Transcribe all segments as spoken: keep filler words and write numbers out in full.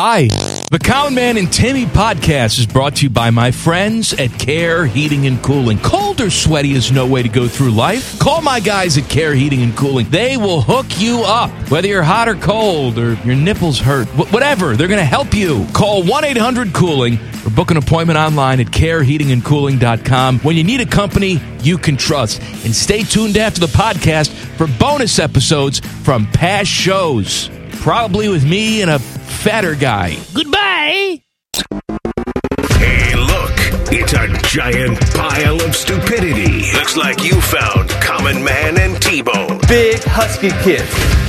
Hi. The Cowman and Timmy podcast is brought to you by my friends at Care Heating and Cooling. Cold or sweaty is no way to go through life. Call my guys at Care Heating and Cooling. They will hook you up. Whether you're hot or cold or your nipples hurt, whatever, they're going to help you. Call one eight hundred cooling or book an appointment online at care heating and cooling dot com when you need a company you can trust. And stay tuned after the podcast for bonus episodes from past shows. Probably with me and a fatter guy. Goodbye. Hey, look. It's a giant pile of stupidity. Looks like you found Common Man and T-Bone. Big husky kiss.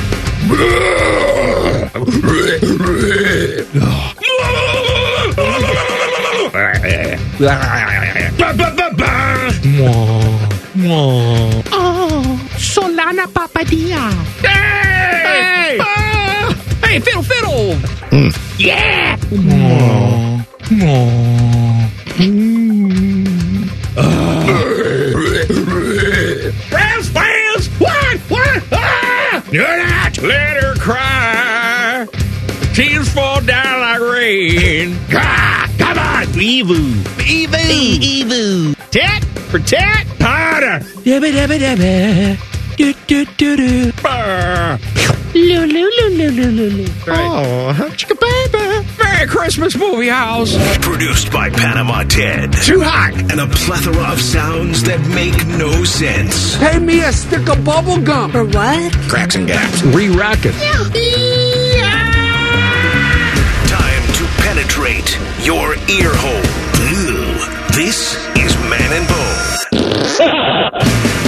Oh, Solana Papadilla. Hey! Ah! Hey, fiddle, fiddle! Mm. Yeah! Oh. Oh. Mm. Uh. Friends, friends! What? What? Ah! You're not let her cry. Tears fall down like rain. Ah, come on! Evu! Evu! Evu! Tat for tat. Harder. Dabba dabba dabba. Do do do do. Loo loo loo loo loo loo loo. Oh, chicka baby. Merry Christmas, movie house. Produced by Panama Ted. Too hot. And a plethora of sounds that make no sense. Pay me a stick of bubble gum. For what? Cracks and gaps. Re-rock it. Time to penetrate your ear hole. Ew. This is Man and Bone.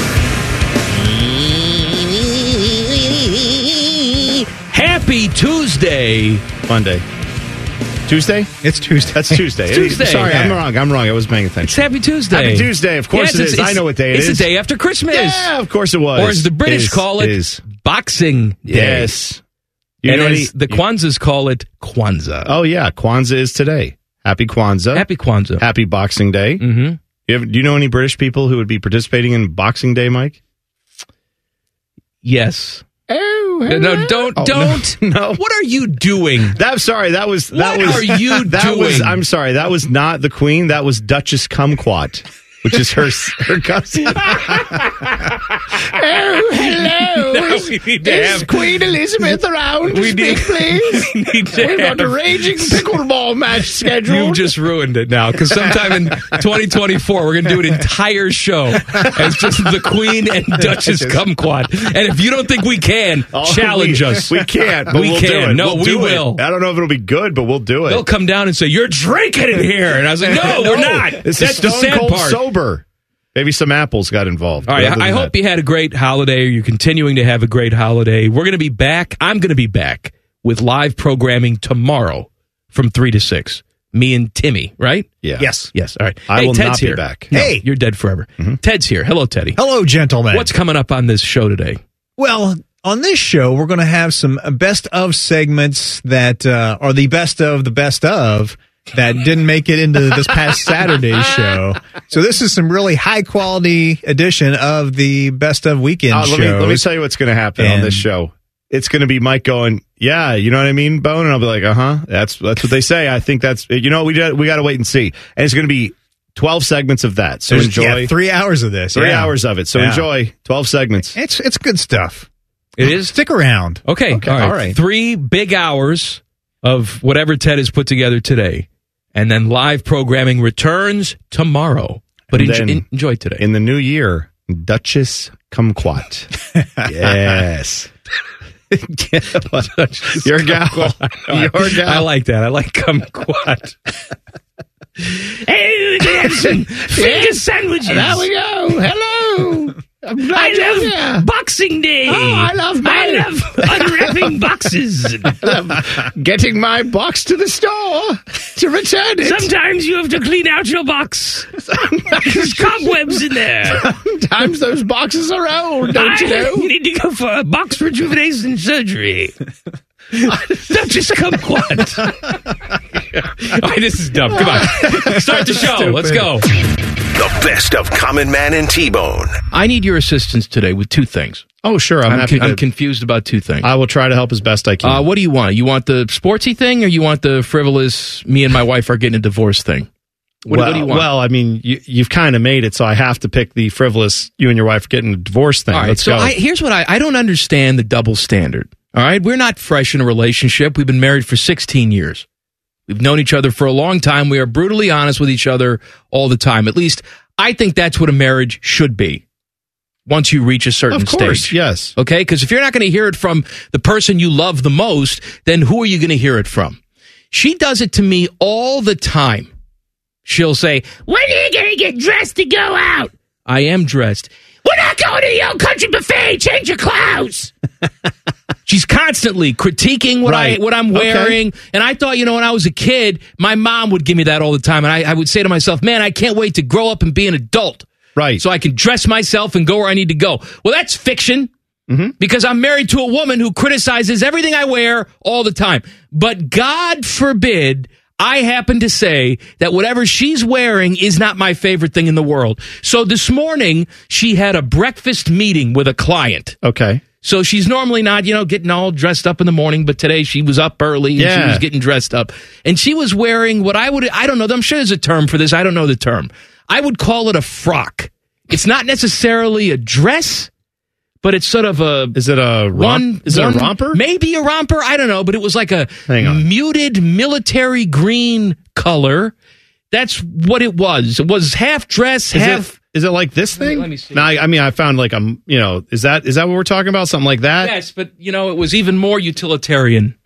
Happy Tuesday. Monday. Tuesday? It's Tuesday. That's Tuesday. It's Tuesday. Sorry, Yeah. I'm wrong. I'm wrong. I was paying attention. It's Happy Tuesday. Happy Tuesday. Of course Yes, it it's- is. I it's- know what day it it's is. the day after Christmas. Yeah, of course it was. Or as the British Is- call it, is. Boxing Day. Yes. You And know as any- the Kwanzas call it, Kwanzaa. Oh, yeah. Kwanzaa is today. Happy Kwanzaa. Happy Kwanzaa. Happy Boxing Day. Mm-hmm. You have, do you know any British people who would be participating in Boxing Day, Mike? Yes. Oh, No, don't, Oh, don't. no, no. What are you doing? That, sorry, that was... That What was, are you that doing? Was, I'm sorry, that was not the Queen. That was Duchess Kumquat, which is her, her cousin. Oh, hello. Now we need to Is have- Queen Elizabeth around to We need- speak, please? we need to We've got a have- raging pickleball match scheduled. You've just ruined it now, because sometime in twenty twenty-four, we're going to do an entire show as just the Queen and Duchess Kumquat. And if you don't think we can, Oh, challenge we, us. We can't, but We we'll can. do it. No, We'll we do it. will. I don't know if it'll be good, but we'll do it. They'll come down and say, "You're drinking in here," and I was like, "No, we're not." This That's is the stone sad cold part. sober. Maybe some apples got involved. All right, Other than I hope that. you had a great holiday, or you're continuing to have a great holiday. We're going to be back. I'm going to be back with live programming tomorrow from three to six. Me and Timmy, right? Yeah. Yes. Yes. All right. I hey, will Ted's not be here. back. No, Hey. you're dead forever. Ted's here. Hello, Teddy. Hello, gentlemen. What's coming up on this show today? Well, on this show, we're going to have some best of segments that uh, are the best of the best of that didn't make it into this past Saturday's show. So this is some really high quality edition of the best of weekend Uh, let, shows. me, let me tell you what's going to happen on And- this show. It's going to be Mike going, yeah, you know what I mean, Bone? And I'll be like, uh-huh, that's that's what they say. I think that's, you know, we got, we got to wait and see. And it's going to be twelve segments of that. So There's- enjoy. yeah, three hours of this. Three yeah. hours of it. So Yeah. enjoy twelve segments. It's it's good stuff. It is? Stick around. Okay. Okay, All right. all right. Three big hours of whatever Ted has put together today. And then live programming returns tomorrow. But And enjoy, then enjoy today. In the new year, Duchess Kumquat. Yes. Your gal. Your gal. I like that. I like kumquat. Hey, Jackson, finger sandwiches. There we go. Hello. I'm glad I you're here. love Boxing Day. Oh, I love my- I love unwrapping boxes. Getting my box to the store to return it. Sometimes you have to clean out your box. There's cobwebs in there. Sometimes those boxes are old, don't you I know? need to go for a box rejuvenation surgery. Duchess Kumquat. All right, this is dumb. Come on. Start the show. Let's go. The best of Common Man and T-Bone. I need your assistance today with two things. Oh, sure. I'm, I'm, happy con- to, I'm confused about two things. I will try to help as best I can. Uh, what do you want? You want the sportsy thing, or you want the frivolous, me and my wife are getting a divorce thing? What, well, what do you want? Well, I mean, you, you've kind of made it, so I have to pick the frivolous, you and your wife are getting a divorce thing. All right, Let's so go. I, here's what I, I don't understand the double standard. All right, we're not fresh in a relationship. We've been married for sixteen years. We've known each other for a long time. We are brutally honest with each other all the time. At least I think that's what a marriage should be once you reach a certain Of course, stage. yes. Okay, because if you're not going to hear it from the person you love the most, then who are you going to hear it from? She does it to me all the time. She'll say, when are you going to get dressed to go out? I am dressed. We're not going to the old country buffet. Change your clothes. She's constantly critiquing what Right. I what I'm wearing, okay. And I thought, you know, when I was a kid, my mom would give me that all the time, and I, I would say to myself, "Man, I can't wait to grow up and be an adult, right? So I can dress myself and go where I need to go." Well, that's fiction, mm-hmm. because I'm married to a woman who criticizes everything I wear all the time. But God forbid I happen to say that whatever she's wearing is not my favorite thing in the world. So this morning, she had a breakfast meeting with a client. Okay. So she's normally not, you know, getting all dressed up in the morning, but today she was up early and yeah. she was getting dressed up. And she was wearing what I would, I don't know, I'm sure there's a term for this. I don't know the term. I would call it a frock. It's not necessarily a dress, but it's sort of a... Is it a romp? One, Is one, it a romper? Maybe a romper. I don't know, but it was like a Hang on. muted military green color. That's what it was. It was half dress, Is half... it, is it like this thing? Let me see. No, I, I mean, I found like a, you know, is that is that what we're talking about? Something like that? Yes, but, you know, it was even more utilitarian.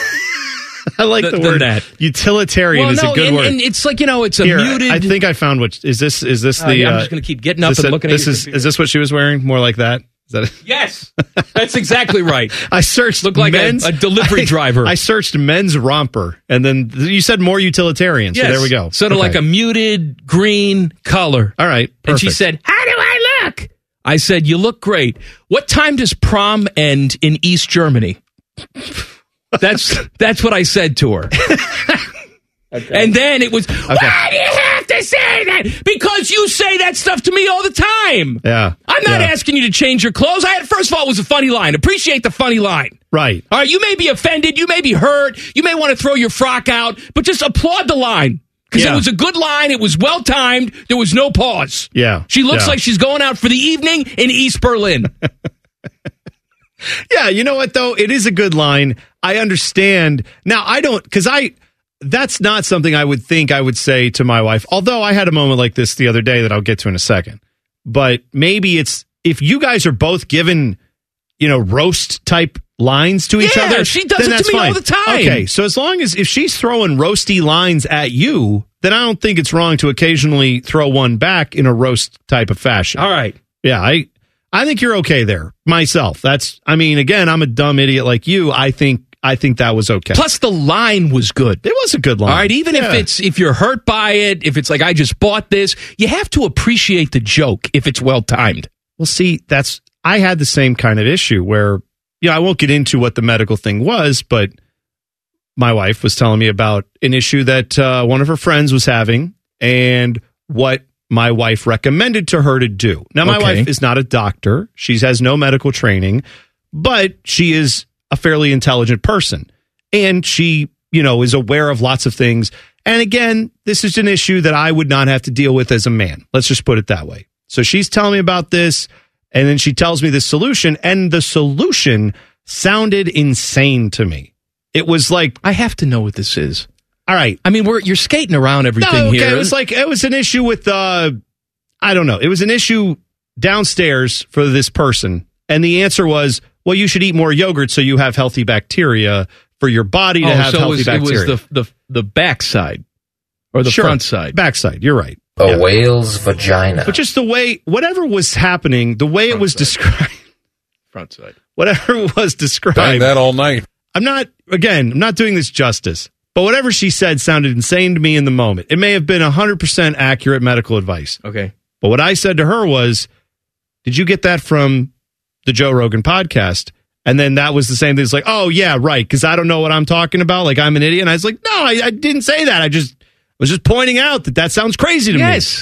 I like Th- the than word that. utilitarian Well, is no, a good and, word. and it's like, you know, it's a Here, muted... I think I found what is this is this Uh, the yeah, I'm uh, just going to keep getting up this and a- looking this at your is computer. is this what she was wearing? More like that? Is that it? Yes, that's exactly right. I searched Looked like a- men's, a delivery I- driver. I searhed men's romper, and then you said more utilitarian. So Yes, there we go. Sort of Okay. like a muted green color. All right, And she perfect. said, "How do I look?" I said, "You look great." What time does prom end in East Germany? That's that's what I said to her. Okay. And then it was, okay. Why do you have to say that? Because you say that stuff to me all the time. Yeah. I'm not yeah. asking you to change your clothes. I had, first of all, it was a funny line. Appreciate the funny line. Right. All right, you may be offended. You may be hurt. You may want to throw your frock out, but just applaud the line. Because yeah. it was a good line. It was well-timed. There was no pause. Yeah. She looks yeah. like she's going out for the evening in East Berlin. Yeah, you know what, though? It is a good line. I understand. Now, I don't, because I, that's not something I would think I would say to my wife, although I had a moment like this the other day that I'll get to in a second. But maybe it's, if you guys are both given, you know, roast type lines to each Yeah, other, she does then it to that's me fine. all the time. Okay, so as long as, if she's throwing roasty lines at you, then I don't think it's wrong to occasionally throw one back in a roast type of fashion. All right. Yeah, I I think you're okay there. Myself. That's I mean, again, I'm a dumb idiot like you. I think I think that was okay. Plus the line was good. It was a good line. All right, even yeah. if it's if you're hurt by it, if it's like I just bought this, you have to appreciate the joke if it's well timed. Well, see, that's I had the same kind of issue where, you know, I won't get into what the medical thing was, but my wife was telling me about an issue that uh, one of her friends was having and what my wife recommended to her to do. Now, my Okay. wife is not a doctor. She has no medical training, but she is a fairly intelligent person. And she, you know, is aware of lots of things. And again, this is an issue that I would not have to deal with as a man. Let's just put it that way. So she's telling me about this, and then she tells me the solution, and the solution sounded insane to me. It was like, I have to know what this is. all right. I mean, we're you're skating around everything No, okay, here. it was like it was an issue with uh I don't know. It was an issue downstairs for this person, and the answer was, well, you should eat more yogurt so you have healthy bacteria for your body to oh, have so healthy it was, bacteria. it was the the the back side or the Sure. front side. Backside, you're right. A Yeah. whale's vagina. But just the way whatever was happening, the way it was side. described, Front side. whatever was described. Done that all night. I'm not, again, I'm not doing this justice, but whatever she said sounded insane to me in the moment. It may have been one hundred percent accurate medical advice. Okay. But what I said to her was, did you get that from the Joe Rogan podcast? And then that was the same thing. It's like, oh, yeah, right, because I don't know what I'm talking about. Like, I'm an idiot. And I was like, no, I, I didn't say that. I just was just pointing out that that sounds crazy to Yes.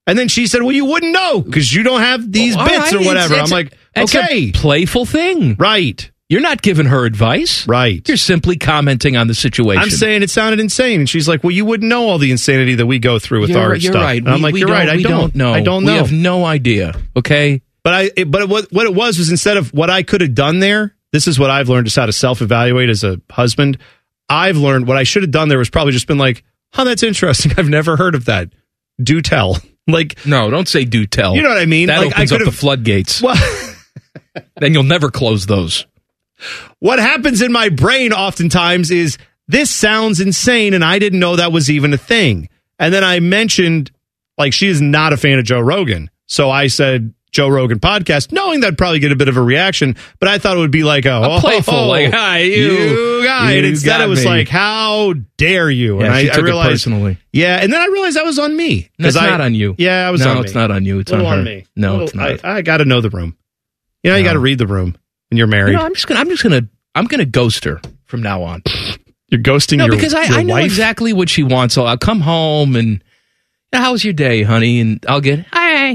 And then she said, well, you wouldn't know because you don't have these Well, bits right. or whatever. It's- I'm like, it's okay. a playful thing. Right. You're not giving her advice. Right. You're simply commenting on the situation. I'm saying it sounded insane. And she's like, well, you wouldn't know all the insanity that we go through with you're, our you're stuff. right. And I'm We- like, we you're right. I we don't, know. I don't know. We have no idea. Okay. But I, it, but what, what it was was instead of what I could have done there, this is what I've learned just how to self-evaluate as a husband. I've learned what I should have done there was probably just been like, oh, that's interesting. I've never heard of that. Do tell. Like, No, don't say do tell. you know what I mean? That Like, opens I up the could've- floodgates. Well, Then you'll never close those. what happens in my brain oftentimes is this sounds insane and I didn't know that was even a thing. And then I mentioned, like, she is not a fan of Joe Rogan. So I said, Joe Rogan podcast, knowing that'd probably get a bit of a reaction, but I thought it would be like a, A oh, playful, oh, like, hi, you. you guy. You And instead got it was me. like, how dare you? Yeah, and she I, took I realized, it personally. yeah, and then I realized that was on me. 'Cause That's I- not on you. Yeah, I was no, on me. it's not on you. It's on Little her. on me. No, Little- it's not. I, I got to know the room. You know, you No. got to read the room when you're married. You know, I'm just gonna. I'm just gonna. I'm gonna ghost her from now on. You're ghosting No, your because I, your I know wife? exactly what she wants. So I'll come home and, how was your day, honey? And I'll get, hi.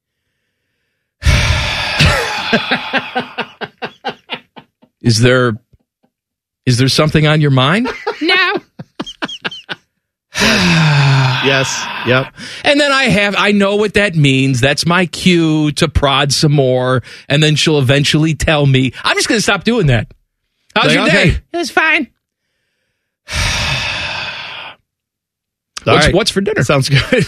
Is there, is there something on your mind? No. Yes. Yep. And then I have, I know what that means. That's my cue to prod some more. And then she'll eventually tell me, I'm just going to stop doing that. How's Like, your okay. day? It was fine. All What's, right. what's for dinner? Sounds good.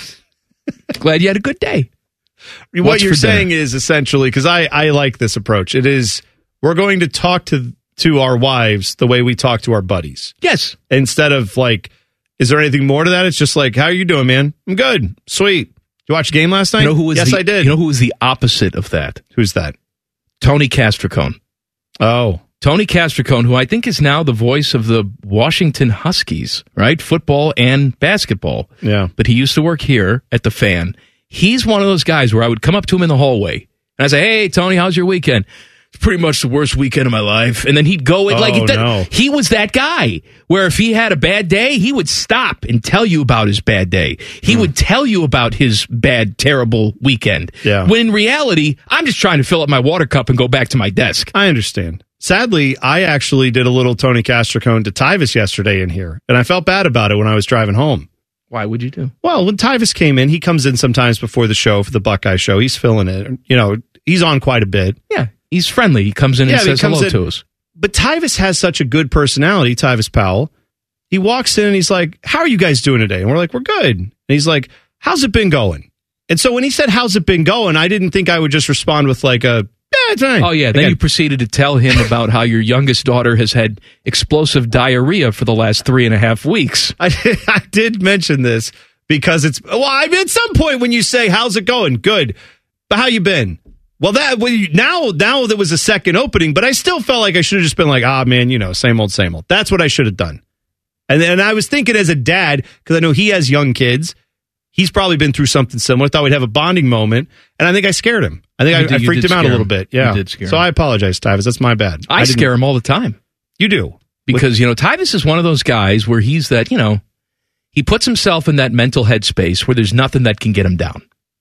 Glad you had a good day. What What's you're for dinner? saying is essentially, because I, I like this approach. It is, we're going to talk to to our wives the way we talk to our buddies. Yes. Instead of like, is there anything more to that? It's just like, how are you doing, man? I'm good. Sweet. Did you watch the game last night? You know who was yes, the, I did. You know who was the opposite of that? Who's that? Tony Castricone. Oh. Tony Castricone, who I think is now the voice of the Washington Huskies, right? Football and basketball. Yeah. But he used to work here at the Fan. He's one of those guys where I would come up to him in the hallway and I'd say, hey, Tony, how's your weekend? It's pretty much the worst weekend of my life. And then he'd go and like, Oh, that, no. he was that guy where if he had a bad day, he would stop and tell you about his bad day. He would tell you about his bad, terrible weekend. Yeah. When in reality, I'm just trying to fill up my water cup and go back to my desk. I understand. Sadly, I actually did a little Tony Castricone to Tyvis yesterday in here, and I felt bad about it when I was driving home. Why would you do? Well, when Tyvis came in, he comes in sometimes before the show for the Buckeye show. He's filling it. You know, he's on quite a bit. Yeah, he's friendly. He comes in Yeah, and he says comes hello in- to us. But Tyvis has such a good personality, Tyvis Powell. He walks in and he's like, how are you guys doing today? And we're like, we're good. And he's like, how's it been going? And so when he said, how's it been going? I didn't think I would just respond with like a, yeah, it's fine. Oh, yeah. Then Again, you proceeded to tell him about how your youngest daughter has had explosive diarrhea for the last three and a half weeks. I did, I did mention this because it's, well, I mean, at some point when you say, how's it going? Good. But how you been? Well, that well, you, now, now there was a second opening, but I still felt like I should have just been like, ah, man, you know, same old, same old. That's what I should have done. And then I was thinking as a dad, because I know he has young kids, he's probably been through something similar. Thought we'd have a bonding moment, and I think I scared him. I think You I, did- I you freaked did him out a scare little him. bit. Yeah, You did scare so him. I apologize, Tyvis. That's my bad. I, didn't- scare him all the time. You do. Because, you know, Tyvis is one of those guys where he's that, you know, he puts himself in that mental headspace where there's nothing that can get him down.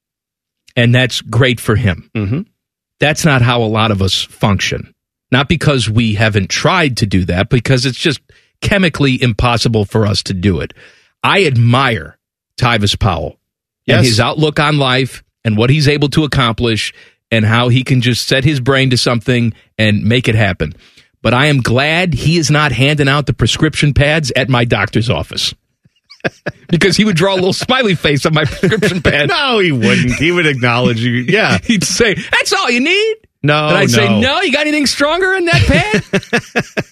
And that's great for him. Mm-hmm. That's not how a lot of us function. Not because we haven't tried to do that, because it's just chemically impossible for us to do it. I admire Tyvis Powell and Yes. his outlook on life and what he's able to accomplish and how he can just set his brain to something and make it happen. But I am glad he is not handing out the prescription pads at my doctor's office. Because he would draw a little smiley face on my prescription pad. No, he wouldn't. He would acknowledge you. Yeah. He'd say, that's all you need? No, And I'd no. say, no, you got anything stronger in that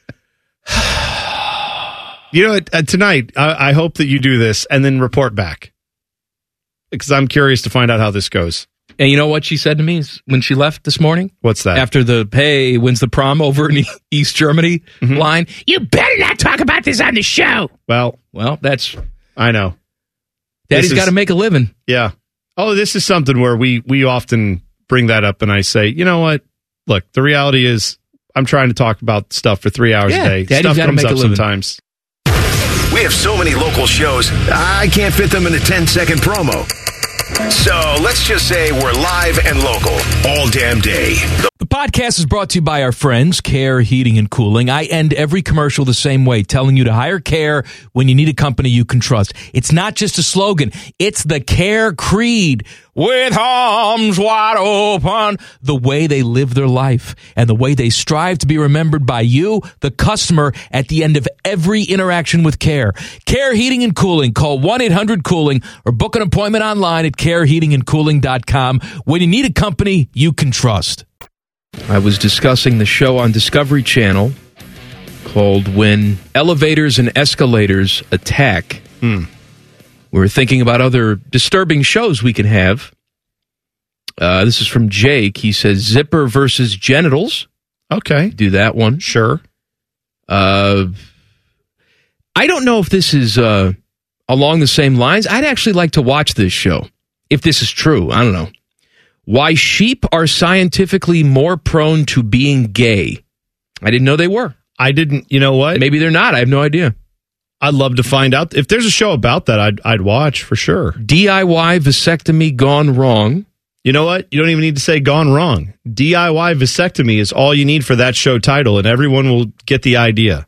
pad? You know what? Uh, tonight, I, I hope that you do this and then report back. Because I'm curious to find out how this goes. And you know what she said to me when she left this morning? What's that? After the, hey, when's the prom over in East Germany Mm-hmm. line? You better not talk about this on the show. Well, Well, that's, I know. Daddy's This got is- to make a living. Yeah. Oh, this is something where we we often bring that up and I say, you know what? Look, the reality is I'm trying to talk about stuff for three hours Yeah, a day. Daddy's Stuff gotta comes make a up living. sometimes. We have so many local shows, I can't fit them in a ten second promo. So let's just say we're live and local all damn day. The podcast is brought to you by our friends, Care Heating and Cooling. I end every commercial the same way, telling you to hire Care when you need a company you can trust. It's not just a slogan. It's the Care creed. With arms wide open, the way they live their life and the way they strive to be remembered by you, the customer, at the end of every interaction with Care. Care Heating and Cooling. Call one eight hundred cooling or book an appointment online at care heating and cooling dot com when you need a company you can trust. I was discussing the show on Discovery Channel called When Elevators and Escalators Attack. Hmm. We were thinking about other disturbing shows we can have. Uh, this is from Jake. He says Zipper versus Genitals. Okay. Do that one. Sure. Uh, I don't know if this is uh, along the same lines. I'd actually like to watch this show, if this is true. I don't know. Why sheep are scientifically more prone to being gay. I didn't know they were. I didn't, you know what? Maybe they're not. I have no idea. I'd love to find out. If there's a show about that, I'd I'd watch for sure. D I Y vasectomy gone wrong. You know what? You don't even need to say gone wrong. D I Y vasectomy is all you need for that show title, and everyone will get the idea.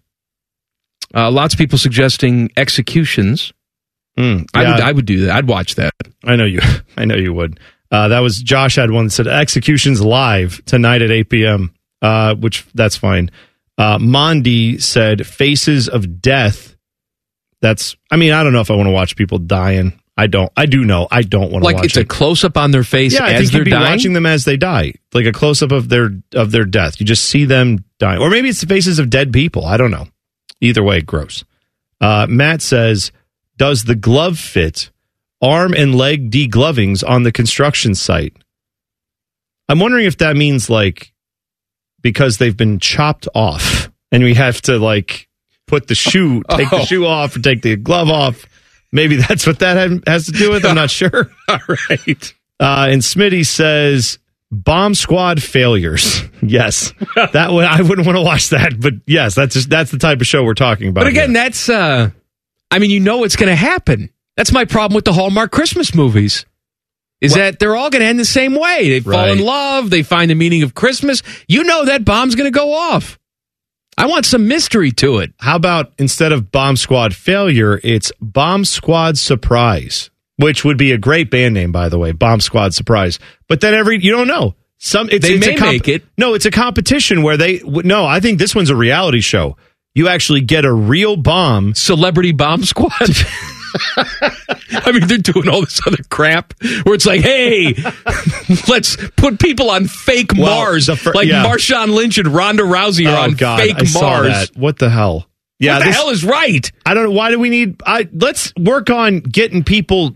Uh, lots of people suggesting executions. Mm, I yeah, would I would do that. I'd watch that. I know you. I know you would. Uh, that was Josh had one that said executions live tonight at eight p.m., uh, which that's fine. Uh, Mondi said Faces of Death. That's, I mean, I don't know if I want to watch people dying. I don't. I do know. I don't want to like watch it's it. a close up on their face Yeah, I as think they're you'd be dying. watching them as they die, like a close up of their of their death. You just see them dying, or maybe it's the faces of dead people. I don't know. Either way, gross. Uh, Matt says, "Does the glove fit? Arm and leg deglovings on the construction site." I'm wondering if that means like because they've been chopped off, and we have to like put the shoe, take Oh. the shoe off, or take the glove off. Maybe that's what that has to do with. I'm not sure. All right. Uh, and Smitty says bomb squad failures. Yes, that would I wouldn't want to watch that, but yes, that's just, that's the type of show we're talking about. But again, here. that's uh, I mean, you know what's going to happen. That's my problem with the Hallmark Christmas movies. Is Well- that they're all going to end the same way. They fall Right. in love. They find the meaning of Christmas. You know that bomb's going to go off. I want some mystery to it. How about instead of bomb squad failure, it's bomb squad surprise, which would be a great band name, by the way. Bomb squad surprise. But then every you don't know. Some it's, They it's may a comp- make it. No, it's a competition where they no. I think this one's a reality show. You actually get a real bomb. Celebrity Bomb Squad. I mean, they're doing all this other crap where it's like, hey, let's put people on fake Well, Mars. the fir- like yeah. Marshawn Lynch and Ronda Rousey are Oh on God, fake I saw Mars. that. What the hell? Yeah, what the this- hell is right? I don't know. Why do we need? I let's work on getting people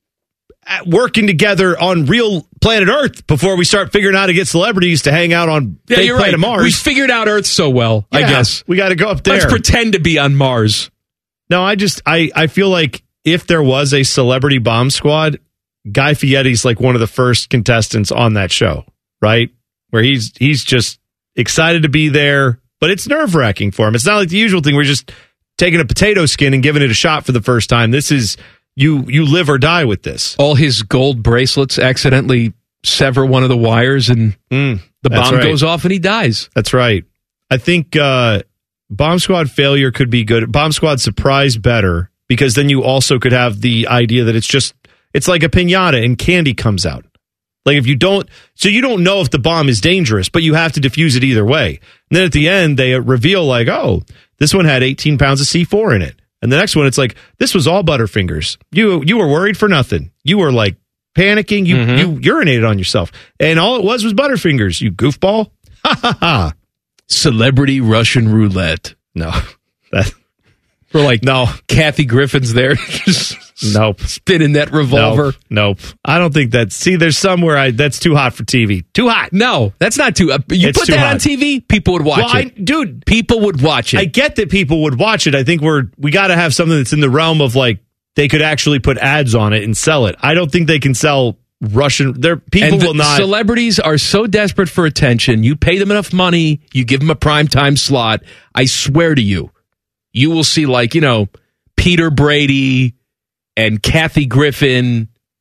at- working together on real planet Earth before we start figuring out how to get celebrities to hang out on Yeah, fake you're planet right. Mars. We figured out Earth so well, I Yeah, guess. we got to go up there. Let's pretend to be on Mars. No, I just I I feel like if there was a celebrity bomb squad, Guy Fieri's like one of the first contestants on that show, right? Where he's he's just excited to be there, but it's nerve wracking for him. It's not like the usual thing. We're just taking a potato skin and giving it a shot for the first time. This is you you live or die with this. All his gold bracelets accidentally sever one of the wires and Mm, the that's bomb right. goes off and he dies. That's right. I think uh, Bomb Squad failure could be good. Bomb Squad surprise better because then you also could have the idea that it's just it's like a piñata and candy comes out. Like if you don't, so you don't know if the bomb is dangerous, but you have to defuse it either way. And then at the end they reveal like, oh, this one had eighteen pounds of C four in it, and the next one it's like this was all Butterfingers. You you were worried for nothing. You were like panicking. You Mm-hmm. you urinated on yourself, and all it was was Butterfingers. You goofball. Ha ha ha. Celebrity Russian roulette. No, that We're like, no, Kathy Griffin's there, just nope, spinning that revolver. nope, nope. I don't think that. See, there's somewhere I that's too hot for T V. Too hot. No, that's not too. Uh, you It's put too that on hot. T V, people would watch Well, I, it. dude, People would watch it. I get that people would watch it. I think we're we got to have something that's in the realm of like they could actually put ads on it and sell it. I don't think they can sell Russian. Their people and the will not. Celebrities are so desperate for attention. You pay them enough money, you give them a prime time slot. I swear to you, you will see like you know Peter Brady and Kathy Griffin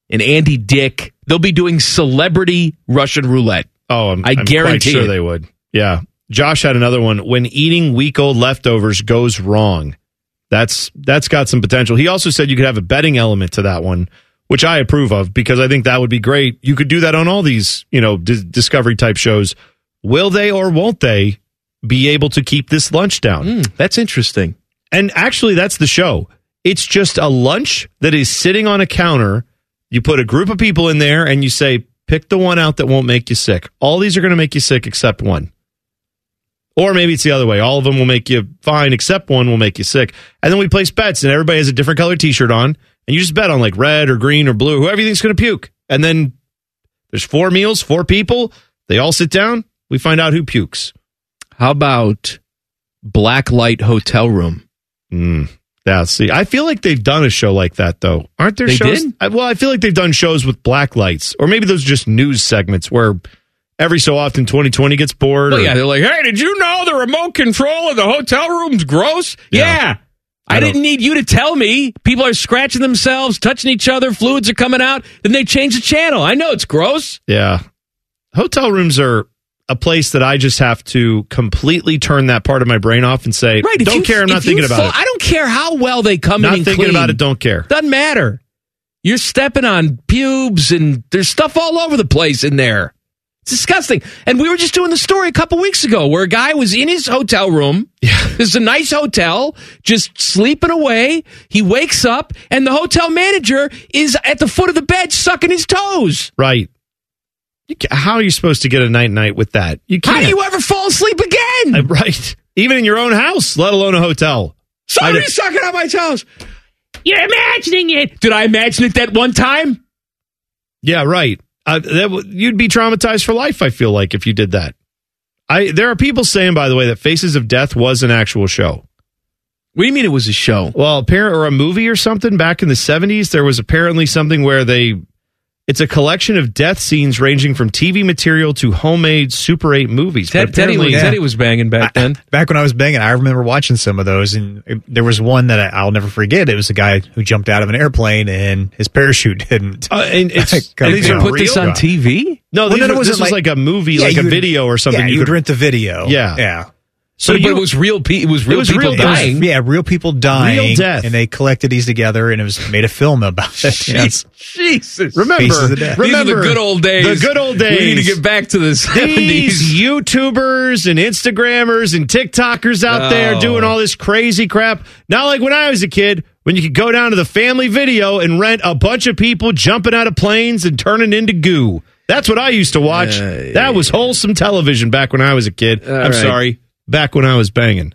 and Andy Dick. They'll be doing celebrity Russian roulette. Oh, I'm, I I'm guarantee quite sure it. they would. Yeah. Josh had another one. When eating week-old leftovers goes wrong. That's That's got some potential. He also said you could have a betting element to that one, which I approve of because I think that would be great. You could do that on all these, you know, d- Discovery-type shows. Will they or won't they be able to keep this lunch down? Mm, that's interesting. And actually, that's the show. It's just a lunch that is sitting on a counter. You put a group of people in there and you say, pick the one out that won't make you sick. All these are going to make you sick except one. Or maybe it's the other way. All of them will make you fine except one will make you sick. And then we place bets and everybody has a different colored t-shirt on. And you just bet on like red or green or blue, whoever you think's going to puke. And then there's four meals, four people. They all sit down. We find out who pukes. How about black light hotel room? Mm. Yeah, see, I feel like they've done a show like that, though. Aren't there They shows? did? I, well, I feel like they've done shows with black lights. Or maybe those are just news segments where every so often twenty twenty gets bored. Oh, or, yeah, they're like, hey, did you know the remote control of the hotel room's gross? Yeah. Yeah. I, I don't- didn't need you to tell me. People are scratching themselves, touching each other, fluids are coming out. Then they change the channel. I know it's gross. Yeah. Hotel rooms are a place that I just have to completely turn that part of my brain off and say, Right. if don't you- care, I'm not if you thinking about fall- it. I don't care how well they come Not in and thinking clean. about it, don't care. Doesn't matter. You're stepping on pubes and there's stuff all over the place in there. It's disgusting. And we were just doing the story a couple weeks ago where a guy was in his hotel room. Yeah. This is a nice hotel, just sleeping away. He wakes up and the hotel manager is at the foot of the bed sucking his toes. Right. You ca- how are you supposed to get a night night with that? You can't. How do you ever fall asleep again? Uh, right. Even in your own house, let alone a hotel. Somebody's sucking on my toes. You're imagining it. Did I imagine it that one time? Yeah, right. Uh, that w- you'd be traumatized for life, I feel like, if you did that. I There are people saying, by the way, that Faces of Death was an actual show. What do you mean it was a show? Well, apparent or a movie or something back in the seventies, there was apparently something where they... It's a collection of death scenes ranging from T V material to homemade Super eight movies. But Ted, Teddy, was, apparently- yeah. Teddy was banging back then. Back when I was banging, I remember watching some of those, and it- there was one that I, I'll never forget. It was a guy who jumped out of an airplane, and his parachute didn't. Uh, and it's, Come and these down. are Put real? this on T V? No, Well, these no, no, are- it this wasn't was like, like- a movie, Yeah, like you a would- video or something. Yeah, you you would could rent the video. Yeah. yeah. So but, you, but it was real. Pe- it was real was people real- it was- dying. Yeah, real people dying, Real death. and they collected these together, and it was made a film about it. Yes. Jesus. remember, Faces of Death. These are remember the good old days. The good old days. We need to get back to the These seventies. YouTubers and Instagrammers and TikTokers out there Oh. doing all this crazy crap. Not like when I was a kid, when you could go down to the Family Video and rent a bunch of people jumping out of planes and turning into goo. That's what I used to watch. Uh, that was wholesome television back when I was a kid. I'm right. sorry, back when I was banging.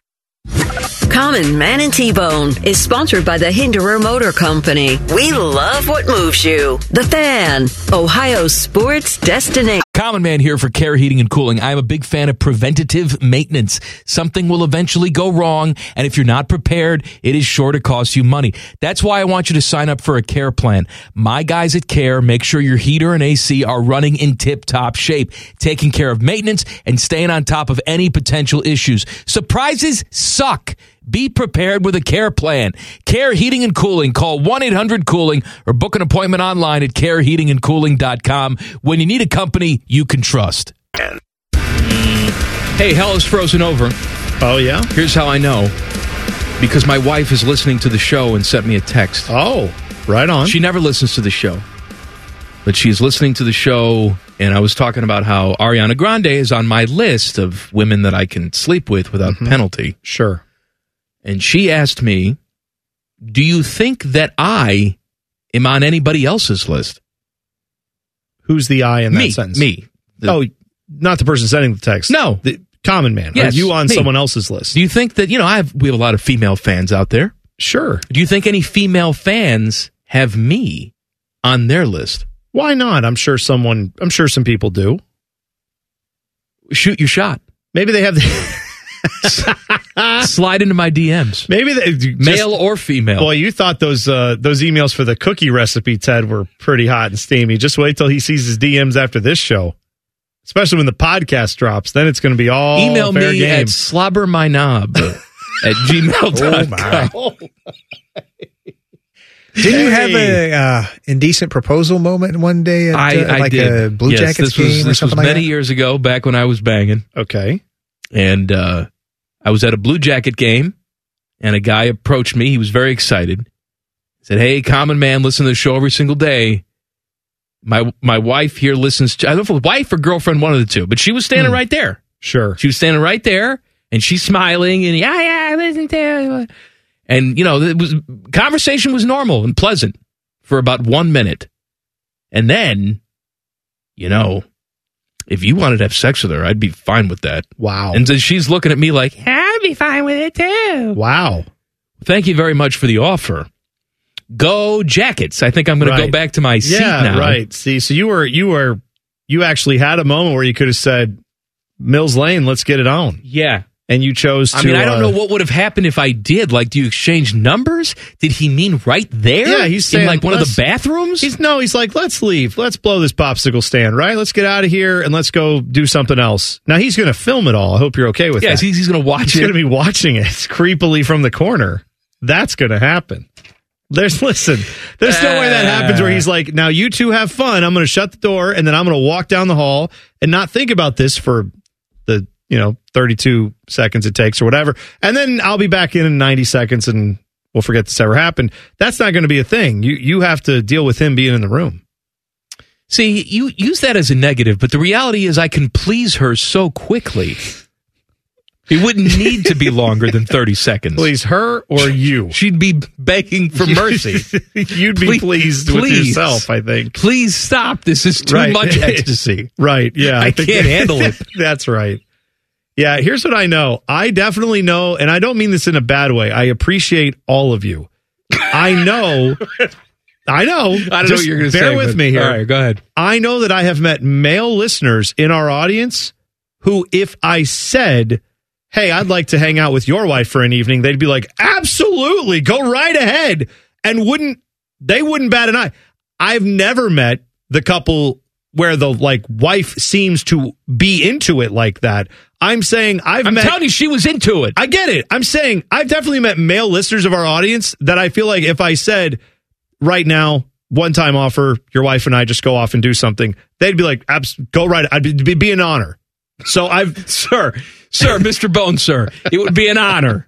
Common Man and T-Bone is sponsored by the Hinderer Motor Company. We love what moves you. The Fan, Ohio's sports destination. Common Man here for Care Heating and Cooling. I'm a big fan of preventative maintenance. Something will eventually go wrong, and if you're not prepared, it is sure to cost you money. That's why I want you to sign up for a Care plan. My guys at Care make sure your heater and A C are running in tip-top shape, taking care of maintenance and staying on top of any potential issues. Surprises suck. Be prepared with a Care plan. Care Heating and Cooling. Call one eight hundred cooling or book an appointment online at care heating and cooling dot com when you need a company you can trust. Hey, hell is frozen over. Oh, yeah? Here's how I know. Because my wife is listening to the show and sent me a text. Oh, right on. She never listens to the show. But she's listening to the show, and I was talking about how Ariana Grande is on my list of women that I can sleep with without penalty. Sure. And she asked me, do you think that I am on anybody else's list? Who's the I in that me, sentence? me. The- Oh, not the person sending the text. No. The common man. Yes, Are you on me. someone else's list? Do you think that, you know, I have, we have a lot of female fans out there. Sure. Do you think any female fans have me on their list? Why not? I'm sure someone, I'm sure some people do. Shoot your shot. Maybe they have the, Slide into my D Ms. maybe they, just, Male or female. Boy, you thought those uh, those emails for the cookie recipe, Ted, were pretty hot and steamy. Just wait till he sees his D Ms after this show. Especially when the podcast drops. Then it's going to be all Email fair me game. at slobbermynob at gmail dot com. Oh, my. Didn't you have a uh, indecent proposal moment one day at I, uh, I like did. a Blue yes, Jackets this game was, or this something was like many that? years ago, back when I was banging. Okay. And uh, I was at a Blue Jacket game, and a guy approached me. He was very excited. He said, "Hey, Common Man, listen to the show every single day. My my wife here listens to, I don't know if it was wife or girlfriend, one of the two, but she was standing Hmm. right there. Sure. She was standing right there, and she's smiling, and yeah, yeah, I listen to it. And, you know, it was conversation was normal and pleasant for about one minute. And then, you know, if you wanted to have sex with her, I'd be fine with that. Wow. And so she's looking at me like, I'd be fine with it too. Wow. Thank you very much for the offer. Go Jackets. I think I'm going Right. to go back to my seat Yeah, now. right. See, so you were, you were, you actually had a moment where you could have said, Mills Lane, let's get it on. Yeah. And you chose to. I mean, I don't uh, know what would have happened if I did. Like, do you exchange numbers? Did he mean right there? Yeah, he's saying, in like one of the let's- bathrooms. He's no, he's like, let's leave. Let's blow this popsicle stand, right? Let's get out of here and let's go do something else. Now he's going to film it all. I hope you're okay with Yeah, that. he's, he's going to watch He's it. going to be watching it creepily from the corner. That's going to happen. There's listen. There's no way that happens where he's like, now you two have fun. I'm going to shut the door and then I'm going to walk down the hall and not think about this for the, you know, thirty-two seconds it takes or whatever. And then I'll be back in in ninety seconds and we'll forget this ever happened. That's not going to be a thing. You you have to deal with him being in the room. See, you use that as a negative, but the reality is I can please her so quickly. It wouldn't need to be longer than thirty seconds. Please her or you. She'd be begging for mercy. You'd be Please- pleased with please. yourself, I think. Please stop. This is too Right. much ecstasy. Right. Yeah. I think- can't handle it. That's right. Yeah. Here's what I know. I definitely know, and I don't mean this in a bad way. I appreciate all of you. I know. I know. I don't know Just what you're going to say. bear with but- me here. All right, go ahead. I know that I have met male listeners in our audience who, if I said, hey, I'd like to hang out with your wife for an evening, they'd be like, absolutely, go right ahead. And wouldn't, they wouldn't bat an eye. I've never met the couple where the like wife seems to be into it like that. I'm saying I've I'm met. telling you, she was into it. I get it. I'm saying I've definitely met male listeners of our audience that I feel like if I said right now, one time offer, your wife and I just go off and do something, they'd be like, Abs- go right. I'd be, be, be an honor. So I've, Sir, sir, Mister Bone, sir, it would be an honor.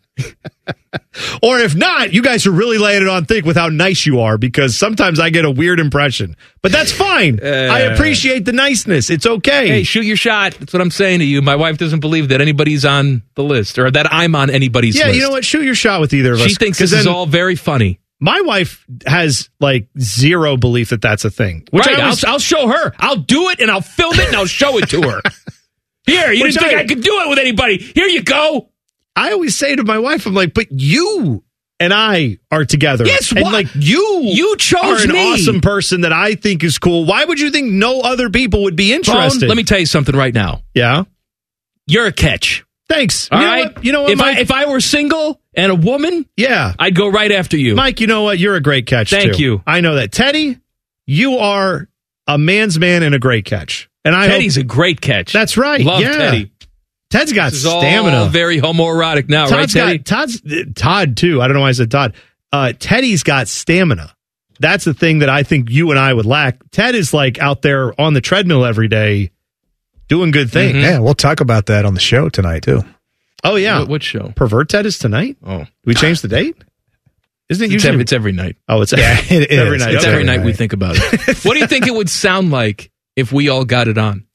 or if not, you guys are really laying it on thick with how nice you are because sometimes I get a weird impression, but that's fine. I appreciate the niceness. It's okay. Hey, shoot your shot. That's what I'm saying to you. My wife doesn't believe that anybody's on the list or that I'm on anybody's yeah, list. you know what? Shoot your shot with either of us. She thinks 'cause this is then all very funny. My wife has like zero belief that that's a thing. Which Right, I always- I'll, I'll show her. I'll do it and I'll film it and I'll show it to her. Here, you Which didn't think I- I could do it with anybody. Here you go. I always say to my wife, I'm like, but you and I are together. Yes, and why- like you, You chose are an me. awesome person that I think is cool. Why would you think no other people would be Bone, interested? let me tell you something right now. yeah. You're a catch. Thanks. All you right. Know what? You know what, if Mike? I if I were single and a woman, yeah, I'd go right after you. Mike. You know what? You're a great catch. Thank too. you. I know that, Teddy. You are a man's man and a great catch. And I Teddy's hope, a great catch. that's right. Love yeah. Teddy. Ted's got This is stamina. all very homoerotic now, Todd's right, Teddy? got Todd's Todd too. I don't know why I said Todd. Uh, Teddy's got stamina. That's the thing that I think you and I would lack. Ted is like out there on the treadmill every day, doing good things. Yeah, we'll talk about that on the show tonight, too. Oh yeah, What, what show? Pervert Ted is tonight. Oh, Did we change the date? Isn't it it's usually? every, it's every night. oh, it's Yeah, it every is. night. It's Okay. every night we night. think about it. What do you think it would sound like if we all got it on?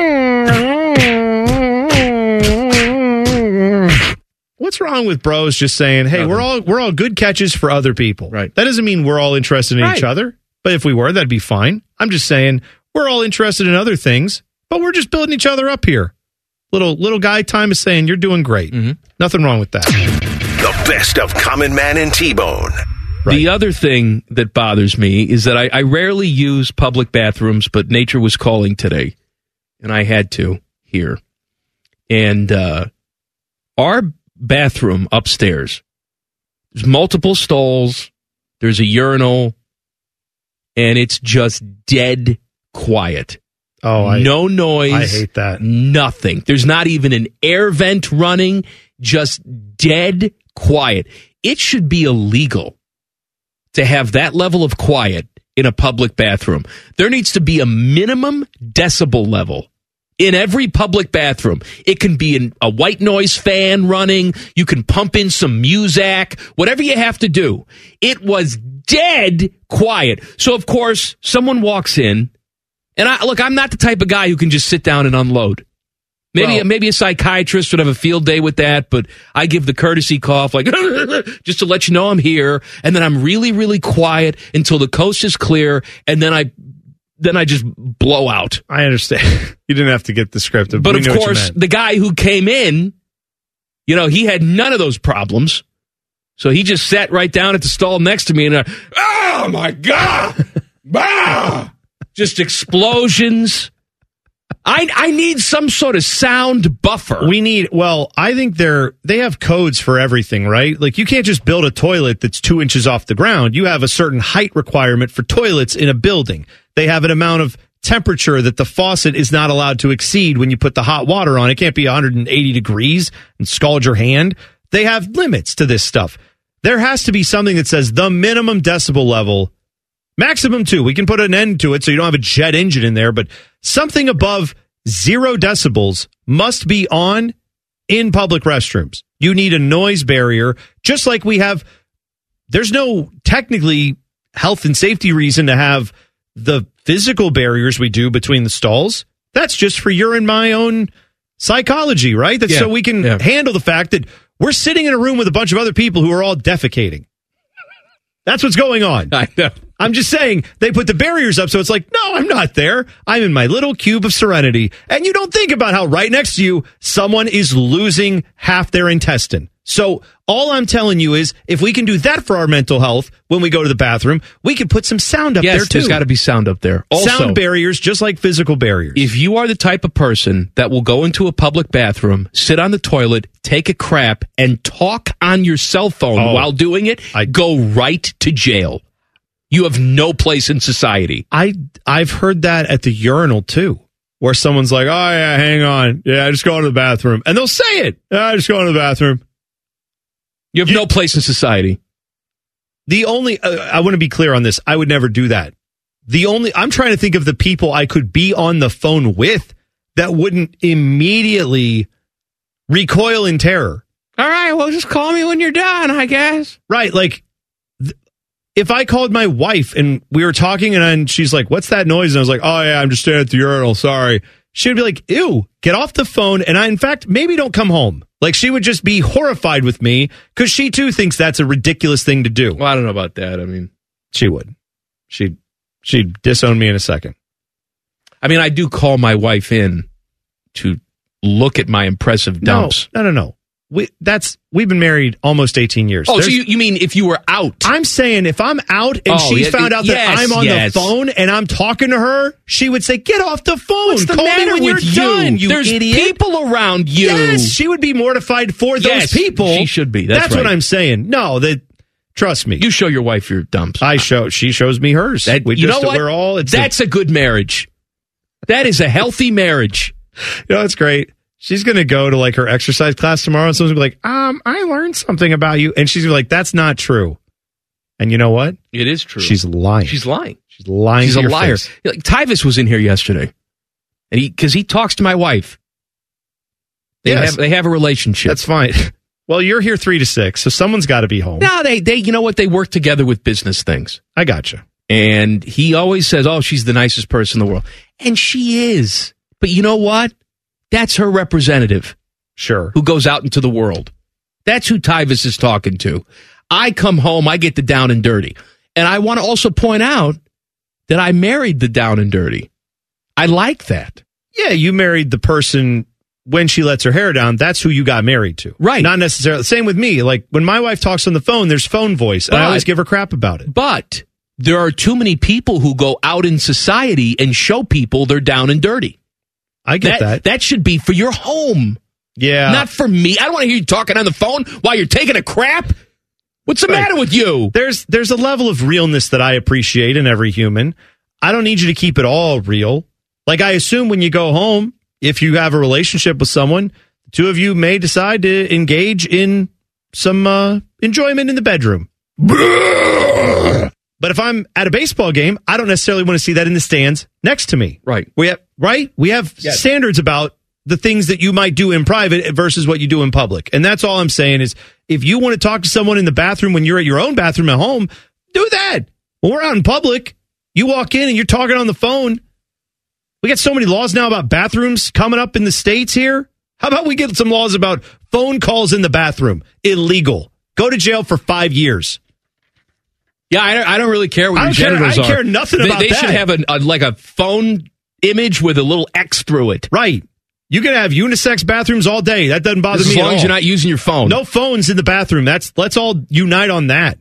What's wrong with bros just saying, "Hey, we're all we're all good catches for other people." Right. That doesn't mean we're all interested in Right. each other. But if we were, that'd be fine. I'm just saying we're all interested in other things, but we're just building each other up here. Little little guy time is saying you're doing great. Mm-hmm. Nothing wrong with that. The best of Common Man and T-Bone. The other thing that bothers me is that I, I rarely use public bathrooms, but nature was calling today, and I had to here. And uh, our bathroom upstairs, there's multiple stalls, there's a urinal, and it's just dead quiet. Oh, I, no noise. I hate that. Nothing. There's not even an air vent running, just dead quiet. It should be illegal to have that level of quiet in a public bathroom. There needs to be a minimum decibel level in every public bathroom. It can be an, a white noise fan running. You can pump in some Muzak, whatever you have to do. It was dead quiet. So, of course, someone walks in, and I look, I'm not the type of guy who can just sit down and unload. Maybe well, maybe a psychiatrist would have a field day with that, but I give the courtesy cough, like, just to let you know I'm here, and then I'm really, really quiet until the coast is clear, and then I then I just blow out. I understand. You didn't have to get descriptive. But, but of course, the guy who came in, you know, he had none of those problems, so he just sat right down at the stall next to me, and, I, oh, my God! Ah! Just explosions. I I need some sort of sound buffer. We need, well, I think they're, they have codes for everything, right? Like, you can't just build a toilet that's two inches off the ground. You have a certain height requirement for toilets in a building. They have an amount of temperature that the faucet is not allowed to exceed when you put the hot water on. It can't be one hundred eighty degrees and scald your hand. They have limits to this stuff. There has to be something that says the minimum decibel level. Maximum two. We can put an end to it so you don't have a jet engine in there, but something above zero decibels must be on in public restrooms. You need a noise barrier, just like we have. There's no technically health and safety reason to have the physical barriers we do between the stalls. That's just for your and my own psychology, right? That's yeah, so we can yeah. handle the fact that we're sitting in a room with a bunch of other people who are all defecating. That's what's going on. I know. I'm just saying they put the barriers up, so it's like, no, I'm not there. I'm in my little cube of serenity. And you don't think about how right next to you, someone is losing half their intestine. So all I'm telling you is, if we can do that for our mental health when we go to the bathroom, we can put some sound up yes, there, too. There's got to be sound up there. Also, sound barriers, just like physical barriers. If you are the type of person that will go into a public bathroom, sit on the toilet, take a crap, and talk on your cell phone oh, while doing it, I, go right to jail. You have no place in society. I, I've heard that at the urinal, too, where someone's like, oh, yeah, hang on. Yeah, I just go to the bathroom. And they'll say it. Yeah, I just go to the bathroom. You have you, no place in society. The only, uh, I want to be clear on this. I would never do that. The only, I'm trying to think of the people I could be on the phone with that wouldn't immediately recoil in terror. All right, well, just call me when you're done, I guess. Right, like, th- if I called my wife and we were talking and, I, and she's like, what's that noise? And I was like, oh, yeah, I'm just standing at the urinal, sorry. She would be like, ew, get off the phone. And I, in fact, maybe don't come home. Like, she would just be horrified with me because she, too, thinks that's a ridiculous thing to do. Well, I don't know about that. I mean, she would. She'd, she'd disown me in a second. I mean, I do call my wife in to look at my impressive dumps. No, no, no, no. We, that's, we've been married almost eighteen years. Oh, There's, so you, you mean if you were out? I'm saying if I'm out and oh, she's yeah, found out yes, that I'm on yes. the phone and I'm talking to her, she would say, get off the phone. What's the Call matter me when with you're you? done, you There's idiot. people around you. Yes, she would be mortified for those yes, people. She should be. That's, That's right. what I'm saying. No, that, trust me. You show your wife your dumps. I show, she shows me hers. That, we you just, know what? We're all, it's That's a, a good marriage. That is a healthy marriage. You know, it's great. She's going to go to like her exercise class tomorrow and someone's going to be like, um, I learned something about you. And she's gonna be like, that's not true. And you know what? It is true. She's lying. She's lying. She's lying. She's to a your liar. face. Like, Tyvis was in here yesterday. And he, cause he talks to my wife. They Yes. have, they have a relationship. That's fine. Well, you're here three to six, so someone's got to be home. No, they, they, you know what? They work together with business things. I gotcha. And he always says, oh, she's the nicest person in the world. And she is. But you know what? That's her representative. Sure. Who goes out into the world. That's who Tyvis is talking to. I come home, I get the down and dirty. And I want to also point out that I married the down and dirty. I like that. Yeah, you married the person when she lets her hair down. That's who you got married to. Right. Not necessarily. Same with me. Like, when my wife talks on the phone, there's phone voice. And But- I always give her crap about it. But there are too many people who go out in society and show people they're down and dirty. I get that. That, that should be for your home. Yeah. Not for me. I don't want to hear you talking on the phone while you're taking a crap. What's the Right. matter with you? There's there's a level of realness that I appreciate in every human. I don't need you to keep it all real. Like, I assume when you go home, if you have a relationship with someone, the two of you may decide to engage in some uh, enjoyment in the bedroom. But if I'm at a baseball game, I don't necessarily want to see that in the stands next to me. Right. We have, right? We have Yes. standards about the things that you might do in private versus what you do in public. And that's all I'm saying is if you want to talk to someone in the bathroom when you're at your own bathroom at home, do that. When we're out in public, you walk in and you're talking on the phone. We got so many laws now about bathrooms coming up in the States here. How about we get some laws about phone calls in the bathroom? Illegal. Go to jail for five years. Yeah, I don't, I don't really care what I your don't care- genitals I are. care nothing They- about they that. should have a, a like a phone image with a little X through it. Right. You can have unisex bathrooms all day. That doesn't bother As me long at as all. you're not using your phone. No phones in the bathroom. That's let's all unite on that.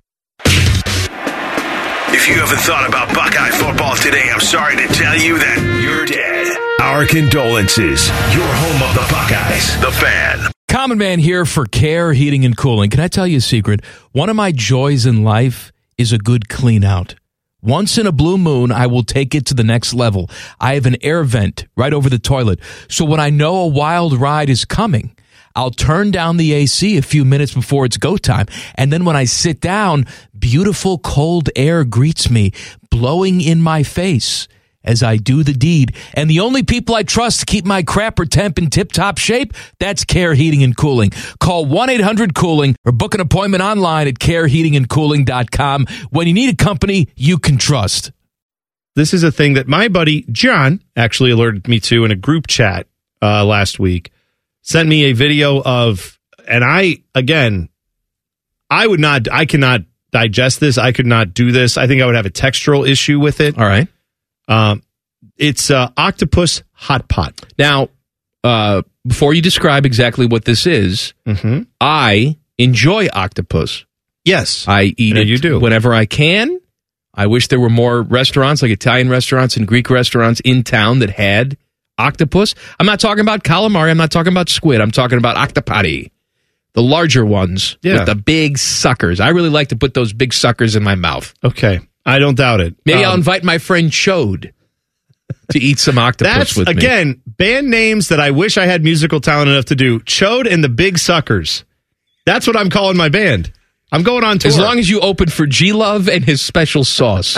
If you haven't thought about Buckeye football today, I'm sorry to tell you that you're dead. Our condolences. Your home of the Buckeyes, The Fan. Common Man here for Care Heating and Cooling. Can I tell you a secret? One of my joys in life is a good clean out. Once in a blue moon, I will take it to the next level. I have an air vent right over the toilet. So when I know a wild ride is coming, I'll turn down the A C a few minutes before it's go time. And then when I sit down, beautiful cold air greets me, blowing in my face as I do the deed. And the only people I trust to keep my crapper temp in tip-top shape, that's Care Heating and Cooling. Call one eight hundred cooling or book an appointment online at care heating and cooling dot com when you need a company you can trust. This is a thing that my buddy John actually alerted me to in a group chat uh, last week. Sent me a video of, and I, again, I would not, I cannot digest this. I could not do this. I think I would have a textural issue with it. All right. Um, it's uh, octopus hot pot. Now, uh, before you describe exactly what this is, Mm-hmm. I enjoy octopus. Yes. I eat Yeah, it you do. whenever I can. I wish there were more restaurants, like Italian restaurants and Greek restaurants in town that had octopus. I'm not talking about calamari. I'm not talking about squid. I'm talking about octopodi, the larger ones Yeah. with the big suckers. I really like to put those big suckers in my mouth. Okay. I don't doubt it. Maybe Um, I'll invite my friend Chode to eat some octopus That's, with me. again, band names that I wish I had musical talent enough to do. Chode and the Big Suckers. That's what I'm calling my band. I'm going on tour. As long as you open for G-Love and his special sauce.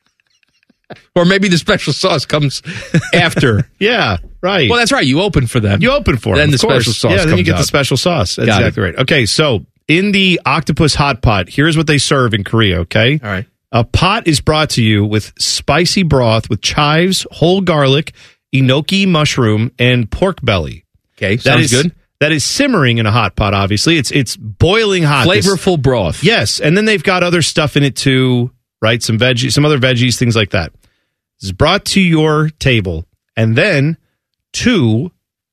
Or maybe the special sauce comes after. Yeah, right. Well, that's right. You open for them. You open for Then them, the of course. special sauce Yeah, then you comes get out. the special sauce. That's Got it. exactly right. Okay, so in the octopus hot pot, here's what they serve in Korea, okay? All right. A pot is brought to you with spicy broth with chives, whole garlic, enoki mushroom, and pork belly. Okay, That sounds is good. That is simmering in a hot pot, obviously. It's it's boiling hot. This- Flavorful broth. Yes, and then they've got other stuff in it too, right? Some veggies, some other veggies, things like that. This is brought to your table, and then two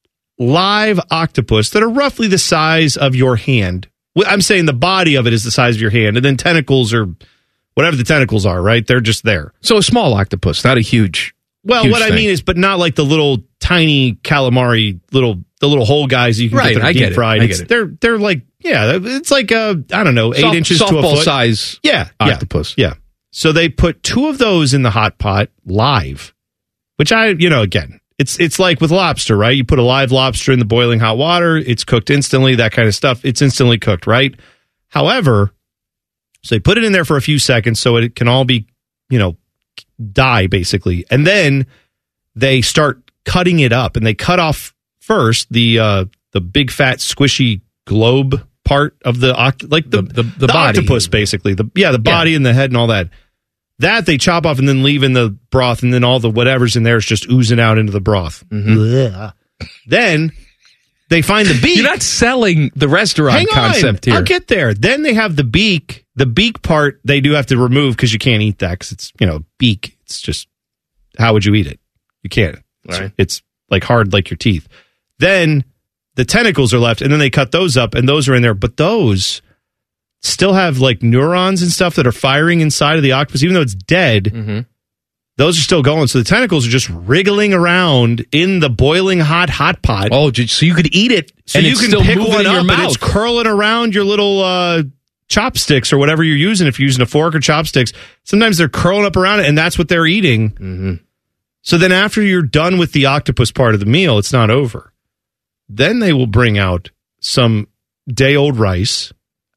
live octopus that are roughly the size of your hand. Well, I'm saying the body of it is the size of your hand, and then tentacles are whatever the tentacles are, right? They're just there. So a small octopus, not a huge. Well, huge what I thing. mean is, but not like the little tiny calamari, little the little whole guys you can Right, get that are I deep get it, fried. I It's- get it. They're they're like yeah, it's like uh I don't know, eight Soft- inches to a softball foot size Yeah, octopus. Yeah, yeah. So they put two of those in the hot pot live, which I you know again it's it's like with lobster, right? You put a live lobster in the boiling hot water, it's cooked instantly, that kind of stuff. It's instantly cooked, right? However, so they put it in there for a few seconds so it can all be you know die basically, and then they start cutting it up, and they cut off first the uh, the big fat squishy globe part of the oct- like the The- the- the body. octopus basically the yeah the body Yeah. and the head and all that that they chop off and then leave in the broth, and then all the whatever's in there is just oozing out into the broth. Blech. Then they find the beak. You're not selling the restaurant Hang concept on, here. I'll get there. Then they have the beak. The beak part they do have to remove because you can't eat that because it's you know beak. It's just how would you eat it? You can't. It's, Right. it's like hard like your teeth. Then the tentacles are left, and then they cut those up, and those are in there. But those still have like neurons and stuff that are firing inside of the octopus, even though it's dead. Mm-hmm. Those are still going. So the tentacles are just wriggling around in the boiling hot hot pot. Oh, j- so you could eat it, So and you it's can still pick moving one in your up, and mouth. it's curling around your little uh, chopsticks or whatever you're using. If you're using a fork or chopsticks, sometimes they're curling up around it, and that's what they're eating. Mm-hmm. So then, after you're done with the octopus part of the meal, it's not over. Then they will bring out some day old rice,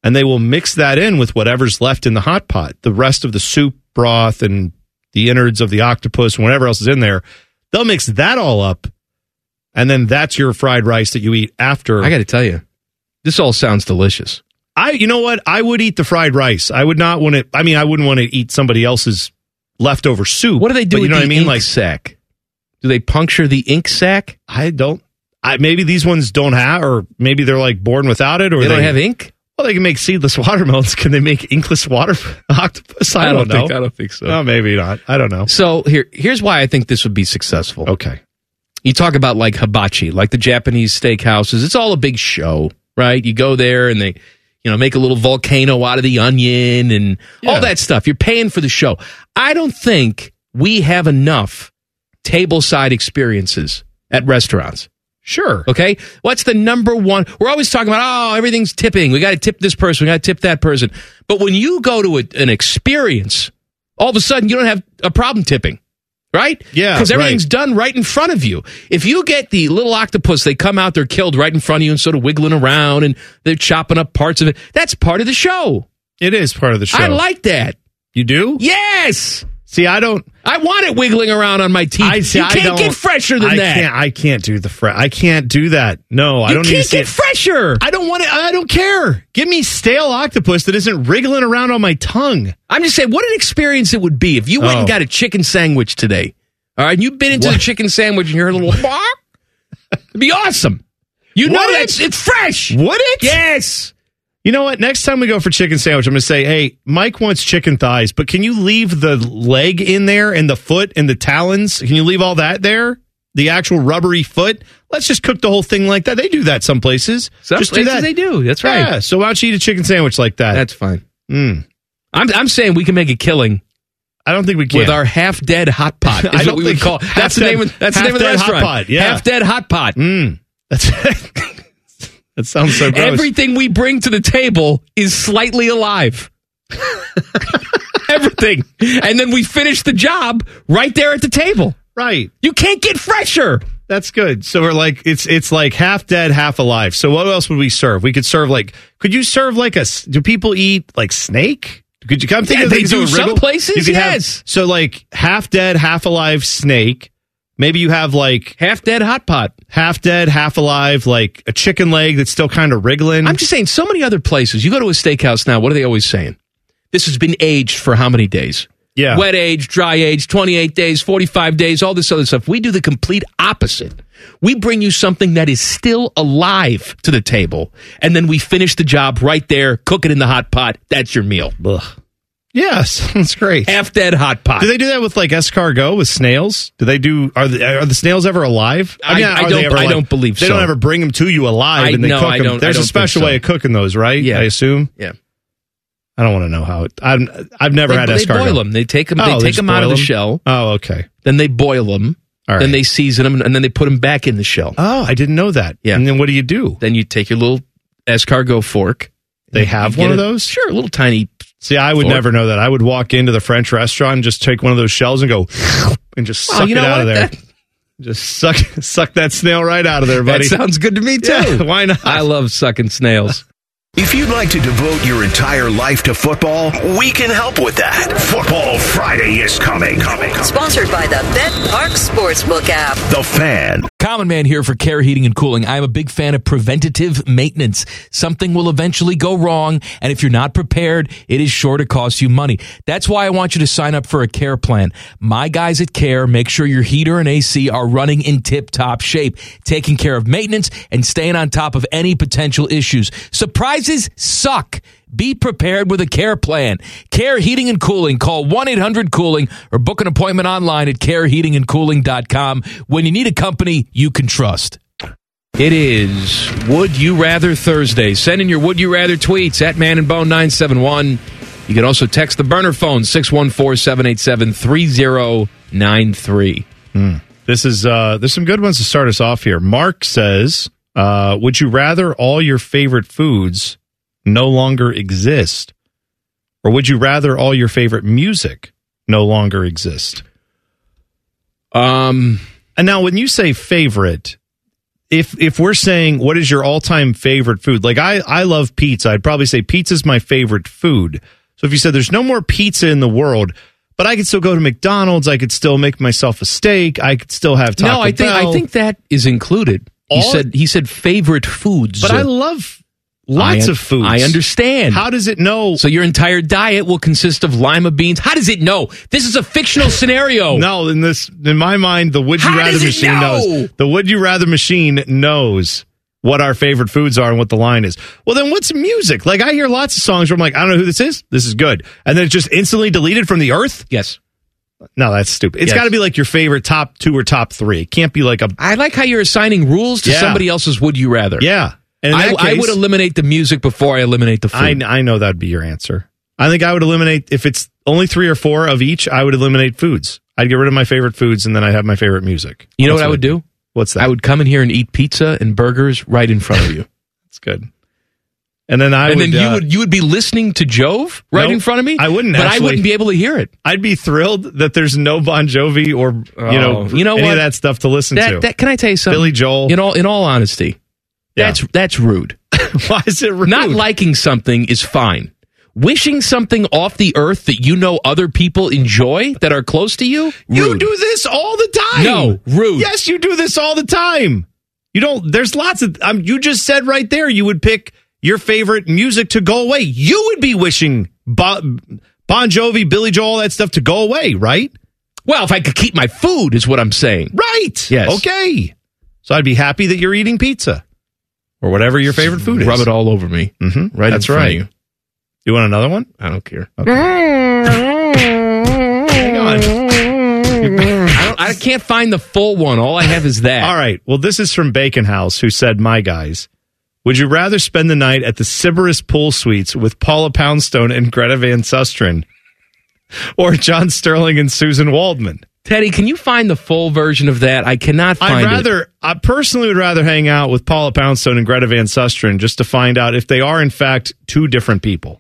and they will mix that in with whatever's left in the hot pot. The rest of the soup, broth, and the innards of the octopus and whatever else is in there, they'll mix that all up, and then that's your fried rice that you eat after. I got to tell you, this all sounds delicious. I, you know what? I would eat the fried rice. I would not want to. I mean, I wouldn't want to eat somebody else's leftover soup. What do they do but with you know the what I mean? ink Like, sac? Do they puncture the ink sac? I don't. I maybe these ones don't have, or maybe they're like born without it, or They don't have ink? Well, they can make seedless watermelons. Can they make inkless water octopus? I, I don't, don't think- know. I don't think so. No, maybe not. I don't know. So here, here's why I think this would be successful. Okay. You talk about like hibachi, like the Japanese steakhouses. It's all a big show, right? You go there and they, you know, make a little volcano out of the onion and Yeah. all that stuff. You're paying for the show. I don't think we have enough tableside experiences at restaurants. Sure. Okay? What's the number one? We're always talking about, oh, everything's tipping. We got to tip this person. We got to tip that person. But when you go to a, an experience, all of a sudden you don't have a problem tipping. Right? Yeah, Because everything's right. done right in front of you. If you get the little octopus, they come out, they're killed right in front of you and sort of wiggling around and they're chopping up parts of it. That's part of the show. It is part of the show. I like that. You do? Yes. See, I don't. I want it wiggling around on my teeth. I see. you I can't don't, get fresher than I that. Can't, I can't do the fresh. I can't do that. No, I you don't need to can't see get it. fresher. I don't want it. I don't care. Give me stale octopus that isn't wriggling around on my tongue. I'm just saying, what an experience it would be if you went Oh. and got a chicken sandwich today. All right, you've been into What? the chicken sandwich and you heard a little bark. It'd be awesome. You know Would it? that's it's fresh. Would it? Yes. You know what? Next time we go for chicken sandwich, I'm going to say, hey, Mike wants chicken thighs, but can you leave the leg in there and the foot and the talons? Can you leave all that there? The actual rubbery foot? Let's just cook the whole thing like that. They do that some places. Some just places do that. they do. That's right. Yeah, so why don't you eat a chicken sandwich like that? That's fine. Mm. I'm I'm saying we can make a killing I don't think we can. with our half dead hot pot. Is I don't what we would think- call. That's the half-dead- name. Of, that's the name of the half-dead hot restaurant. pot, yeah. Half dead hot pot. Mm. That's that sounds so gross. Everything we bring to the table is slightly alive. Everything, and then we finish the job right there at the table. Right. You can't get fresher. That's good. So we're like, it's it's like half dead, half alive. So what else would we serve? We could serve like, could you serve like a, s- do people eat like snake? Could you come think Yeah, of they things do that would some wriggle? places, You could have- yes. so like half dead, half alive snake. Maybe you have like Half dead hot pot. half dead, half alive, like a chicken leg that's still kind of wriggling. I'm just saying, so many other places. You go to a steakhouse now, what are they always saying? This has been aged for how many days? Yeah. Wet age, dry age, twenty-eight days, forty-five days, all this other stuff. We do the complete opposite. We bring you something that is still alive to the table, and then we finish the job right there, cook it in the hot pot. That's your meal. Ugh. Yes, that's great. Half dead hot pot. Do they do that with like escargot with snails? Do they do? Are the are the snails ever alive? I- not I are don't- they ever I alive? don't believe they so. don't ever bring them to you alive I- and they no, cook I them. don't- I There's don't a think special so. way of cooking those, right? Yeah. I assume. Yeah. I don't want to know how it. I've I've never They, had they escargot. boil them. They take them. Oh, they they take just them out of boil the them? shell. Oh, okay. Then they boil them. All right. Then they season them, and then they put them back in the shell. Oh, I didn't know that. Yeah. And then what do you do? Then you take your little escargot fork. They You have get one of it- those? Sure, a little tiny. See, I would Fork. never know that. I would walk into the French restaurant and just take one of those shells and go and just Oh, suck you it know out of what? there. That- Just suck suck that snail right out of there, buddy. That sounds good to me too. Yeah, why not? I love sucking snails. If you'd like to devote your entire life to football, we can help with that. Football Friday is coming. Coming. Sponsored by the Bet Park Sportsbook app. The Fan. Common Man here for Care Heating and Cooling. I'm a big fan of preventative maintenance. Something will eventually go wrong, and if you're not prepared, it is sure to cost you money. That's why I want you to sign up for a Care plan. My guys at Care make sure your heater and A C are running in tip-top shape, taking care of maintenance and staying on top of any potential issues. Surprises suck. Be prepared with a Care plan. Care Heating and Cooling. Call one eight hundred cooling or book an appointment online at care heating and cooling dot com when you need a company you can trust. It is Would You Rather Thursday. Send in your Would You Rather tweets at Man and Bone nine seven one. You can also text the burner phone six one four, seven eight seven, three zero nine three. This is uh there's some good ones to start us off here. Mark says, uh, would you rather all your favorite foods no longer exist? Or would you rather all your favorite music no longer exist? Um, And now when you say favorite, if if we're saying what is your all-time favorite food, like I, I love pizza. I'd probably say pizza's my favorite food. So if you said there's no more pizza in the world, but I could still go to McDonald's, I could still make myself a steak, I could still have Taco No, I think Bell. I think that is included. He All- said he said favorite foods. But I love lots I, of foods. I understand. How does it know? So your entire diet will consist of lima beans. How does it know? This is a fictional scenario. No, in this, in my mind, the Would You How Rather does it machine know? knows. The Would You Rather machine knows what our favorite foods are and what the line is. Well, then what's music? Like I hear lots of songs where I'm like, I don't know who this is. This is good, and then it's just instantly deleted from the earth. Yes. No, that's stupid. It's Yes. got to be like your favorite top two or top three. It can't be like a I like how you're assigning rules to Yeah. somebody else's Would You Rather. yeah. And in I, that I case, would eliminate the music before I eliminate the I food. I know that'd be your answer. I think I would eliminate if it's only three or four of each. I would eliminate foods. I'd get rid of my favorite foods and then I'd have my favorite music. You know That's what I would do? What's that? I would come in here and eat pizza and burgers right in front of you. That's good. And then I and would, then you uh, would you would be listening to Jove right Nope, in front of me. I wouldn't but I actually. wouldn't be able to hear it. I'd be thrilled that there's no Bon Jovi or you know Oh, you know any what? of that stuff to listen That, to. that can I tell you something? Billy Joel. In all in all honesty, Yeah. that's that's rude. Why is it rude? Not liking something is fine. Wishing something off the earth that you know other people enjoy that are close to you, you rude. do this all the time. No, rude. Yes, you do this all the time. You don't. There's lots of. Um, you just said right there you would pick your favorite music to go away. You would be wishing Bon, bon Jovi, Billy Joel, all that stuff to go away, right? Well, if I could keep my food, is what I'm saying. Right. Yes. Okay. So I'd be happy that you're eating pizza or whatever your favorite food is. Rub it all over me. Mm-hmm. Right That's in front right. of you. You want another one? I don't care. Okay. Hang on. I, don't, I can't find the full one. All I have is that. All right. Well, this is from Bacon House, who said, "My guys, would you rather spend the night at the Sybaris Pool Suites with Paula Poundstone and Greta Van Susteren, or John Sterling and Susan Waldman?" Teddy, can you find the full version of that? I cannot find I'd it. rather, I personally would rather hang out with Paula Poundstone and Greta Van Susteren just to find out if they are in fact two different people.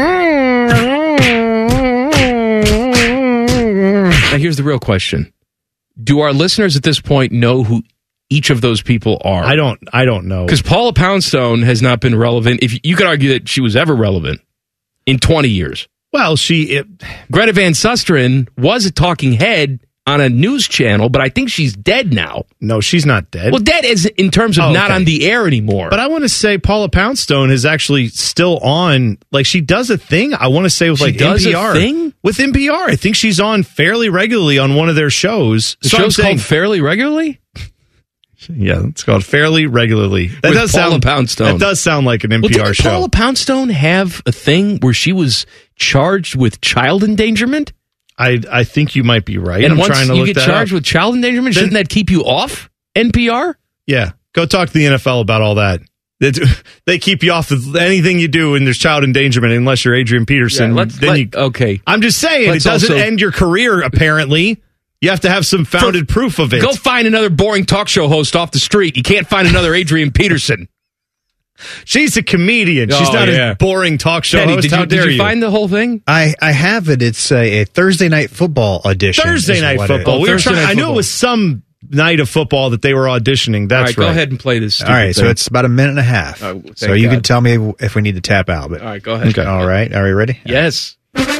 Now, here's the real question. Do our listeners at this point know who each of those people are? I don't. I don't know. Because Paula Poundstone has not been relevant. If you could argue that she was ever relevant in twenty years. Well, she. It, Greta Van Susteren was a talking head on a news channel, but I think she's dead now. no, she's not dead. Well, dead as in terms of Oh, not okay. on the air anymore. But I want to say Paula Poundstone is actually still on. Like she does a thing. I want to say with She like does a N P R thing? with N P R. I think she's on fairly regularly on one of their shows. the So I'm show's saying- called Fairly Regularly? yeah, it's called Fairly Regularly. That With does Paula sound Poundstone. That does sound like an N Well, P R didn't show. Paula Poundstone have a thing where she was charged with child endangerment? I I think you might be right. And I'm once trying to you look get that charged up. with child endangerment, Then- shouldn't that keep you off N P R? Yeah, go talk to the N F L about all that. They, do- they keep you off of anything you do, and there's child endangerment unless you're Adrian Peterson. Yeah, let's- then let- you, okay. I'm just saying Let's it doesn't also- end your career. Apparently, you have to have some founded proof of it. Go find another boring talk show host off the street. You can't find another Adrian Peterson. She's a comedian. She's Oh, not yeah. a boring talk show Teddy, host. did How you, dare did you find the whole thing? I, I have it. It's a, a Thursday night football audition. Thursday is night what it- football. Oh, we were Thursday trying, night I knew football. it was some night of football that they were auditioning. That's All right, right. go ahead and play this. All right, stupid so thing. it's about a minute and a half. Oh, thank so you God. can tell me if we need to tap out. But All right, go ahead. Okay. all right, are we ready? Yes.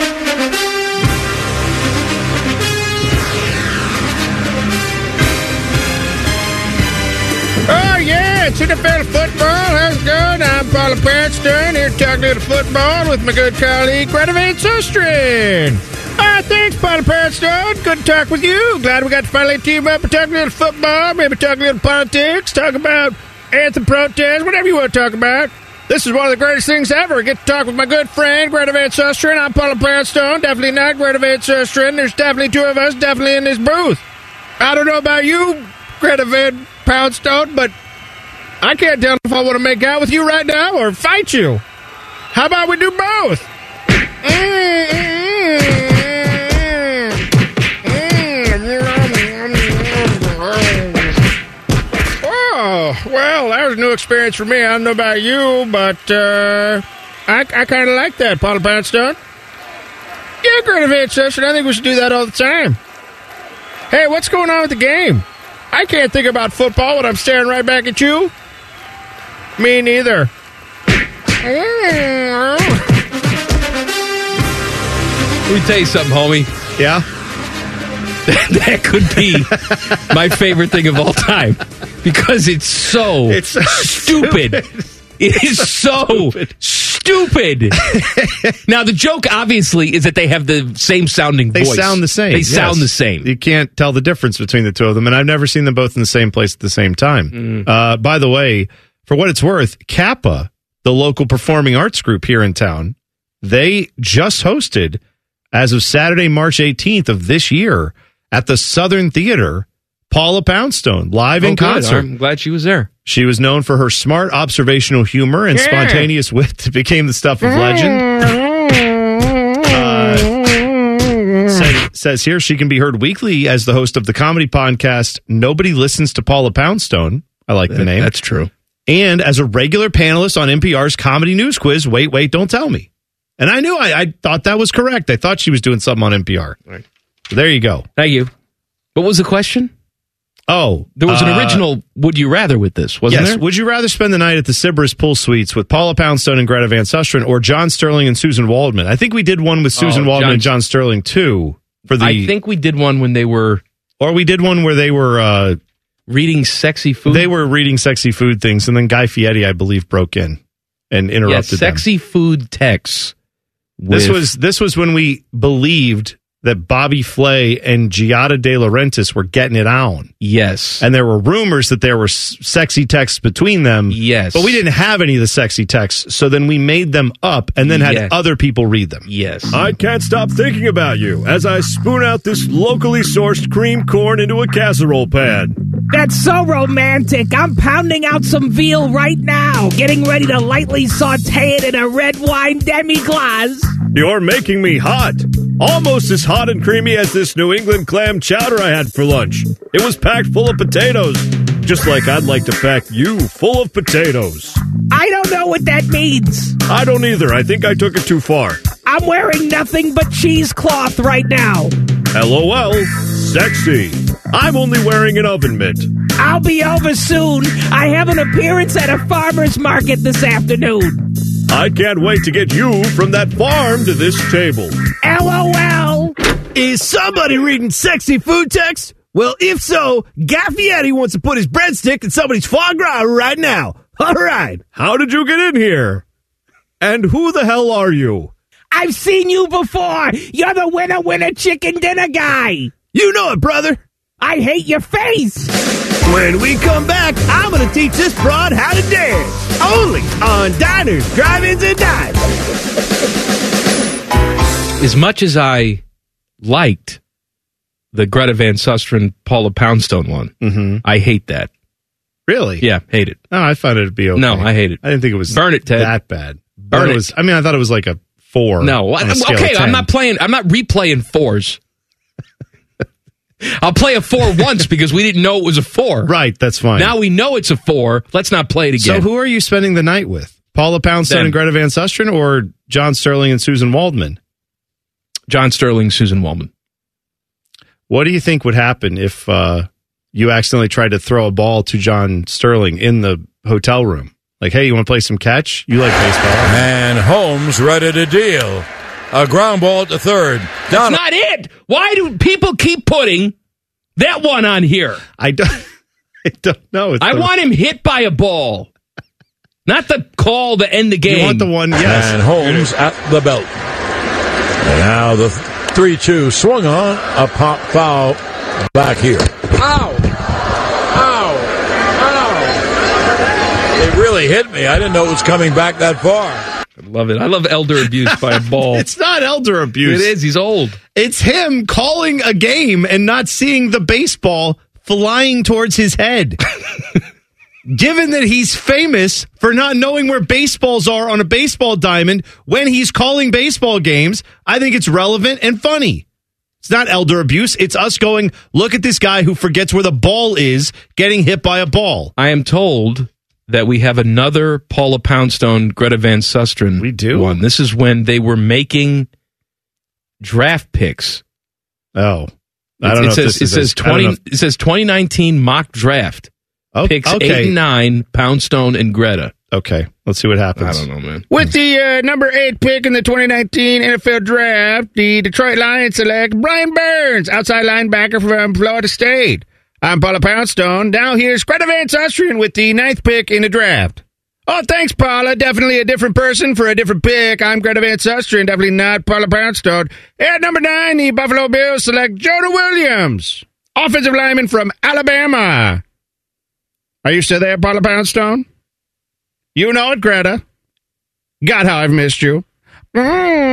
Oh, yeah, it's N F L football. How's it going? I'm Paula Poundstone here to talk a little football with my good colleague, Greta Van Susteren. Ah, thanks, Paula Poundstone. Good to talk with you. Glad we got to finally team up and talk a little football, maybe talk a little politics, talk about anthem protests, whatever you want to talk about. This is one of the greatest things ever. I get to talk with my good friend, Greta Van Susteren. I'm Paula Poundstone. Definitely not Greta Van Susteren. There's definitely two of us definitely in this booth. I don't know about you, Greta Van Poundstone, but I can't tell if I want to make out with you right now or fight you. How about we do both? Oh, well, that was a new experience for me. I don't know about you, but uh, I, I kind of like that, Paula Poundstone. Yeah, Greta Van Susteren, I think we should do that all the time. Hey, what's going on with the game? I can't think about football when I'm staring right back at you. Me neither. Let me tell you something, homie. Yeah? That could be my favorite thing of all time because it's so It's so stupid. stupid. It is so stupid. Now, the joke, obviously, is that they have the same sounding They voice. sound the same. They yes. sound the same. You can't tell the difference between the two of them, and I've never seen them both in the same place at the same time. Mm. Uh, by the way, for what it's worth, Kappa, the local performing arts group here in town, they just hosted, as of Saturday, March eighteenth of this year, at the Southern Theater, Paula Poundstone, live Oh, in good. concert. I'm glad she was there. She was known for her smart observational humor and Yeah. spontaneous wit that became the stuff of legend. Uh, says, says here she can be heard weekly as the host of the comedy podcast Nobody Listens to Paula Poundstone. I like the name. That's true. And as a regular panelist on N P R's comedy news quiz, Wait, Wait, Don't Tell Me. And I knew, I, I thought that was correct. I thought she was doing something on N P R. Right. So there you go. Thank you. What was the question? Oh. There was an uh, original Would You Rather with this, wasn't yes. there? Would you rather spend the night at the Sybaris Pool Suites with Paula Poundstone and Greta Van Susteren or John Sterling and Susan Waldman? I think we did one with Susan Oh, Waldman John- and John Sterling, too. For the, I think we did one when they were Or we did one where they were... Uh, reading sexy food. They were reading sexy food things, and then Guy Fieri, I believe, broke in and yeah, interrupted them. sexy food texts. This with- was this was when we believed that Bobby Flay and Giada De Laurentiis were getting it on. Yes. And there were rumors that there were s- sexy texts between them. Yes. But we didn't have any of the sexy texts, so then we made them up and then had Yes. other people read them. Yes. I can't stop thinking about you as I spoon out this locally sourced cream corn into a casserole pan. That's so romantic. I'm pounding out some veal right now, getting ready to lightly saute it in a red wine demi-glace. You're making me hot. Almost as hot and creamy as this New England clam chowder I had for lunch. It was packed full of potatoes, just like I'd like to pack you full of potatoes. I don't know what that means. I don't either. I think I took it too far. I'm wearing nothing but cheesecloth right now. LOL. Sexy. I'm only wearing an oven mitt. I'll be over soon. I have an appearance at a farmer's market this afternoon. I can't wait to get you from that farm to this table. LOL. Is somebody reading sexy food text? Well, if so, Guy Fieri wants to put his breadstick in somebody's foie gras right now. All right. How did you get in here? And who the hell are you? I've seen you before. You're the winner winner chicken dinner guy. You know it, brother. I hate your face. When we come back, I'm going to teach this broad how to dance. Only on Diners, Drive-Ins, and Dives. As much as I liked the Greta Van Susteren, Paula Poundstone one, Mm-hmm. I hate that. Really? Yeah, hate it. Oh, I found it to be okay. No, I hate it. I didn't think it was Burn it, Ted. that bad. Burn Thought it. Was, I mean, I thought it was like a four. No, on a scale okay, of I'm ten. not playing. I'm not replaying fours. I'll play a four once because we didn't know it was a four. Right, that's fine. Now we know it's a four. Let's not play it So again. who are you spending the night with? Paula Poundstone Them. and Greta Van Susteren or John Sterling and Susan Waldman? John Sterling, Susan Waldman. What do you think would happen if uh, you accidentally tried to throw a ball to John Sterling in the hotel room? Like, hey, you want to play some catch? You like baseball. And Holmes ready to deal. A ground ball at the third. That's not it. Why do people keep putting that one on here? I don't, I don't know. It's I the- want him hit by a ball. Not the call to end the game. You want the one, yes. And Holmes at the belt. And now the three two swung on. A pop foul back here. Ow. Ow. Ow. It really hit me. I didn't know it was coming back that far. I love it. I love elder abuse by a ball. It's not elder abuse. It is. He's old. It's him calling a game and not seeing the baseball flying towards his head. Given that he's famous for not knowing where baseballs are on a baseball diamond when he's calling baseball games, I think it's relevant and funny. It's not elder abuse. It's us going, look at this guy who forgets where the ball is getting hit by a ball. I am told that we have another Paula Poundstone, Greta Van Susteren We do? one. This is when they were making draft picks. Oh. I don't it know. Says, if this it is says as- I don't twenty. know if- It says twenty nineteen mock draft. Oh, Picks okay. eight and nine. Poundstone and Greta. Okay, let's see what happens. I don't know, man. With the uh, number eight pick in the twenty nineteen N F L Draft, the Detroit Lions select Brian Burns, outside linebacker from Florida State. I'm Paula Poundstone. Now here's Greta Van Susteren with the ninth pick in the draft. Oh, thanks, Paula. Definitely a different person for a different pick. I'm Greta Van Susteren, definitely not Paula Poundstone. At number nine, the Buffalo Bills select Jonah Williams, offensive lineman from Alabama. Are you still there, Paula Poundstone? You know it, Greta. God, how I've missed you. Of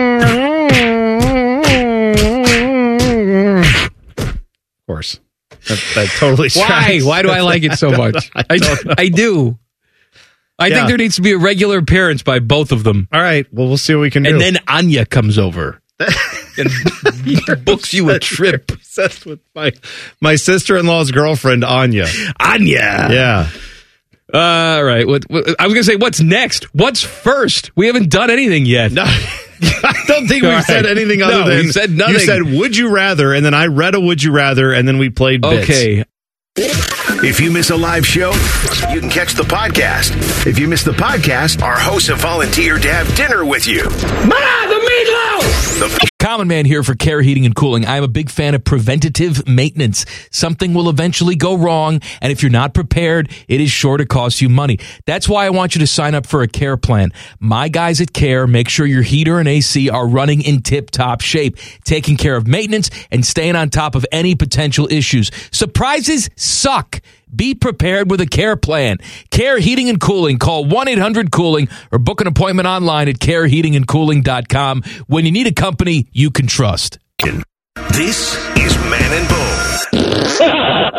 course. That, that totally Why? strikes. Why do I like it so much? I, I, don't know. I do. I Yeah. think there needs to be a regular appearance by both of them. All right. Well, we'll see what we can do. And then Anya comes over and books you a trip. Obsessed with my my sister-in-law's girlfriend, Anya. Anya. Yeah. All right. What, what, I was going to say, what's next? What's first? We haven't done anything yet. No, I don't think we've All said right. anything No, other than we said nothing. You said "Would you rather," and then I read a "Would you rather," and then we played bits. Okay. If you miss a live show, you can catch the podcast. If you miss the podcast, our hosts have volunteered to have dinner with you. Ma, the meatloaf! The Common Man here for Care Heating and Cooling. I'm a big fan of preventative maintenance. Something will eventually go wrong, and if you're not prepared, it is sure to cost you money. That's why I want you to sign up for a Care plan. My guys at Care make sure your heater and A C are running in tip-top shape, taking care of maintenance and staying on top of any potential issues. Surprises suck. Be prepared with a Care plan. Care Heating and Cooling. Call one eight hundred cooling or book an appointment online at care heating and cooling dot com when you need a company you can trust. This is Man and Bone.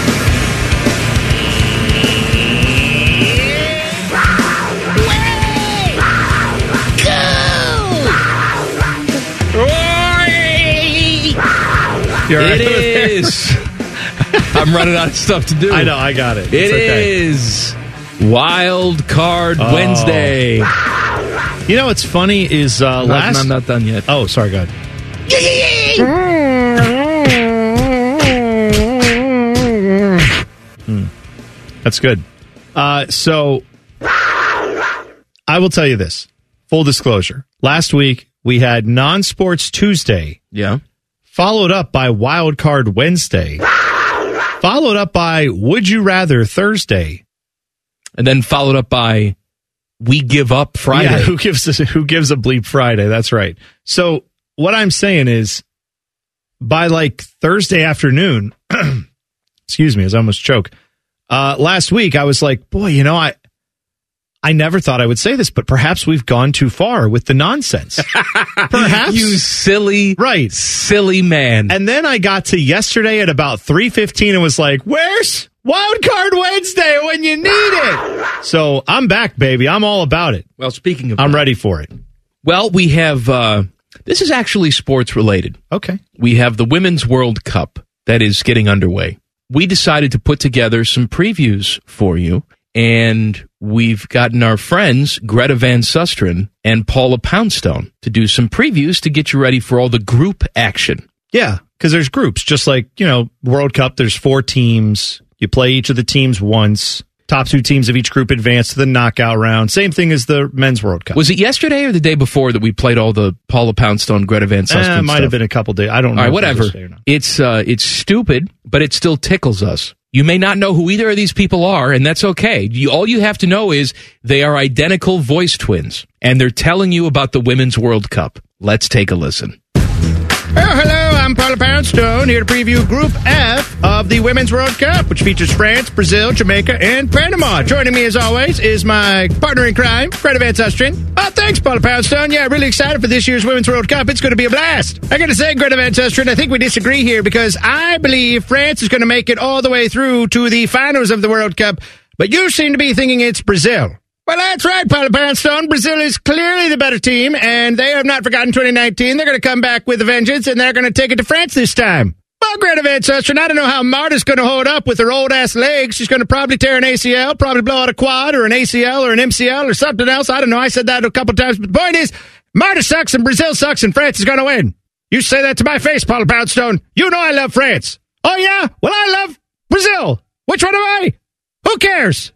You're It right with that. is. I'm running out of stuff to do. I know. I got it. It It's okay. is Wild Card Oh. Wednesday. You know what's funny is uh, I'm last. not, I'm not done yet. Oh, sorry. Go ahead. Hmm. That's good. Uh, so I will tell you this. Full disclosure. Last week we had non-sports Tuesday. Yeah. Followed up by Wild Card Wednesday. Followed up by Would You Rather Thursday. And then followed up by We Give Up Friday. Yeah, who gives a, who gives a bleep Friday? That's right. So what I'm saying is, by like Thursday afternoon, excuse me, as I almost choke. Uh, last week I was like, boy, you know, I I never thought I would say this, but perhaps we've gone too far with the nonsense. Perhaps You silly, right, silly man. And then I got to yesterday at about three fifteen and was like, where's Wild Card Wednesday when you need it? So I'm back, baby. I'm all about it. Well, speaking of I'm that, ready for it. Well, we have, uh, this is actually sports related. Okay. We have the Women's World Cup that is getting underway. We decided to put together some previews for you, and we've gotten our friends Greta Van Susteren and Paula Poundstone to do some previews to get you ready for all the group action. Yeah, because there's groups, just like, you know, World Cup, there's four teams. You play each of the teams once. Top two teams of each group advance to the knockout round. Same thing as the Men's World Cup. Was it yesterday or the day before that we played all the Paula Poundstone, Greta Van Susteren Eh, it might stuff? have been a couple days. I don't know. All right, if it was whatever. yesterday or not. It's uh, it's stupid, but it still tickles us. You may not know who either of these people are, and that's okay. You, all you have to know is they are identical voice twins, and they're telling you about the Women's World Cup. Let's take a listen. Oh, hello, I'm Paula Poundstone, here to preview Group F of the Women's World Cup, which features France, Brazil, Jamaica, and Panama. Joining me, as always, is my partner in crime, Greta Van Susteren. Oh, thanks, Paula Poundstone. Yeah, really excited for this year's Women's World Cup. It's going to be a blast. I got to say, Greta Van Susteren, I think we disagree here because I believe France is going to make it all the way through to the finals of the World Cup, but you seem to be thinking it's Brazil. Well, that's right, Paula Poundstone. Brazil is clearly the better team, and they have not forgotten twenty nineteen. They're going to come back with a vengeance, and they're going to take it to France this time. Well, Greta Van Susteren, I don't know how Marta's going to hold up with her old-ass legs. She's going to probably tear an A C L, probably blow out a quad or an A C L or an M C L or something else. I don't know. I said that a couple times. But the point is, Marta sucks and Brazil sucks, and France is going to win. You say that to my face, Paula Poundstone. You know I love France. Oh, yeah? Well, I love Brazil. Which one am I? Who cares?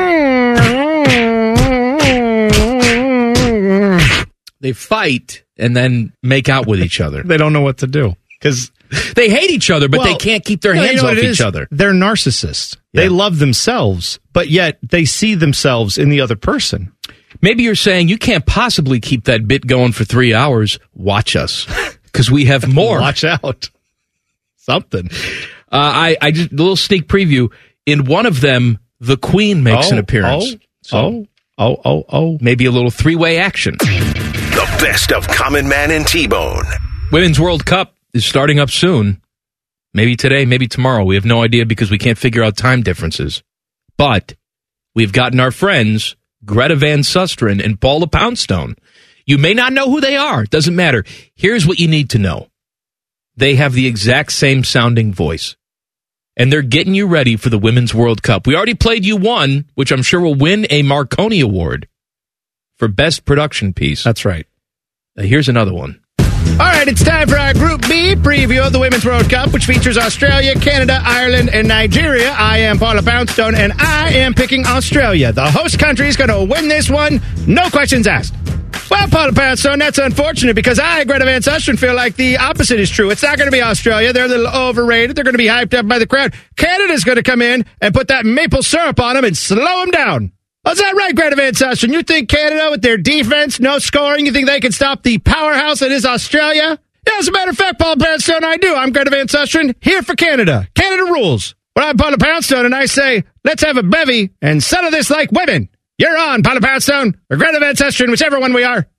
They fight and then make out with each other. They don't know what to do because they hate each other, but well, they can't keep their you know, hands you know off each each other. They're narcissists. Yeah. They love themselves, but yet they see themselves in the other person. Maybe you're saying you can't possibly keep that bit going for three hours. Watch us, because we have more. Watch out. Something. Uh, I, I just a little sneak preview. In one of them, the Queen makes oh, an appearance. Oh, so, oh, oh, oh, oh. Maybe a little three-way action. The best of Common Man and T-Bone. Women's World Cup is starting up soon. Maybe today, maybe tomorrow. We have no idea because we can't figure out time differences. But we've gotten our friends, Greta Van Susteren and Paula Poundstone. You may not know who they are. Doesn't matter. Here's what you need to know. They have the exact same sounding voice. And they're getting you ready for the Women's World Cup. We already played you one, which I'm sure will win a Marconi Award for Best Production Piece. That's right. Uh, here's another one. All right, it's time for our Group B preview of the Women's World Cup, which features Australia, Canada, Ireland, and Nigeria. I am Paula Poundstone, and I am picking Australia. The host country is going to win this one, no questions asked. Well, Paula Poundstone, that's unfortunate because I, Greta Van Susteren, feel like the opposite is true. It's not going to be Australia. They're a little overrated. They're going to be hyped up by the crowd. Canada's going to come in and put that maple syrup on them and slow them down. Oh, is that right, Greta Van Susteren? You think Canada, with their defense, no scoring, you think they can stop the powerhouse that is Australia? Yeah, as a matter of fact, Paula Poundstone, I do. I'm Greta Van Susteren, here for Canada. Canada rules. Well, I'm Paula Poundstone, and I say, let's have a bevy and settle this like women. You're on, Paula Poundstone, or Greta Van Susteren, whichever one we are.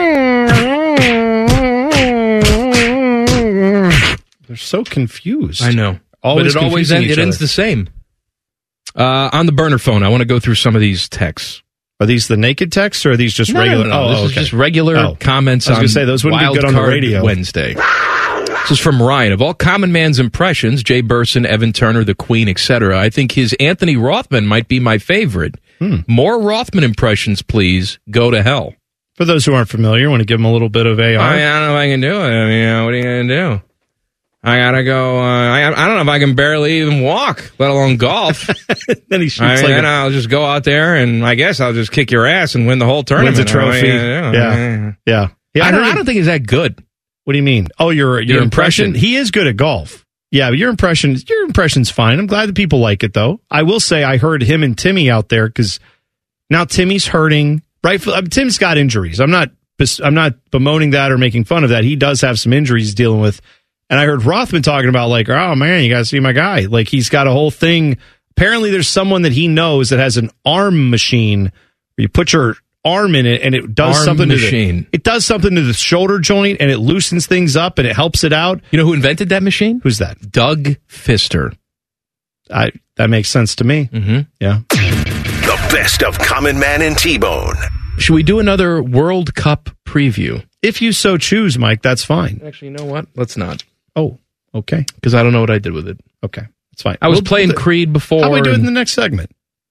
They're so confused. I know. Always but it always confusing ends, each it ends other. the same. Uh, on the burner phone, I want to go through some of these texts. Are these the naked texts, or are these just No, regular? no, no, Oh, this is okay. just regular Oh. comments I was on gonna say, those wouldn't be Wild good on the Card radio. Wednesday. This is from Ryan. Of all Common Man's impressions, Jay Burson, Evan Turner, the Queen, et cetera, I think his Anthony Rothman might be my favorite. Hmm. More Rothman impressions, please. Go to hell. For those who aren't familiar, want to give them a little bit of A R? I, mean, I don't know if I can do it. I mean, uh, what are you going to do? I gotta go. Uh, I, I don't know if I can barely even walk, let alone golf. Then he shoots I mean, like then a, I'll just go out there and I guess I'll just kick your ass and win the whole tournament. wins a trophy. I mean, yeah, Yeah, yeah. yeah I, don't, heard I him- don't think he's that good. What do you mean? Oh, your your Your impression. impression. He is good at golf. Yeah, but your impression your impression's fine. I'm glad that people like it though. I will say I heard him and Timmy out there because now Timmy's hurting. Right, I mean, Tim's got injuries. I'm not I'm not bemoaning that or making fun of that. He does have some injuries he's dealing with. And I heard Rothman talking about like, oh man, you got to see my guy. Like he's got a whole thing. Apparently, there's someone that he knows that has an arm machine where you put your arm in it and it does Arm something machine. to the, it does something to the shoulder joint and it loosens things up and it helps it out. You know who invented that machine? Who's that? Doug Pfister. I that makes sense to me. Mm-hmm. Yeah. The best of Common Man and T-Bone. Should we do another World Cup preview? If you so choose, Mike, that's fine. Actually, you know what? Let's not. Oh, okay. Because I don't know what I did with it. Okay. That's fine. I was We'll- playing we'll- Creed before. How about we do it in and- the next segment?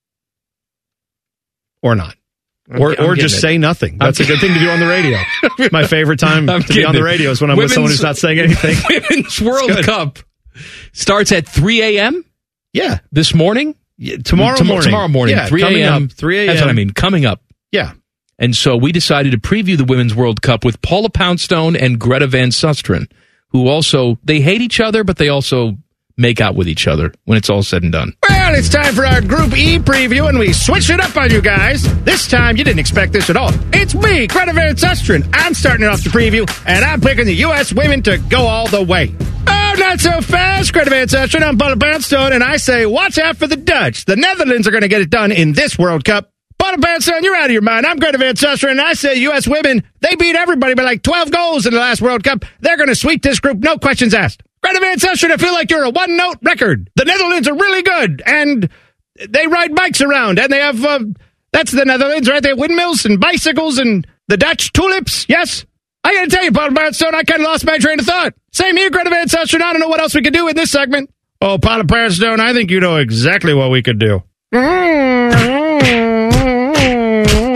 Or not. I'm Or ge- I'm or getting just it. say nothing. That's I'm a good thing to do on the radio. My favorite time I'm to be getting on the it. radio is when I'm with someone Women's- who's not saying anything. Women's World good. Cup starts at three a.m. Yeah. this morning. Yeah, tomorrow Tom- morning. Tomorrow morning, Yeah, three coming a.m. up, three a.m. That's what I mean. Coming up. Yeah. And so we decided to preview the Women's World Cup with Paula Poundstone and Greta Van Susteren, who also, they hate each other, but they also make out with each other when it's all said and done. Well, it's time for our Group E preview, and we switched it up on you guys. This time, you didn't expect this at all. It's me, Greta Van Susteren. I'm starting it off the preview, and I'm picking the U S women to go all the way. Oh, not so fast, Greta Van Susteren. I'm Paula Poundstone, and I say, watch out for the Dutch. The Netherlands are going to get it done in this World Cup. Paula Poundstone, you're out of your mind. I'm Greta Van Susteren, and I say U S women, they beat everybody by like twelve goals in the last World Cup. They're going to sweep this group, no questions asked. Greta Van Susteren, I feel like you're a one-note record. The Netherlands are really good, and they ride bikes around, and they have, uh, that's the Netherlands, right? They have windmills and bicycles and the Dutch tulips, yes? I got to tell you, Paula Poundstone, I kind of lost my train of thought. Same here, Greta Van Susteren. I don't know what else we could do in this segment. Oh, Paula Poundstone, I think you know exactly what we could do.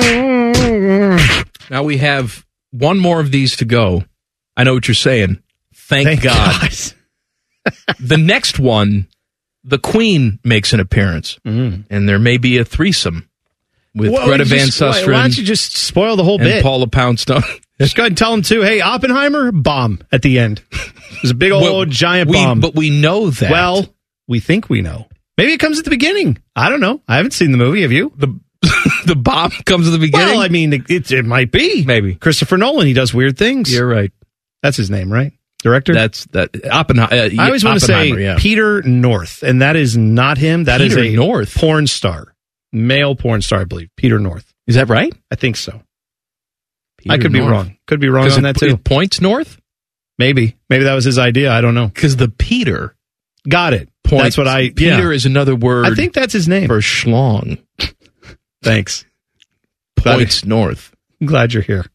Now we have one more of these to go. I know what you're saying. Thank, Thank God. God. The next one, the Queen makes an appearance, Mm. and there may be a threesome with Well, Greta Van just- why- Susteren. Why don't you just spoil the whole and bit? Paula Poundstone. Just go ahead and tell them too. Hey, Oppenheimer, bomb at the end. There's a big old Well, giant we- bomb. But we know that. Well, we think we know. Maybe it comes at the beginning. I don't know. I haven't seen the movie. Have you? The the bomb comes at the beginning? Well, I mean, it, it might be. Maybe. Christopher Nolan, he does weird things. You're right. That's his name, right? Director? That's that. Oppenheimer. Uh, I always want to say yeah. Peter North, and that is not him. That is Peter a North. porn star. Male porn star, I believe. Peter North. Is that right? I think so. Peter I could North. be wrong. Could be wrong 'Cause on it- that too. it points north? Maybe. Maybe that was his idea. I don't know. Because the Peter Got it. points. That's what I. Peter yeah. is another word. I think that's his name. for schlong. Thanks. Points north. I'm glad you're here.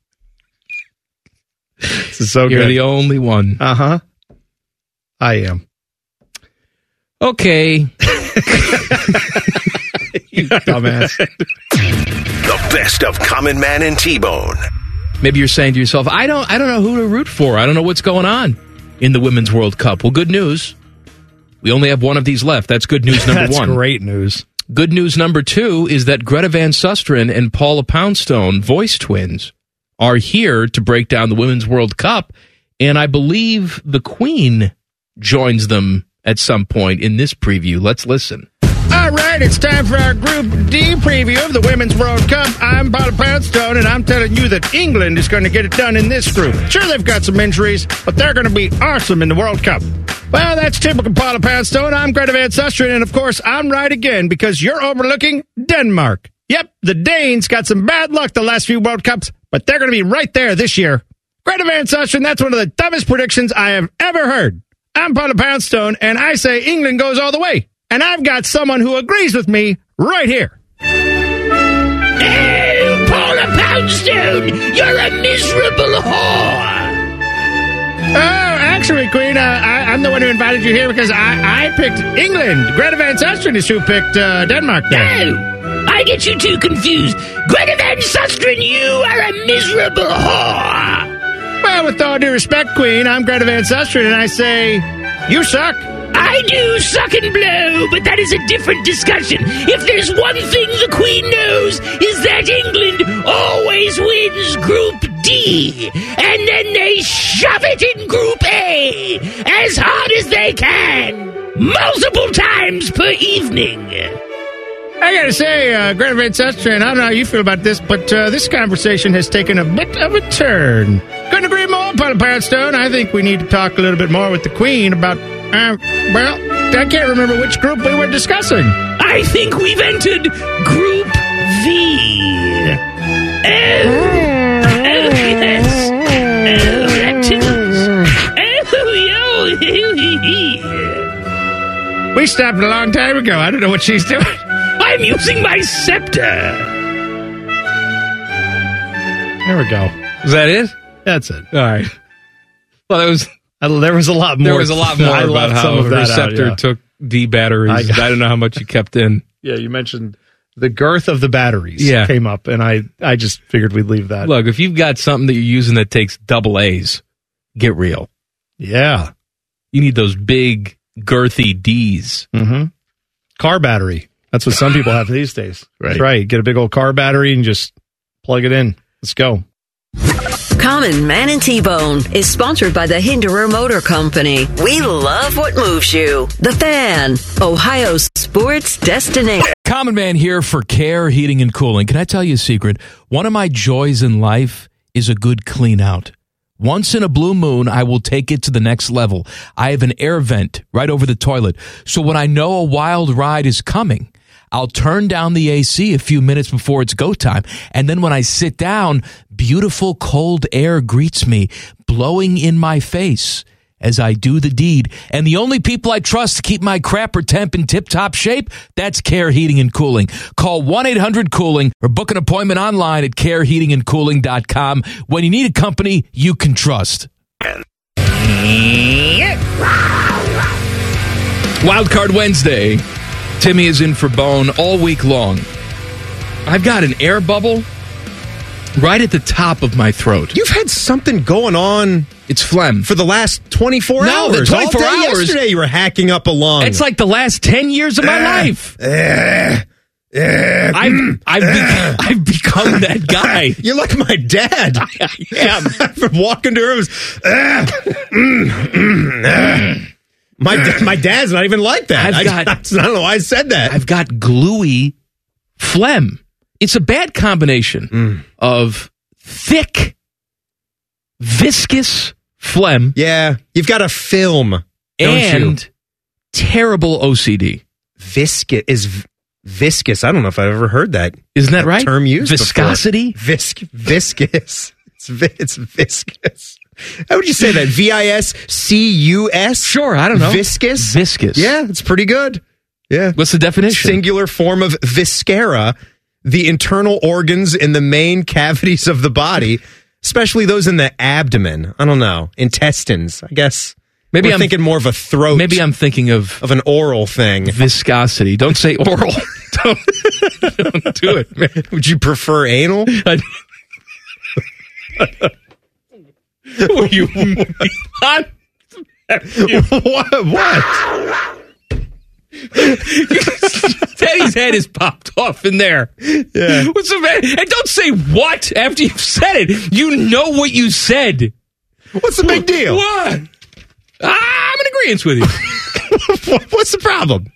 This is so You're good. the only one. Uh huh. I am. Okay. You dumbass. The best of Common Man and T-Bone. Maybe you're saying to yourself, I don't I don't know who to root for. I don't know what's going on in the Women's World Cup. Well, good news. We only have one of these left. That's good news number That's one. great news. Good news number two is that Greta Van Susteren and Paula Poundstone, voice twins, are here to break down the Women's World Cup. And I believe the Queen joins them at some point in this preview. Let's listen. All right, it's time for our Group D preview of the Women's World Cup. I'm Paula Poundstone, and I'm telling you that England is going to get it done in this group. Sure, they've got some injuries, but they're going to be awesome in the World Cup. Well, that's typical Paula Poundstone. I'm Greta Van Susteren, and of course, I'm right again because you're overlooking Denmark. Yep, the Danes got some bad luck the last few World Cups, but they're going to be right there this year. Greta Van Susteren, that's one of the dumbest predictions I have ever heard. I'm Paula Poundstone, and I say England goes all the way. And I've got someone who agrees with me right here. Oh, Paula Poundstone, you're a miserable whore. Oh, actually, Queen, uh, I, I'm the one who invited you here because I, I picked England. Greta Van Susteren is who picked uh, Denmark there. No, I get you two confused. Greta Van Susteren, you are a miserable whore. Well, with all due respect, Queen, I'm Greta Van Susteren, and I say, you suck. I do suck and blow, but that is a different discussion. If there's one thing the Queen knows, is that England always wins Group D, and then they shove it in Group A as hard as they can, multiple times per evening. I gotta say, uh, Greta Van Susteren, I don't know how you feel about this, but uh, this conversation has taken a bit of a turn. Couldn't agree more, Paula Poundstone. I think we need to talk a little bit more with the Queen about, uh, well, I can't remember which group we were discussing. I think we've entered Group V. Oh, oh yes. Oh, reptiles. Oh, yo. We stopped a long time ago. I don't know what she's doing. I'm using my scepter. There we go. Is that it? That's it. All right. Well, that was I, there was a lot more. there was a lot more I about left how some of her that scepter out, yeah. took D batteries. I I, got- don't know how much you kept in. Yeah, you mentioned the girth of the batteries. Yeah. Came up, and I, I just figured we'd leave that. Look, if you've got something that you're using that takes double A's, get real. Yeah. You need those big, girthy D's. Mm-hmm. Car battery. That's what some people have these days. Right. That's right. Get a big old car battery and just plug it in. Let's go. Common Man and T-Bone is sponsored by the Hinderer Motor Company. We love what moves you. The Fan, Ohio's sports destination. Common Man here for Care Heating and Cooling. Can I tell you a secret? One of my joys in life is a good clean out. Once in a blue moon, I will take it to the next level. I have an air vent right over the toilet. So when I know a wild ride is coming, I'll turn down the A C a few minutes before it's go time. And then when I sit down, beautiful cold air greets me, blowing in my face as I do the deed. And the only people I trust to keep my crapper temp in tip-top shape, that's Care Heating and Cooling. Call one eight hundred cooling or book an appointment online at care heating and cooling dot com when you need a company you can trust. Wildcard Wednesday. Timmy is in for Bone all week long. I've got an air bubble Right at the top of my throat. You've had something going on. It's phlegm. For the last twenty-four no, hours. The twenty-four All day hours. Yesterday you were hacking up a lung. It's like the last ten years of my uh, life. Uh, uh, I've, I've, be- I've become that guy. You're like my dad. I am. From walking to rooms. Uh, mm, mm, uh. My my dad's not even like that. I've I, got, I, I don't know why I said that. I've got gluey phlegm. It's a bad combination mm. of thick, viscous phlegm. Yeah, you've got a film, and you? terrible O C D. Viscous is v- viscous. I don't know if I've ever heard that. Isn't that, that right? Term used viscosity. Vis- viscous. It's vi- it's viscous. How would you say that? V I S C U S? Sure, I don't know. Viscous? Viscous. Yeah, it's pretty good. Yeah. What's the definition? Singular form of viscera, the internal organs in the main cavities of the body, especially those in the abdomen. I don't know. Intestines, I guess. Maybe We're I'm thinking more of a throat. Maybe I'm thinking of... Of an oral thing. Viscosity. Don't say oral. don't, don't do it, man. Would you prefer anal? Were you what? what? What? Teddy's head is popped off in there. Yeah. What's the matter? And don't say what after you've said it. You know what you said. What's the big deal? What? Ah, I'm in agreement with you. What's the problem?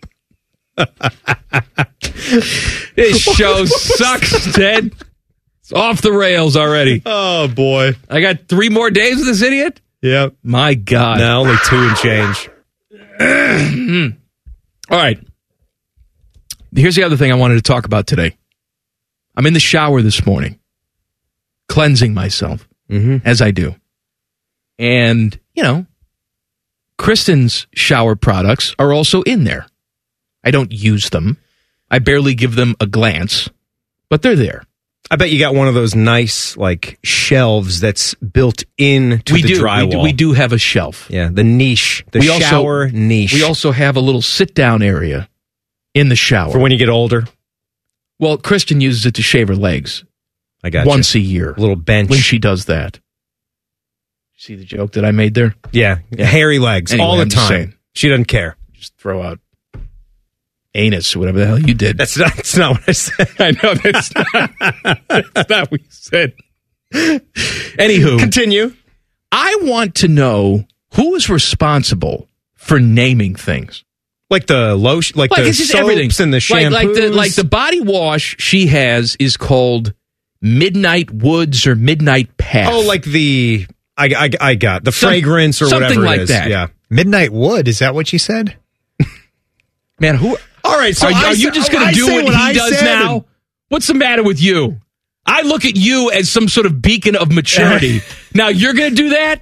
This show sucks, Ted. It's off the rails already. Oh, boy. I got three more days with this idiot? Yep. My God. No, only two and change. All right. Here's the other thing I wanted to talk about today. I'm in the shower this morning, cleansing myself, mm-hmm. as I do. And, you know, Kristen's shower products are also in there. I don't use them. I barely give them a glance, but they're there. I bet you got one of those nice, like, shelves that's built into we the do. drywall. We do. We do have a shelf. Yeah, the niche, the we shower also, niche. We also have a little sit-down area in the shower. For when you get older? Well, Kristen uses it to shave her legs. I got Once you. a year. A little bench. When she does that. See the joke that I made there? Yeah, yeah. Hairy legs anyway, all the I'm time. She doesn't care. Just throw out anus or whatever the hell you did. That's not, that's not what I said. I know, that's not, that's not what you said. Anywho. Continue. I want to know who is responsible for naming things. Like the lotion, like, like the soaps everything. and the shampoos. Like, like, the, like the body wash she has is called Midnight Woods or Midnight Path. Oh, like the, I, I, I got, the Some, fragrance or whatever like it is. That. Yeah. Midnight Wood, is that what you said? Man, who... All right, so are, I, are you just going to do what, what he I does now? And... What's the matter with you? I look at you as some sort of beacon of maturity. Now you're going to do that?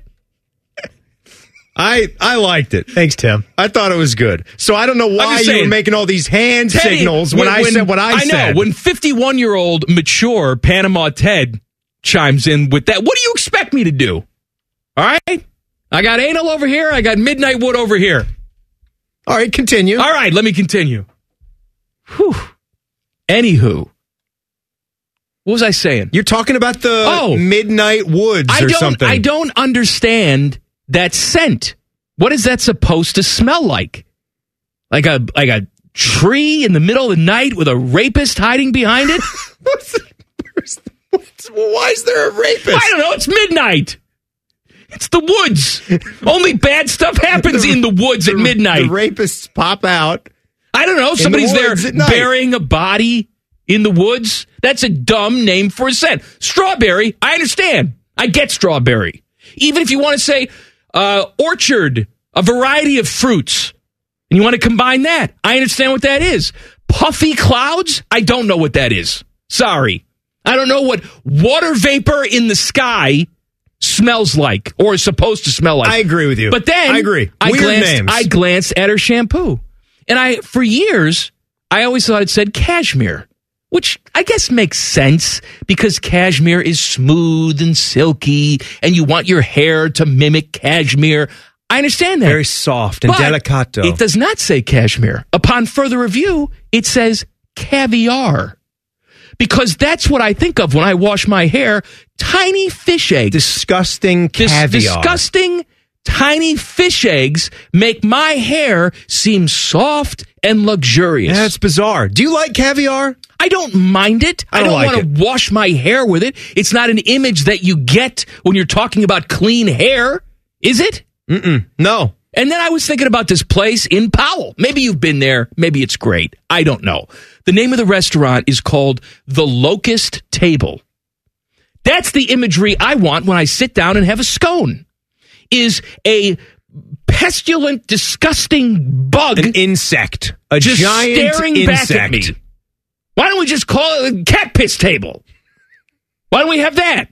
I I liked it. Thanks, Tim. I thought it was good. So I don't know why you saying, were making all these hand Teddy, signals when, when I said what I, I said. I know. When fifty-one-year-old mature Panama Ted chimes in with that, what do you expect me to do? All right? I got anal over here. I got Midnight Wood over here. All right, continue. All right, let me continue. Whew. Anywho. What was I saying? You're talking about the oh, Midnight Woods I or don't, something. I don't understand that scent. What is that supposed to smell like? Like a like a tree in the middle of the night with a rapist hiding behind it? what's the, what's the, what's, why is there a rapist? I don't know. It's midnight. It's the woods. Only bad stuff happens the, in the woods the, at midnight. The rapists pop out. I don't know. Somebody's the there burying a body in the woods. That's a dumb name for a scent. Strawberry, I understand. I get strawberry. Even if you want to say uh, orchard, a variety of fruits, and you want to combine that, I understand what that is. Puffy clouds, I don't know what that is. Sorry. I don't know what water vapor in the sky smells like or is supposed to smell like. I agree with you. But then I agree. I Weird glanced, names. I glanced at her shampoo. And I, for years, I always thought it said cashmere, which I guess makes sense because cashmere is smooth and silky and you want your hair to mimic cashmere. I understand that. Very soft and but delicato. It does not say cashmere. Upon further review, it says caviar. because that's what I think of when I wash my hair. Tiny fish eggs. Disgusting caviar. Dis- disgusting tiny fish eggs make my hair seem soft and luxurious. That's bizarre. Do you like caviar? I don't mind it. I I don't don't, like want to wash my hair with it. It's not an image that you get when you're talking about clean hair, is it? Mm-mm. No. And then I was thinking about this place in Powell. Maybe you've been there. Maybe it's great. I don't know. The name of the restaurant is called The Locust Table. That's the imagery I want when I sit down and have a scone. Is a pestilent, disgusting bug. An insect. A just giant staring insect. back at me. Why don't we just call it a cat piss table? Why don't we have that?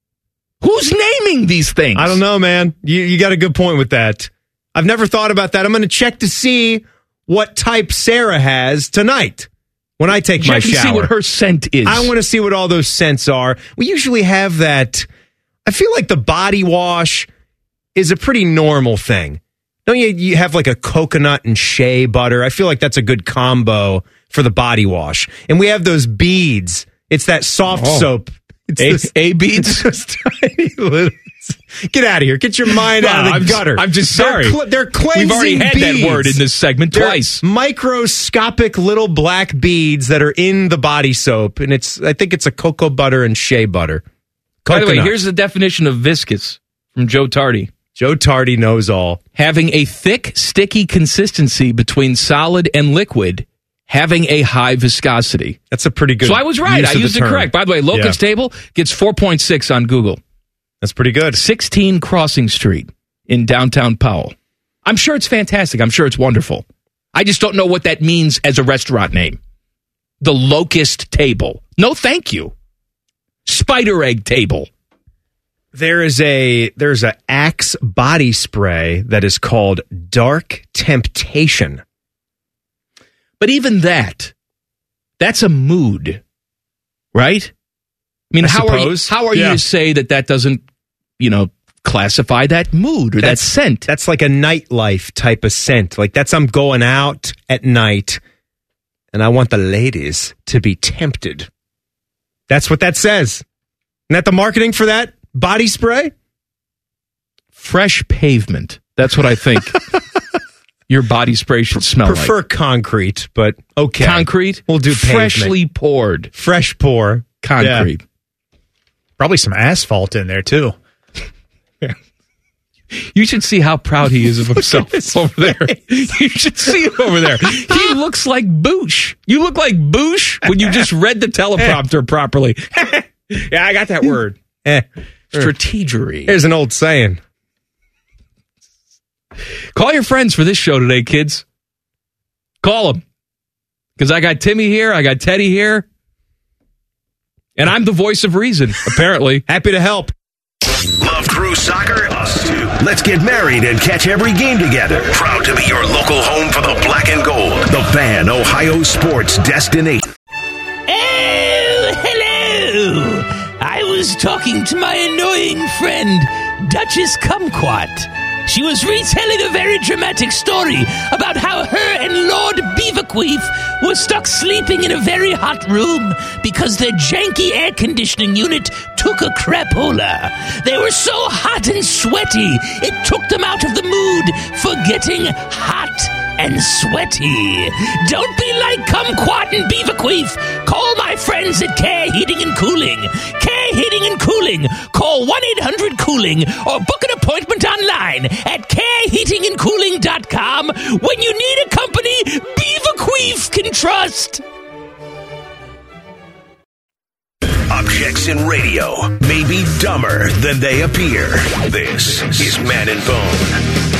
Who's naming these things? I don't know, man. You, you got a good point with that. I've never thought about that. I'm going to check to see what type Sarah has tonight when I take Check my shower. and see what her scent is. I want to see what all those scents are. We usually have that. I feel like the body wash is a pretty normal thing. Don't you? You have like a coconut and shea butter. I feel like that's a good combo for the body wash. And we have those beads. It's that soft Oh. soap. It's A- this, A beads? It's just tiny little. Get out of here. Get your mind Well, out of the I'm just- gutter. I'm just They're sorry. cl- They're, cleansing We've already had beads. that word in this segment They're twice. Microscopic little black beads that are in the body soap. And it's, I think it's a cocoa butter and shea butter. By the way, Coconut. here's the definition of viscous from Joe Tardy. Joe Tardy knows all. Having a thick, sticky consistency between solid and liquid, having a high viscosity. That's a pretty good So I was right. use I of the used it term. correct. By the way, Locust Yeah. Table gets four point six on Google. That's pretty good. sixteen Crossing Street in downtown Powell. I'm sure it's fantastic. I'm sure it's wonderful. I just don't know what that means as a restaurant name. The Locust Table. No, thank you. Spider Egg Table. There is a there's a Axe body spray that is called Dark Temptation. But even that, that's a mood, right? I mean, I how suppose. are you, how are Yeah. you to say that that doesn't, you know, classify that mood or That's- that scent? That's like a nightlife type of scent. Like that's I'm going out at night and I want the ladies to be tempted. That's what that says. Isn't that the marketing for that body spray? Fresh pavement. That's what I think your body spray should smell Prefer like. concrete, but okay. Concrete? We'll do pavement. Freshly poured Fresh pour. concrete. Probably some asphalt in there, too. You should see how proud he is of himself over there. You should see him over there. He looks like Boosh. You look like Boosh when you just read the teleprompter properly. Yeah, I got that word. Eh. Strategery. Here's an old saying. Call your friends for this show today, kids. Call them. Because I got Timmy here, I got Teddy here, and I'm the voice of reason, apparently. Happy to help. Love Crew Soccer? Us too. Let's get married and catch every game together. Proud to be your local home for the black and gold. The Fan, Ohio sports destination. Oh, hello! I was talking to my annoying friend, Duchess Kumquat. She was retelling a very dramatic story about how her and Lord Beaverqueef were stuck sleeping in a very hot room because their janky air conditioning unit took a crapola. They were so hot and sweaty, it took them out of the mood for getting hot and sweaty. Don't be like Kumquat and Beaverqueef. Call my friends at Care Heating and Cooling. Care Heating and Cooling. Call one eight hundred cooling or book an appointment online at care heating and cooling dot com when you need a company Beaverqueef can trust. Objects in radio may be dumber than they appear. This is Man and Bone.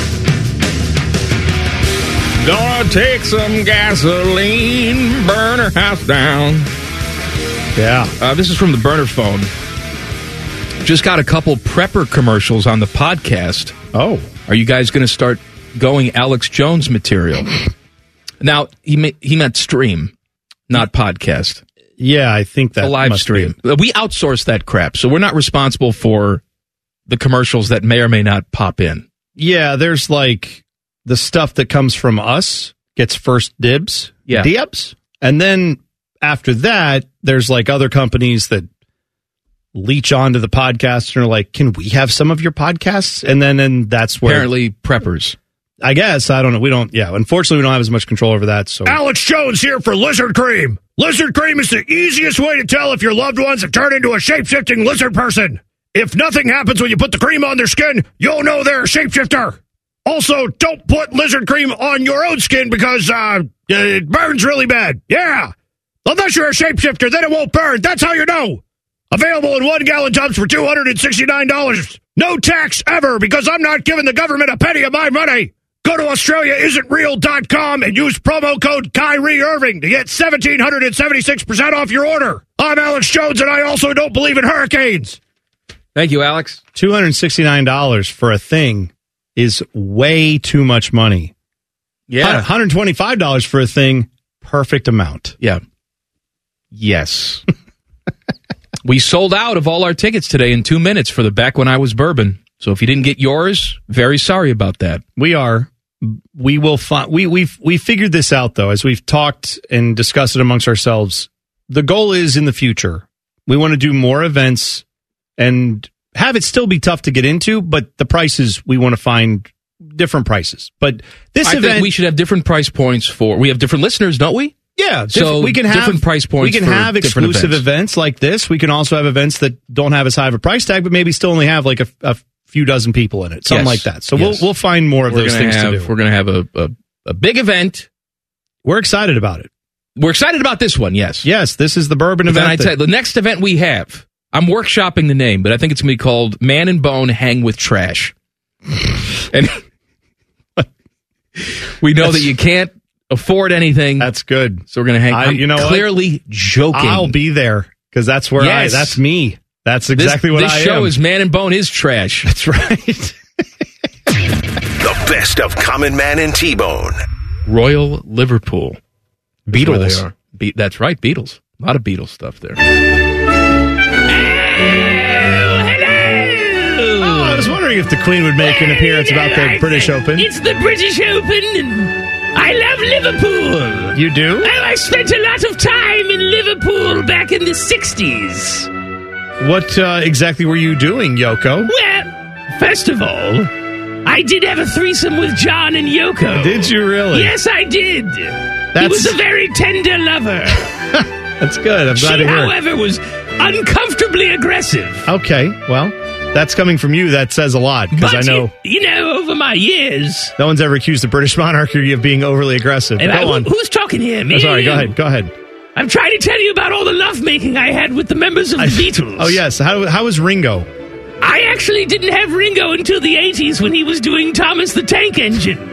Gonna take some gasoline, burn her house down. Yeah. Uh, this is from the burner phone. Just got a couple prepper commercials on the podcast. Oh. Are you guys going to start going Alex Jones material? Now, he ma- he meant stream, not podcast. Yeah, I think that a live must stream. be. We outsource that crap, so we're not responsible for the commercials that may or may not pop in. Yeah, there's like the stuff that comes from us gets first dibs. Yeah. Dibs. And then after that, there's like other companies that leech onto the podcast and are like, can we have some of your podcasts? And then and that's where apparently preppers. I guess. I don't know. We don't, yeah. Unfortunately, we don't have as much control over that. So Alex Jones here for Lizard Cream. Lizard Cream is the easiest way to tell if your loved ones have turned into a shape-shifting lizard person. If nothing happens when you put the cream on their skin, you'll know they're a shapeshifter. Also, don't put lizard cream on your own skin because uh, it burns really bad. Yeah. Unless you're a shapeshifter, then it won't burn. That's how you know. Available in one-gallon tubs for two hundred sixty-nine dollars. No tax ever because I'm not giving the government a penny of my money. Go to Australia Isn't Real dot com and use promo code Kyrie Irving to get one thousand seven hundred seventy-six percent off your order. I'm Alex Jones, and I also don't believe in hurricanes. Thank you, Alex. two hundred sixty-nine dollars for a thing is way too much money. Yeah. one hundred twenty-five dollars for a thing, perfect amount. Yeah. Yes. We sold out of all our tickets today in two minutes for the Back When I Was Bourbon. So if you didn't get yours, very sorry about that. We are. We will find. We we've we figured this out though, as we've talked and discussed it amongst ourselves. The goal is in the future, we want to do more events and have it still be tough to get into, but the prices we want to find different prices. But this I event, think we should have different price points for. We have different listeners, don't we? Yeah, so we can have different price points. We can for have exclusive events. events like this. We can also have events that don't have as high of a price tag, but maybe still only have like a, a few dozen people in it, something Yes. like that. So Yes. we'll we'll find more of We're those gonna things have, to do. We're going to have a, a a big event. We're excited about it. We're excited about this one. Yes, yes. This is the bourbon but event. Then I that- tell you, the next event we have, I'm workshopping the name, but I think it's going to be called Man and Bone Hang with Trash. And we know that you can't afford anything. That's good. So we're going to hang. I- I'm you know what? clearly joking. I'll be there because that's where Yes. I. That's me. That's exactly this, what this I show am. is Man and Bone is trash. That's right. The best of Common Man and T-Bone. Royal Liverpool. That's where Beatles. they are. Be- that's right, Beatles. A lot of Beatles stuff there. Oh, I was wondering if the Queen would make an appearance about the British Open. It's the British Open, and I love Liverpool. You do? Oh, I spent a lot of time in Liverpool back in the sixties. What uh, exactly were you doing, Yoko? Well, first of all, I did have a threesome with John and Yoko. Did you really? Yes, I did. He That's- was a very tender lover. That's good. I'm glad She, to hear. however, was uncomfortably aggressive. Okay, well, that's coming from you. That says a lot because But, I know you, you know, over my years... no one's ever accused the British monarchy of being overly aggressive. Am I- Go on. who- Who's talking here? Me Oh, sorry, or go you? ahead. Go ahead. I'm trying to tell you about all the lovemaking I had with the members of the Beatles. Oh, yes. How, how was Ringo? I actually didn't have Ringo until the eighties when he was doing Thomas the Tank Engine.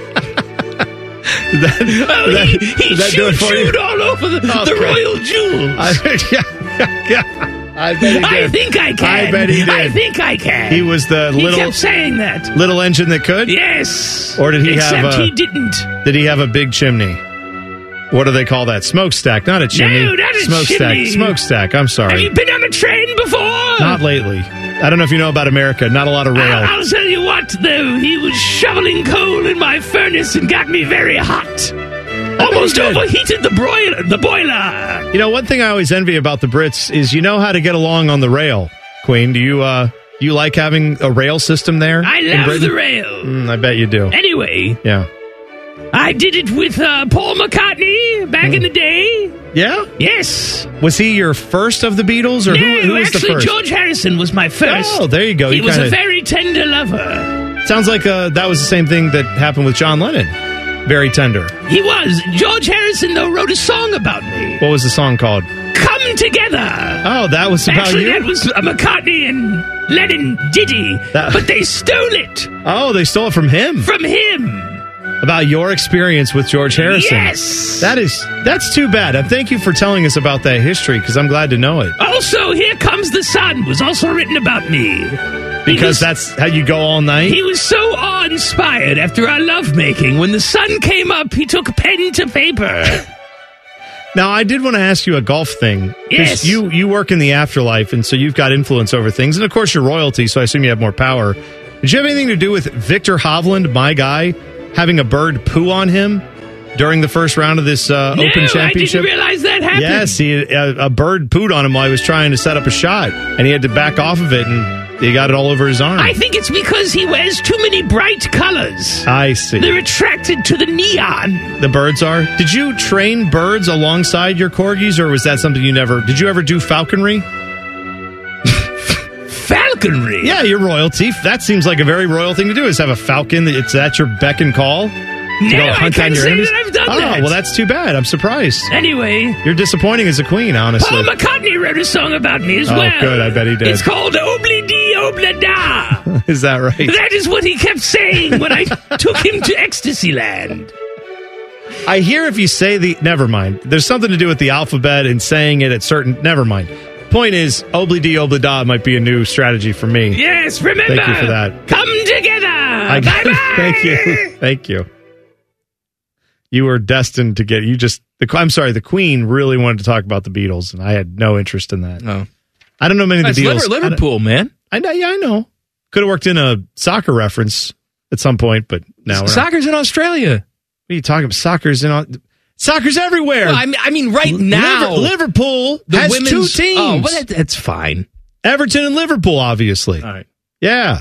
Did that, Oh, did that- he he did that do chewed, it for you? chewed all over the, Oh, the okay. royal jewels. I, yeah, yeah, I bet he did. I think I can. I bet he did. I think I can. He was the He little kept saying that. little engine that could? Yes. Or did he Except have a, he didn't. Did he have a big chimney? What do they call that? Smokestack, not a chimney. No, not a smokestack. chimney. Smokestack. I'm sorry. Have you been on a train before? Not lately. I don't know if you know about America. Not a lot of rail. I'll, I'll tell you what, though. He was shoveling coal in my furnace and got me very hot. Almost did. overheated the broiler, the boiler. You know, one thing I always envy about the Brits is you know how to get along on the rail. Queen, do you uh do you like having a rail system there? I in love Britain? the rail. Mm, I bet you do. Anyway, Yeah. I did it with uh, Paul McCartney back in the day. Yeah? Yes. Was he your first of the Beatles, or no, who, who was actually, the first? George Harrison was my first. Oh, there you go. He You was kinda- a very tender lover. Sounds like uh, that was the same thing that happened with John Lennon. Very tender. He was. George Harrison, though, wrote a song about me. What was the song called? Come Together. Oh, that was about Actually, you? that was a McCartney and Lennon ditty, That- but they stole it Oh, they stole it from him. from him. About your experience with George Harrison. Yes. That is, that's too bad. Uh, Thank you for telling us about that history, because I'm glad to know it. Also, Here Comes the Sun was also written about me. He Because was- that's how you go all night? He was so awe-inspired after our lovemaking. When the sun came up, he took pen to paper. Now, I did want to ask you a golf thing. 'Cause Yes. You, you work in the afterlife, and so you've got influence over things. And, of course, you're royalty, so I assume you have more power. Did you have anything to do with Victor Hovland, my guy, having a bird poo on him during the first round of this uh, No, Open I Championship? didn't realize that happened. Yes, he, a, a bird pooed on him while he was trying to set up a shot, and he had to back off of it, and he got it all over his arm. I think it's because he wears too many bright colors. I see. They're attracted to the neon. The birds are. Did you train birds alongside your corgis, or was that something you never... Did you ever do falconry? Falconry? Yeah, you're royalty. That seems like a very royal thing to do, is have a falcon. That It's at your beck and call. No, I can't say that I've done oh, that. well, that's too bad. I'm surprised. Anyway. You're disappointing as a queen, honestly. Paul McCartney wrote a song about me as oh, well. good. I bet he did. It's called Obli-Dee Obla-Da. Is that right? That is what he kept saying when I took him to Ecstasy Land. I hear if you say the... Never mind. There's something to do with the alphabet and saying it at certain... Never mind. Point is, Obli-Dee Obla-Da might be a new strategy for me. Yes, remember. Thank you for that. Come together. I, Bye-bye. Thank you. Thank you. You were destined to get... You just... The, I'm sorry, the Queen really wanted to talk about the Beatles, and I had no interest in that. No. I don't know many of the That's Beatles. Liver- Liverpool, man. I know, yeah, I know. Could have worked in a soccer reference at some point, but now we're Soccer's not. in Australia. What are you talking about? Soccer's in... Soccer's everywhere. Well, I, mean, I mean, right now, Liver- Liverpool the has women's, two teams. Oh, well, that, that's fine. Everton and Liverpool, obviously. All right. Yeah.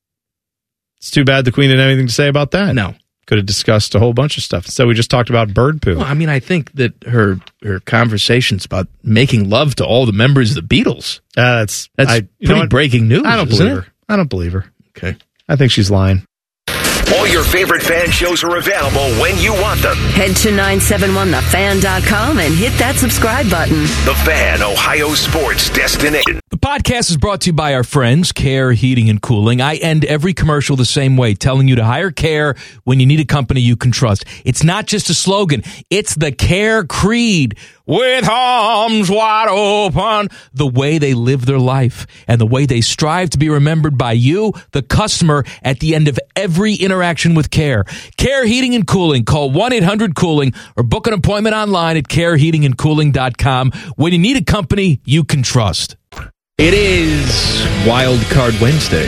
It's too bad the Queen didn't have anything to say about that. No. Could have discussed a whole bunch of stuff. So we just talked about bird poo. Well, I mean, I think that her her conversations about making love to all the members of the Beatles. Uh, that's that's I, you know pretty what? breaking news. I don't isn't believe it? her. I don't believe her. Okay. I think she's lying. All your favorite fan shows are available when you want them. Head to nine seven one the fan dot com and hit that subscribe button. The Fan, Ohio sports destination. The podcast is brought to you by our friends, Care Heating and Cooling. I end every commercial the same way, telling you to hire Care when you need a company you can trust. It's not just a slogan. It's the Care creed. With arms wide open, the way they live their life and the way they strive to be remembered by you, the customer, at the end of every interaction with Care. Care Heating and Cooling. Call one eight hundred cooling or book an appointment online at care heating and cooling dot com when you need a company you can trust. It is Wild Card Wednesday.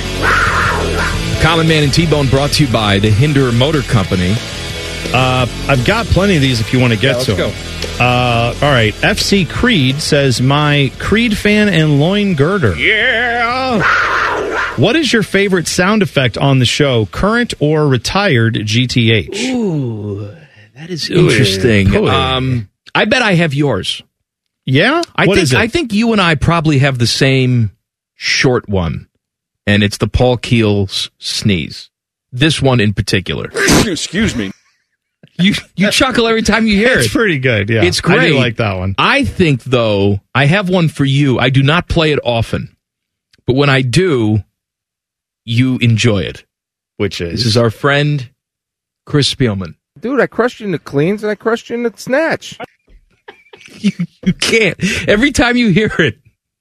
Common Man and T-Bone brought to you by the Hinder Motor Company. Uh, I've got plenty of these if you want to get Yeah, to let's them. Uh, all right. F C Creed says, my Creed fan and loin girder. Yeah. What is your favorite sound effect on the show, current or retired G T H? Ooh, that is interesting. Ooh. Um, I bet I have yours. Yeah? I What think is it? I think you and I probably have the same short one, and it's the Paul Keels sneeze. This one in particular. Excuse me. You you chuckle every time you hear It's it. pretty good, yeah. It's great. I do like that one. I think, though, I have one for you. I do not play it often, but when I do, you enjoy it. Which is? This is our friend, Chris Spielman. Dude, I crushed you in the cleans and I crushed you in the snatch. you, you can't. Every time you hear it.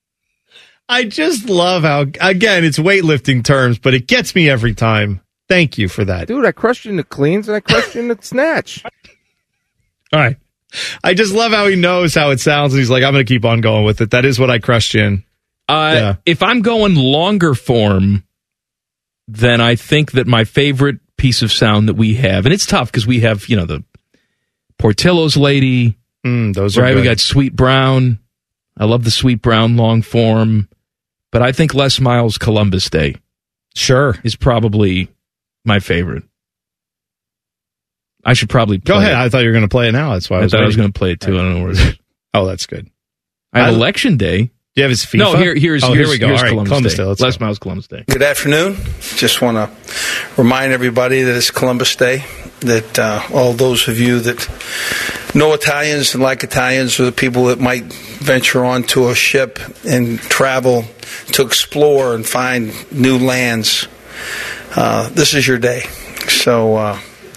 I just love how, again, it's weightlifting terms, but it gets me every time. Thank you for that. Dude, I crushed you in the cleans and I crushed you in the snatch. All right. I just love how he knows how it sounds, and he's like, I'm going to keep on going with it. That is what I crushed you in. Uh, Yeah. If I'm going longer form, then I think that my favorite piece of sound that we have, and it's tough because we have, you know, the Portillo's Lady. Mm, those are right. We good. got Sweet Brown. I love the Sweet Brown long form, but I think Les Miles' Columbus Day, sure, is probably my favorite. I should probably play Go ahead. it. I thought you were going to play it now. That's why I, I was thought I was waiting. going to play it too. I don't know where it is. Oh, that's good. I have I- Election Day. Do you have his FIFA? No, here, here's, oh, here's, here we go. here's All right, Columbus, Columbus Day. Day. Let's Les go. Miles Columbus Day. Good afternoon. Just want to remind everybody that it's Columbus Day, that uh, all those of you that know Italians and like Italians are the people that might venture onto a ship and travel to explore and find new lands. Uh, this is your day. So uh,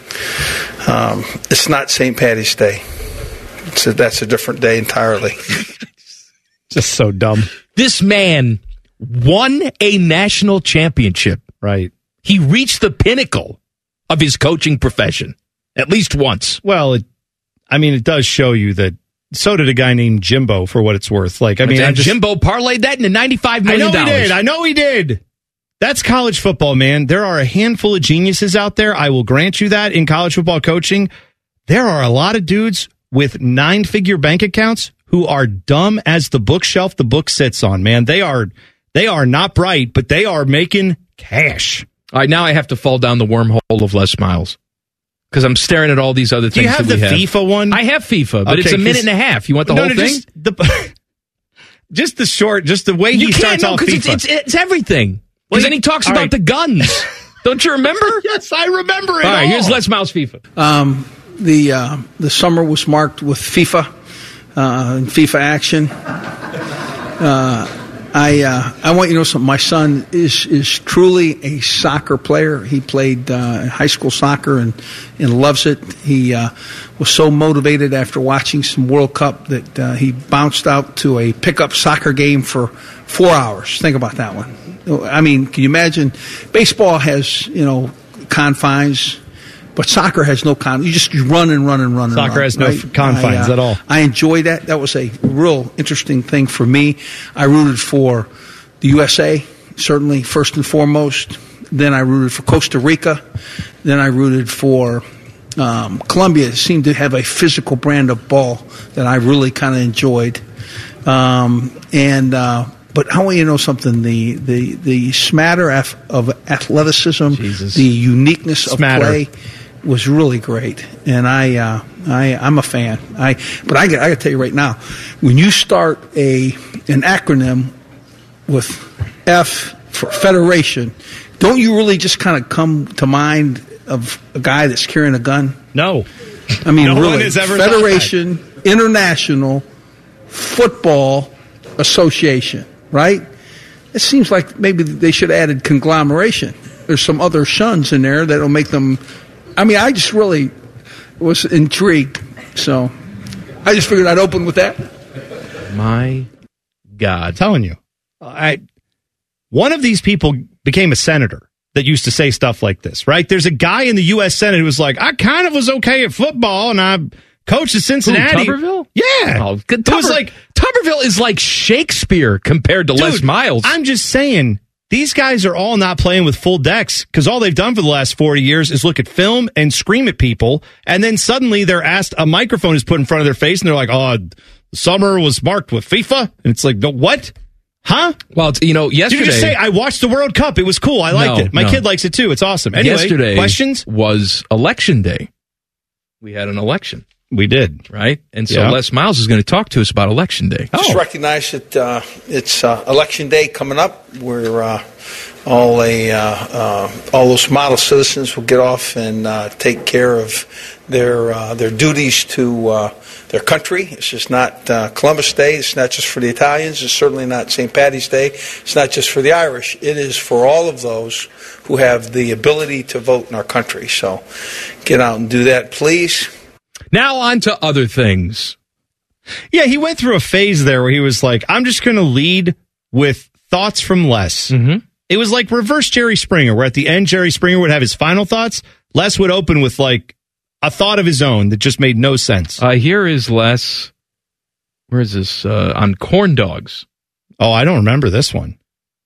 um, it's not Saint Patty's Day. It's a, that's a different day entirely. Just so dumb. This man won a national championship. Right. He reached the pinnacle of his coaching profession at least once. Well, it, I mean, it does show you that. So did a guy named Jimbo, for what it's worth. Like, I mean, and I just, Jimbo parlayed that into ninety-five I million know dollars. he did. I know he did. That's college football, man. There are a handful of geniuses out there. I will grant you that in college football coaching. there are a lot of dudes with nine-figure bank accounts who are dumb as the bookshelf the book sits on, man. They are they are not bright, but they are making cash. All right, now I have to fall down the wormhole of Les Miles because I'm staring at all these other things. Do you have that the we have. FIFA one? I have FIFA, but Okay, it's a minute 'cause- and a half. You want the No, whole no, thing? Just the, just the short, just the way You he can't, starts no, off 'cause FIFA. it's, it's, it's everything. Well, Because then he talks all about right. the guns. Don't you remember? Yes, I remember it All right, all. here's Les Miles FIFA. Um, the uh, the summer was marked with FIFA uh, and FIFA action. Uh, I uh, I want you to know something. My son is is truly a soccer player. He played uh, high school soccer and and loves it. He uh, was so motivated after watching some World Cup that uh, he bounced out to a pickup soccer game for four hours. Think about that one. I mean, can you imagine? Baseball has, you know, confines, but soccer has no confines. You just you run and run and run and Soccer run, has no right? f- confines I, uh, at all. I enjoy that. That was a real interesting thing for me. I rooted for the U S A, certainly, first and foremost. Then I rooted for Costa Rica. Then I rooted for um, Colombia. It seemed to have a physical brand of ball that I really kind of enjoyed. Um, and uh, but I want you to know something: the the the smatter af- of athleticism, the uniqueness of Smatter. play was really great, and I uh, I I'm a fan. I but I got I got to tell you right now, when you start a an acronym with F for Federation, don't you really just kind of come to mind of a guy that's carrying a gun? No, I mean No one really, has ever thought Federation International Football Association, right? It seems like maybe they should have added conglomeration. There's some other shuns in there that'll make them. I mean, I just really was intrigued, so I just figured I'd open with that. My God, I'm telling you, I one of these people became a senator that used to say stuff like this, right? There's a guy in the U S Senate who was like, I kind of was okay at football, and I coached at Cincinnati. Who, Tuberville? Yeah. Oh, good. It was Tuber- like Tuberville is like Shakespeare compared to Dude, Les Miles. I'm just saying, these guys are all not playing with full decks because all they've done for the last forty years is look at film and scream at people. And then suddenly they're asked, a microphone is put in front of their face and they're like, oh, the summer was marked with FIFA. And it's like, no, what? Huh? Well, it's, you know, yesterday. You just say, I watched the World Cup. It was cool. I liked No, it. My no. kid likes it too. It's awesome. Anyway, yesterday questions? was election day. We had an election. We did. Right? And so Yeah. Les Miles is going to talk to us about election day. Just recognize that uh, it's uh, election day coming up. Where uh, all a uh, uh, all those model citizens will get off and uh, take care of their uh, their duties to uh, their country. It's just not uh, Columbus Day. It's not just for the Italians. It's certainly not Saint Patty's Day. It's not just for the Irish. It is for all of those who have the ability to vote in our country. So get out and do that, please. Now on to other things. Yeah, he went through a phase there where he was like, I'm just going to lead with thoughts from Les. Mm-hmm. It was like reverse Jerry Springer, where at the end, Jerry Springer would have his final thoughts. Les would open with like a thought of his own that just made no sense. Uh, here is Les. Where is this? Uh, on corn dogs. Oh, I don't remember this one.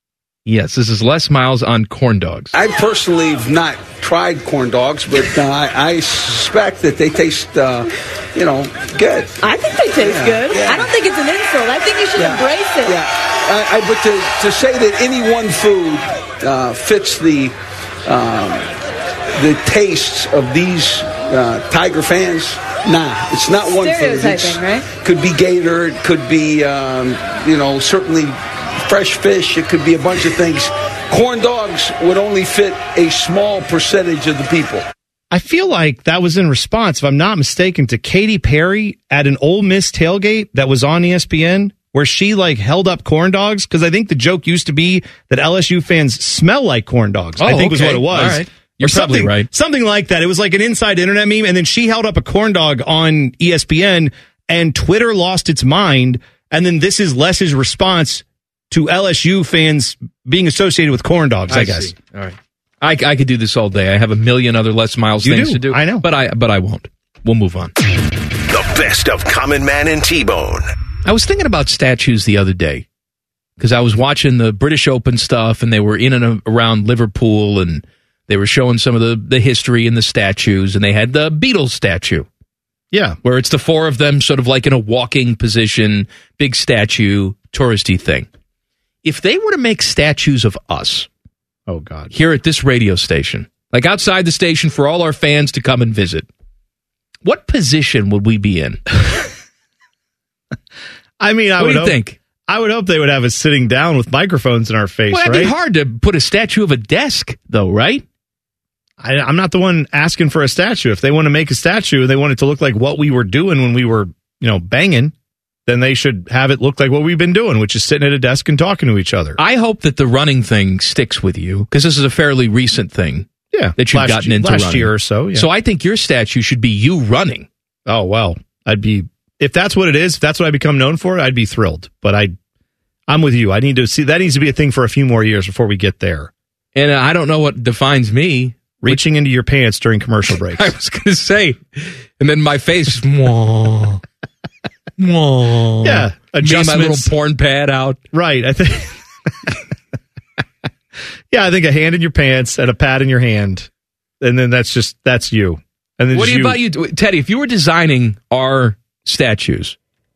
Yes, this is Les Miles on corn dogs. I personally have not tried corn dogs, but uh, I, I suspect that they taste, uh, you know, good. I think they taste Yeah, good. yeah. I don't think it's an insult. I think you should Yeah. embrace it. Yeah, I, I, but to, to say that any one food uh, fits the um, the tastes of these uh, Tiger fans, nah, it's not one food. It's, Stereotyping, right? Could be gator, it could be, um, you know, certainly fresh fish. It could be a bunch of things. Corn dogs would only fit a small percentage of the people. I feel like that was in response, if I'm not mistaken, to Katy Perry at an Ole Miss tailgate that was on E S P N, where she like held up corn dogs, because I think the joke used to be that L S U fans smell like corn dogs. Oh, I think was okay. what it was. All right. Or You're probably something, right. Something like that. It was like an inside internet meme, and then she held up a corn dog on E S P N, and Twitter lost its mind. And then this is Les's response to L S U fans being associated with corn dogs, I, I guess. see. All right. I, I could do this all day. I have a million other Les Miles You things do. to do. I know. But I but I won't. We'll move on. The best of Common Man and T-Bone. I was thinking about statues the other day because I was watching the British Open stuff, and they were in and around Liverpool, and they were showing some of the, the history and the statues, and they had the Beatles statue Yeah. Where it's the four of them sort of like in a walking position, big statue, touristy thing. If they were to make statues of us, oh God, here at this radio station, like outside the station for all our fans to come and visit, what position would we be in? I mean, I what would do you hope, think? I would hope they would have us sitting down with microphones in our face, Well, it'd right? be hard to put a statue of a desk, though, right? I, I'm not the one asking for a statue. If they want to make a statue, they want it to look like what we were doing when we were, you know, banging, then they should have it look like what we've been doing, which is sitting at a desk and talking to each other. I hope that the running thing sticks with you, because this is a fairly recent thing. Yeah, that you've last gotten year- into last running. year or so, yeah. So I think your statue should be you running. Oh, well, I'd be, if that's what it is, if that's what I become known for, I'd be thrilled. But I, I'm with you. I need to see, that needs to be a thing for a few more years before we get there. And uh, I don't know what defines me. Reaching into your pants during commercial breaks. I was going to say, and then my face, mwah, mwah. Yeah, Me and my adjustments. little porn pad out. Right. I think. Yeah, I think a hand in your pants and a pad in your hand, and then that's just that's you. And then What just do you about you, Teddy? If you were designing our statues,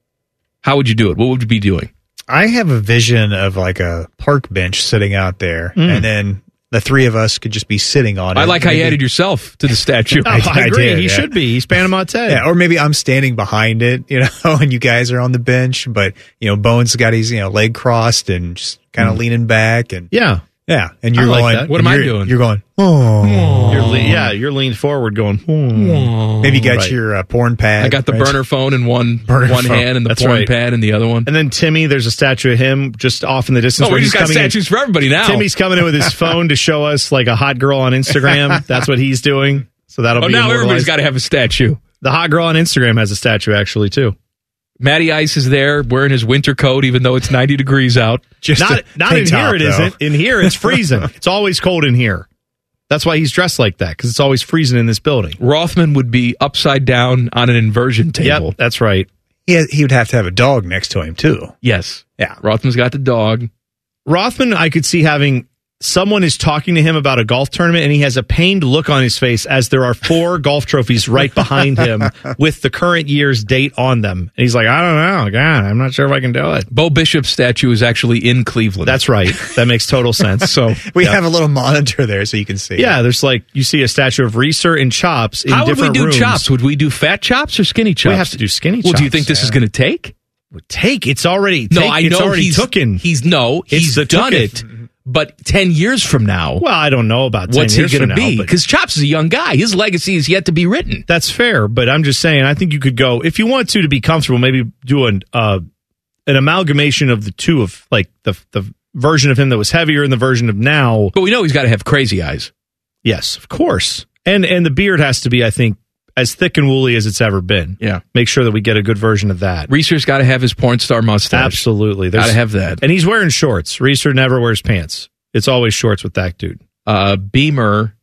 how would you do it? What would you be doing? I have a vision of like a park bench sitting out there, Mm. and then the three of us could just be sitting on it. I like how you Maybe- added yourself to the statue. Oh, I, agree. did, he yeah. should be. He's Panama Ted. Yeah, or maybe I'm standing behind it, you know, and you guys are on the bench, but you know, Bones got his you know leg crossed and just kind of leaning back, and Yeah. yeah, and you're I like going. that. What and am I you're- doing? You're going. Oh, You're le- yeah, you're leaned forward going, hmm. maybe you got Right. your uh, porn pad. I got the right? burner phone in one Burner one phone. hand and the That's porn right. pad in the other one. And then Timmy, there's a statue of him just off in the distance. Oh, where we he's just got coming in- statues for everybody now. Timmy's coming in with his phone to show us like a hot girl on Instagram. That's what he's doing. So that'll Oh, be now everybody's immortalized. got to have a statue. The hot girl on Instagram has a statue actually too. Matty Ice is there wearing his winter coat, even though it's ninety degrees out. Just Not a not tank in top, here. It though. isn't. In here, it's freezing. It's always cold in here. That's why he's dressed like that, because it's always freezing in this building. Rothman would be upside down on an inversion table. Yep, that's right. He, had- he would have to have a dog next to him too. Yes. Yeah. Rothman's got the dog. Rothman, I could see having someone is talking to him about a golf tournament, and he has a pained look on his face as there are four golf trophies right behind him with the current year's date on them. And he's like, I don't know. God, I'm not sure if I can do it. Bo Bishop's statue is actually in Cleveland. That's right. That makes total sense. So We yeah. have a little monitor there so you can see. Yeah, there's like, you see a statue of Reeser and Chops in How would we different do rooms. chops? Would we do fat chops or skinny chops? We have to do skinny Well, chops. do you think this is going to take? Take? It's already, No, take, I it's know already he's tooken. He's no, It's he's the done took-it. it. But ten years from now, Well, I don't know about ten what's he years going from to now, be? but- Because Chops is a young guy. His legacy is yet to be written. That's fair, but I'm just saying, I think you could go, if you want to, to be comfortable, maybe do an, uh, an amalgamation of the two of, like, the the version of him that was heavier and the version of now. But we know he's got to have crazy eyes. Yes, of course. And and the beard has to be, I think, as thick and woolly as it's ever been. Yeah. Make sure that we get a good version of that. Reeser's got to have his porn star mustache. Absolutely. Got to have that. And he's wearing shorts. Reeser never wears pants. It's always shorts with that dude. Uh, Beamer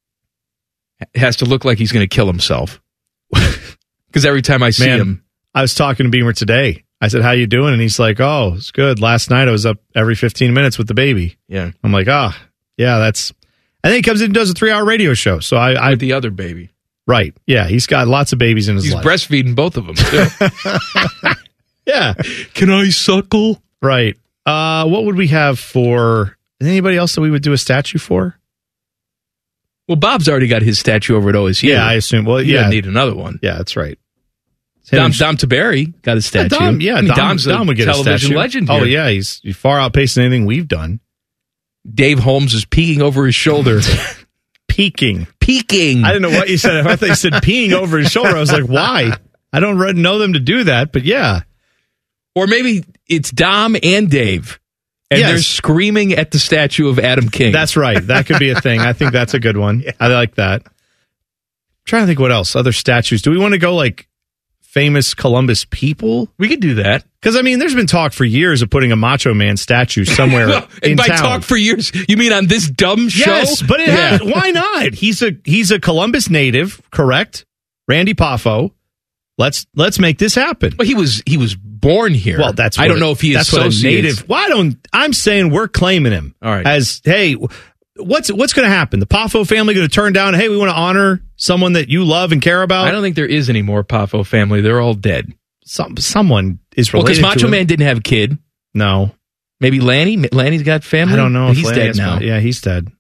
has to look like he's going to kill himself. Because every time I see Man, him, I was talking to Beamer today. I said, how you doing? And he's like, oh, it's good. Last night I was up every fifteen minutes with the baby. yeah, I'm like, ah, yeah, that's. And then he comes in and does a three hour radio show. So I, I, with the other baby. right. Yeah. He's got lots of babies in his He's life. breastfeeding both of them. Too. yeah. Can I suckle? Right. Uh, what would we have for anybody else that we would do a statue for? Well, Bob's already got his statue over at O S U. Yeah, I assume. Well, You yeah. don't need another one. Yeah, that's right. Dom, Dom Taberi got a statue. Yeah, Dom, yeah, I mean, Dom, Dom's a Dom would get a television statue. legend Oh, here. yeah. He's, he's far outpacing anything we've done. Dave Holmes is peeking over his shoulder. Peeking. Peeking. I didn't know what you said. I thought you said peeing over his shoulder. I was like, why? I don't re- know them to do that, but yeah. Or maybe it's Dom and Dave. And Yes. they're screaming at the statue of Adam King. That's right. That could be a thing. I think that's a good one. I like that. I'm trying to think what else. Other statues. Do we want to go like famous Columbus people? We could do that. Because, I mean, there's been talk for years of putting a Macho Man statue somewhere Well, in and by town. talk for years, you mean on this dumb show? Yes, but it Yeah. has, why not? He's a he's a Columbus native, correct? Randy Poffo. Let's let's make this happen. Well, he was he was born here. Well, that's I what don't it- know if he that's what a associates. native. Why don't I'm saying we're claiming him? All right. As hey, what's what's going to happen? The Poffo family going to turn down, hey, we want to honor someone that you love and care about? I don't think there is any more Poffo family. They're all dead. Some Someone is Well, related because Macho to him. Man didn't have a kid. No. Maybe Lanny? Lanny's got family? I don't know. if He's Lanny dead has now. family. Yeah, he's dead.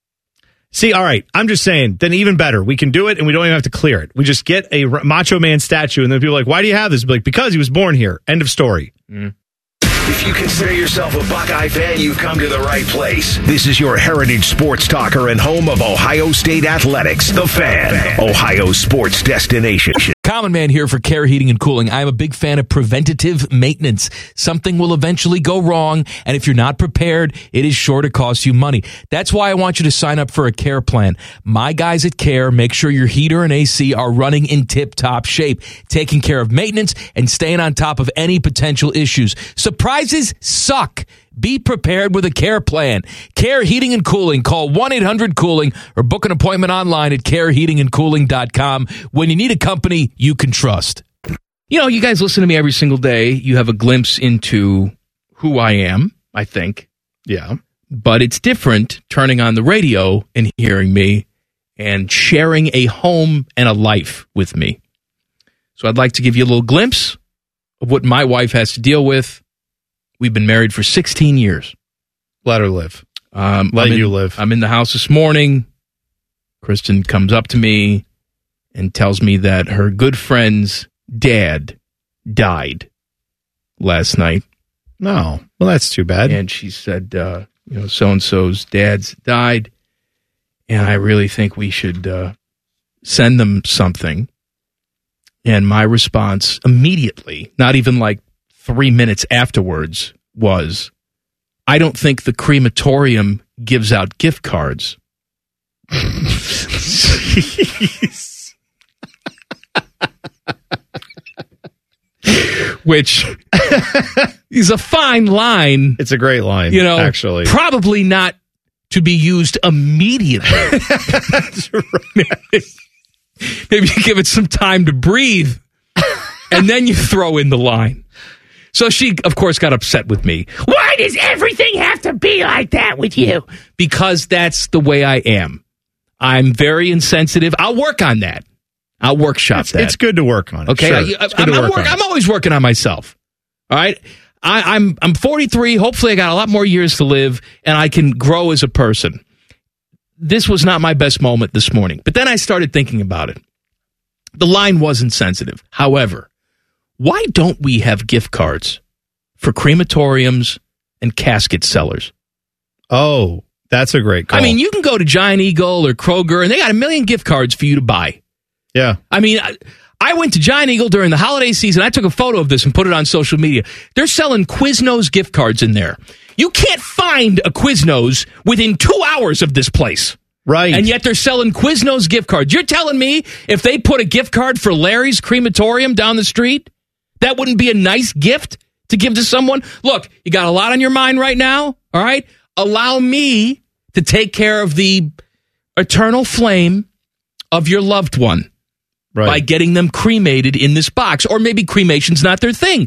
See, all right. I'm just saying, then even better. We can do it, and we don't even have to clear it. We just get a R- Macho Man statue, and then people are like, why do you have this? Be like, because he was born here. End of story. Mm. If you consider yourself a Buckeye fan, you've come to the right place. This is your heritage sports talker and home of Ohio State Athletics, The Fan, Ohio sports destination. Common Man here for Care Heating and Cooling. I'm a big fan of preventative maintenance. Something will eventually go wrong, and if you're not prepared, it is sure to cost you money. That's why I want you to sign up for a Care plan. My guys at Care make sure your heater and A C are running in tip-top shape, taking care of maintenance and staying on top of any potential issues. Surprises suck. Be prepared with a Care plan. Care Heating and Cooling. Call one eight hundred cooling or book an appointment online at care heating and cooling dot com when you need a company you can trust. You know, you guys listen to me every single day. You have a glimpse into who I am, I think. Yeah. But it's different turning on the radio and hearing me and sharing a home and a life with me. So I'd like to give you a little glimpse of what my wife has to deal with. We've been married for sixteen years. Let her live. Um, Let I'm in, you live. I'm in the house this morning. Kristen comes up to me and tells me that her good friend's dad died last night. No. Well, that's too bad. And she said, uh, you know, so-and-so's dad's died, and I really think we should uh, send them something. And my response immediately, not even like three minutes afterwards, was, I don't think the crematorium gives out gift cards. Jeez. Which is a fine line. It's a great line, you know, actually. Probably not to be used immediately. That's right. Maybe you give it some time to breathe, and then you throw in the line. So she, of course, got upset with me. Why does everything have to be like that with you? Because that's the way I am. I'm very insensitive. I'll work on that. I'll workshop it's, that. It's good to work on it. Okay, Sure. I, It's good I'm, to I'm, work work, on it. I'm always working on myself. All right, I, I'm I'm forty-three. Hopefully, I got a lot more years to live, and I can grow as a person. This was not my best moment this morning, but then I started thinking about it. The line was insensitive. However, why don't we have gift cards for crematoriums and casket sellers? Oh, that's a great call. I mean, you can go to Giant Eagle or Kroger, and they got a million gift cards for you to buy. Yeah. I mean, I, I went to Giant Eagle during the holiday season. I took a photo of this and put it on social media. They're selling Quiznos gift cards in there. You can't find a Quiznos within two hours of this place. Right. And yet they're selling Quiznos gift cards. You're telling me if they put a gift card for Larry's crematorium down the street, that wouldn't be a nice gift to give to someone? Look, you got a lot on your mind right now, all right? Allow me to take care of the eternal flame of your loved one right. by getting them cremated in this box. Or maybe cremation's not their thing.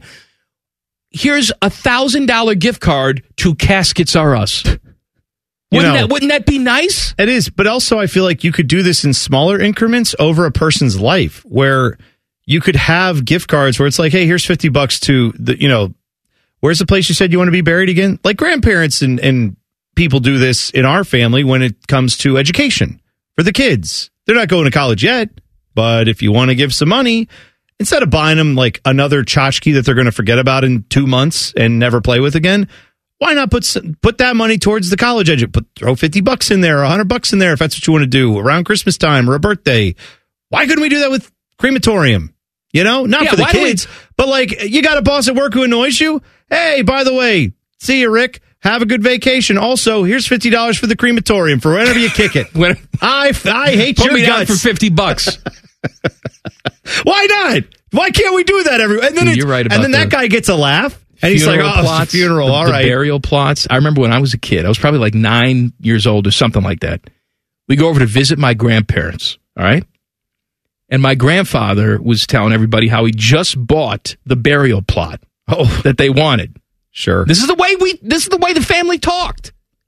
Here's a one thousand dollars gift card to Caskets R Us. Wouldn't, know, that, wouldn't that be nice? It is, but also I feel like you could do this in smaller increments over a person's life, where you could have gift cards where it's like, hey, here's fifty bucks to the, you know, where's the place you said you want to be buried again? Like grandparents and, and people do this in our family when it comes to education for the kids. They're not going to college yet, but if you want to give some money, instead of buying them like another tchotchke that they're going to forget about in two months and never play with again, why not put some, put that money towards the college education? Put throw fifty bucks in there, or one hundred bucks in there if that's what you want to do around Christmas time or a birthday. Why couldn't we do that with crematorium? You know, not Yeah, for the why do we- kids, but like you got a boss at work who annoys you. Hey, by the way, see you, Rick. Have a good vacation. Also, here's fifty dollars for the crematorium for whenever you kick it. When, I, I hate Put your me down guts. for fifty bucks. Why not? Why can't we do that every? And then it's, You're right about and then that the guy gets a laugh, and he's like, Funeral "Oh, plots, it's a funeral. the, All the right." burial plots. I remember when I was a kid. I was probably like nine years old or something like that. We go over to visit my grandparents. All right, and my grandfather was telling everybody how he just bought the burial plot oh. that they wanted. Sure. This is the way we. This is the way the family talked.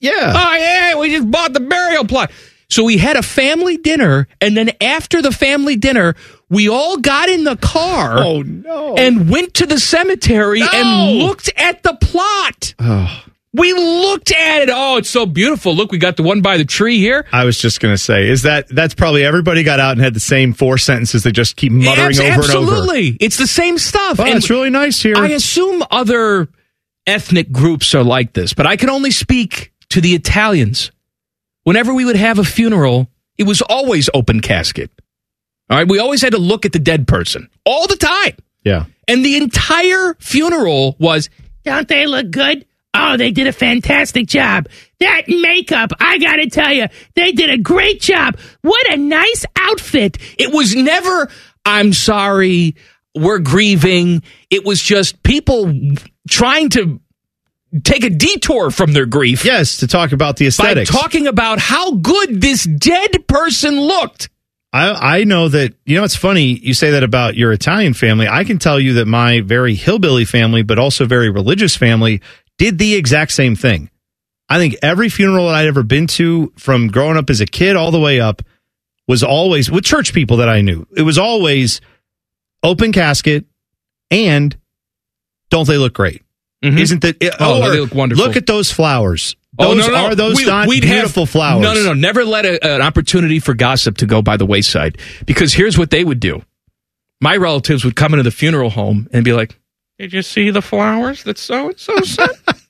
Yeah. Oh, yeah, we just bought the burial plot. So we had a family dinner, and then after the family dinner, we all got in the car oh, no. and went to the cemetery No. and looked at the plot. Oh. We looked at it. Oh, it's so beautiful. Look, we got the one by the tree here. I was just going to say, is that that's probably everybody got out and had the same four sentences they just keep muttering Abs- over absolutely. and over. Absolutely. It's the same stuff. Oh, and it's really nice here. I assume other ethnic groups are like this, but I can only speak to the Italians. Whenever we would have a funeral, it was always open casket. All right, we always had to look at the dead person all the time. Yeah. And the entire funeral was, don't they look good? Oh, they did a fantastic job. That makeup, I gotta tell you, they did a great job. What a nice outfit. It was never, I'm sorry, we're grieving. It was just people trying to take a detour from their grief. Yes, to talk about the aesthetics. By talking about how good this dead person looked. I, I know that, you know, it's funny you say that about your Italian family. I can tell you that my very hillbilly family, but also very religious family, did the exact same thing. I think every funeral that I'd ever been to, from growing up as a kid all the way up, was always, with church people that I knew, it was always open casket and don't they look great? Mm-hmm. Isn't that? It, oh, or, they look wonderful. Look at those flowers. Those, oh, no, no. Are those we, not beautiful have, flowers? No, no, no. Never let a, an opportunity for gossip to go by the wayside. Because here's what they would do. My relatives would come into the funeral home and be like, did you see the flowers that so-and-so sent?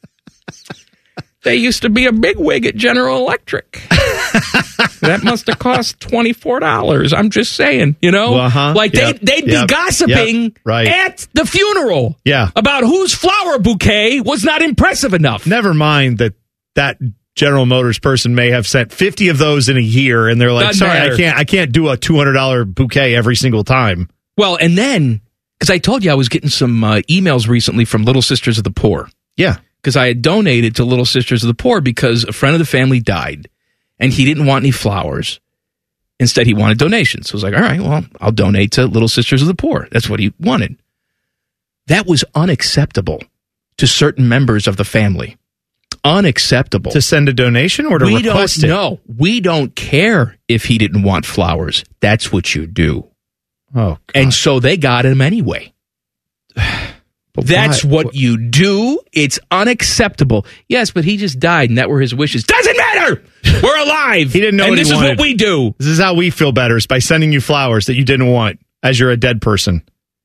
They used to be a bigwig at General Electric. That must have cost twenty-four dollars. I'm just saying, you know? Uh-huh. Like, yep. they'd, they'd yep. be gossiping yep. right. at the funeral yeah. about whose flower bouquet was not impressive enough. Never mind that that General Motors person may have sent fifty of those in a year, and they're like, Doesn't sorry, matter. I can't I can't do a two hundred dollars bouquet every single time. Well, and then, because I told you I was getting some uh, emails recently from Little Sisters of the Poor. Yeah. Because I had donated to Little Sisters of the Poor because a friend of the family died, and he didn't want any flowers. Instead, he wanted donations. So I was like, all right, well, I'll donate to Little Sisters of the Poor. That's what he wanted. That was unacceptable to certain members of the family. Unacceptable. To send a donation or to we request don't, it? No, we don't care if he didn't want flowers. That's what you do. Oh, God. And so they got him anyway. That's why? what you do. It's unacceptable. Yes, but he just died, and that were his wishes. Doesn't matter. We're alive. He didn't know and what this he is wanted. what we do. This is how we feel better, is by sending you flowers that you didn't want as you're a dead person.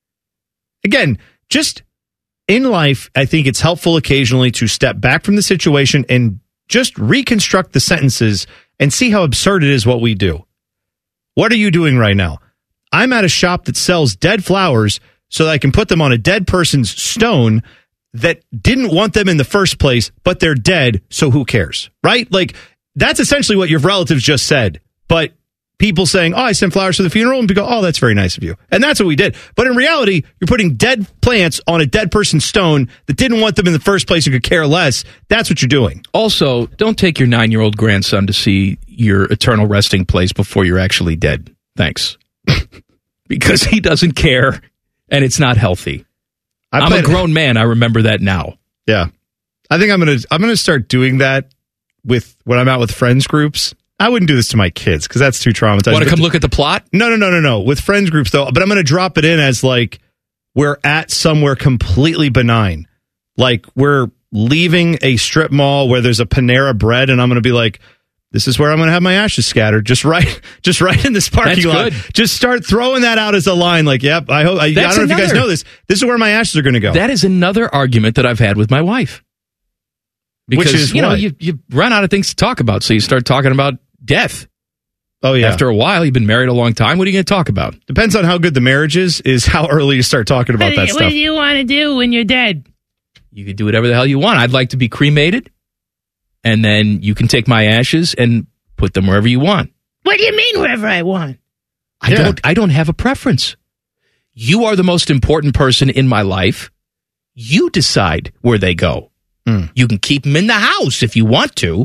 Again, just in life, I think it's helpful occasionally to step back from the situation and just reconstruct the sentences and see how absurd it is what we do. What are you doing right now? I'm at a shop that sells dead flowers so that I can put them on a dead person's stone that didn't want them in the first place, but they're dead, so who cares, right? Like, that's essentially what your relatives just said. But people saying, oh, I sent flowers to the funeral, and people go, oh, that's very nice of you. And that's what we did. But in reality, you're putting dead plants on a dead person's stone that didn't want them in the first place and could care less. That's what you're doing. Also, don't take your nine-year-old grandson to see your eternal resting place before you're actually dead. Thanks. Because he doesn't care, and it's not healthy. I I'm played- a grown man. I remember that now. Yeah. I think I'm going to I'm going to start doing that with when I'm out with friends groups. I wouldn't do this to my kids because that's too traumatizing. Want to But- come look at the plot? No, no, no, no, no. With friends groups, though, but I'm going to drop it in as like we're at somewhere completely benign. Like we're leaving a strip mall where there's a Panera Bread, and I'm going to be like, this is where I'm going to have my ashes scattered. Just right, just right in this parking That's lot. good. Just start throwing that out as a line. Like, yep, I hope. I, I don't That's know if you guys another- know this. This is where my ashes are going to go. That is another argument that I've had with my wife. Because, Which is you know, what? you, you run out of things to talk about, so you start talking about death. Oh, yeah. After a while, you've been married a long time. What are you going to talk about? Depends on how good the marriage is, is how early you start talking about What do that you- stuff. What do you want to do when you're dead? You can do whatever the hell you want. I'd like to be cremated, and then you can take my ashes and put them wherever you want. What do you mean wherever I want? I Yeah. don't I don't have a preference. You are the most important person in my life. You decide where they go. Mm. You can keep them in the house if you want to.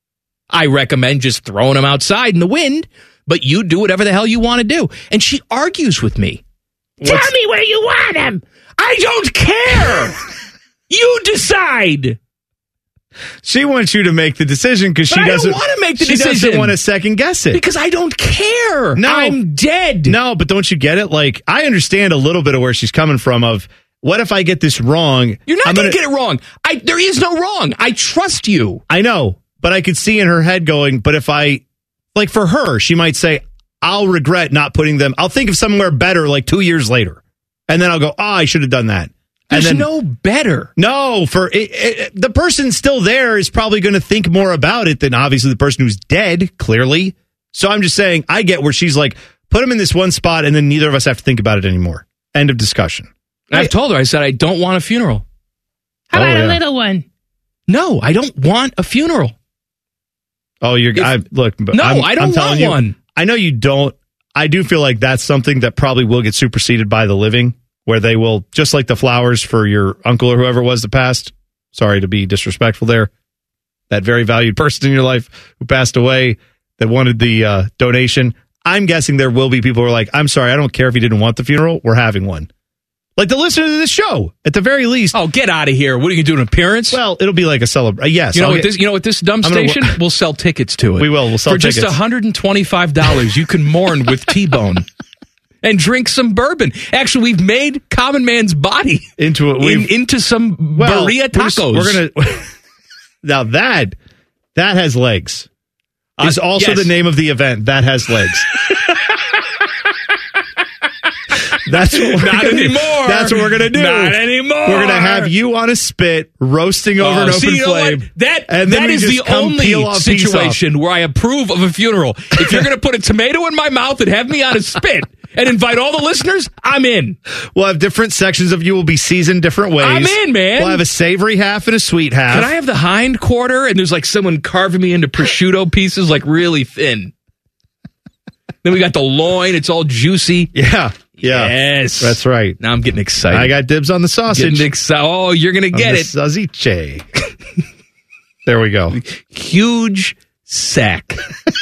I recommend just throwing them outside in the wind, but you do whatever the hell you want to do. And she argues with me. Tell me where you want them. I don't care. You decide. She wants you to make the decision because she But I don't doesn't wanna make the she decision. doesn't want to second guess it. Because I don't care. No. I'm dead. No, but don't you get it? Like, I understand a little bit of where she's coming from of, what if I get this wrong? You're not I'm going to gonna- get it wrong. I There is no wrong. I trust you. I know, but I could see in her head going, but if I, like for her, she might say, I'll regret not putting them, I'll think of somewhere better like two years later. And then I'll go, oh, I should have done that. There's and then, no better. No, for it, it, the person still there is probably going to think more about it than obviously the person who's dead, clearly. So I'm just saying, I get where she's like, put him in this one spot and then neither of us have to think about it anymore. End of discussion. I've told her, I said, I don't want a funeral. How Oh, about yeah. a little one? No, I don't want a funeral. Oh, you're, I, look, but No, I'm, I don't I'm telling want you, one. I know you don't. I do feel like that's something that probably will get superseded by the living, where they will, just like the flowers for your uncle or whoever it was that passed. Sorry to be disrespectful there. That very valued person in your life who passed away that wanted the uh, donation. I'm guessing there will be people who are like, I'm sorry, I don't care if he didn't want the funeral. We're having one. Like the listener to this show, at the very least. Oh, get out of here. What are you going to do, an appearance? Well, it'll be like a celebration. Yes. You know I'll what get- this? You know what this dumb I'm gonna station? wo- We'll sell tickets to it. We will. We'll sell for just tickets. one hundred twenty-five dollars. You can mourn with T-Bone and drink some bourbon. Actually, we've made Common Man's body into it in, into some Well, burrilla we're just- tacos. We're gonna now that that has legs. Is Uh, also yes. the name of the event. That has legs. That's what we're Not gonna, anymore. That's what we're gonna do. Not anymore. We're gonna have you on a spit, roasting over Oh, an open see, you know flame. what? That and then that we is just the come only peel off piece off. situation where I approve of a funeral. If you're going to put a tomato in my mouth and have me on a spit and invite all the listeners, I'm in. We'll have different sections of you will be seasoned different ways. I'm in, man. We'll have a savory half and a sweet half. Can I have the hind quarter? And there's like someone carving me into prosciutto pieces, like really thin. Then we got the loin; it's all juicy. Yeah, yeah, yes, that's right. Now I'm getting excited. I got dibs on the sausage. Getting excited. Oh, you're gonna get it. Sausage. There we go. Huge sack.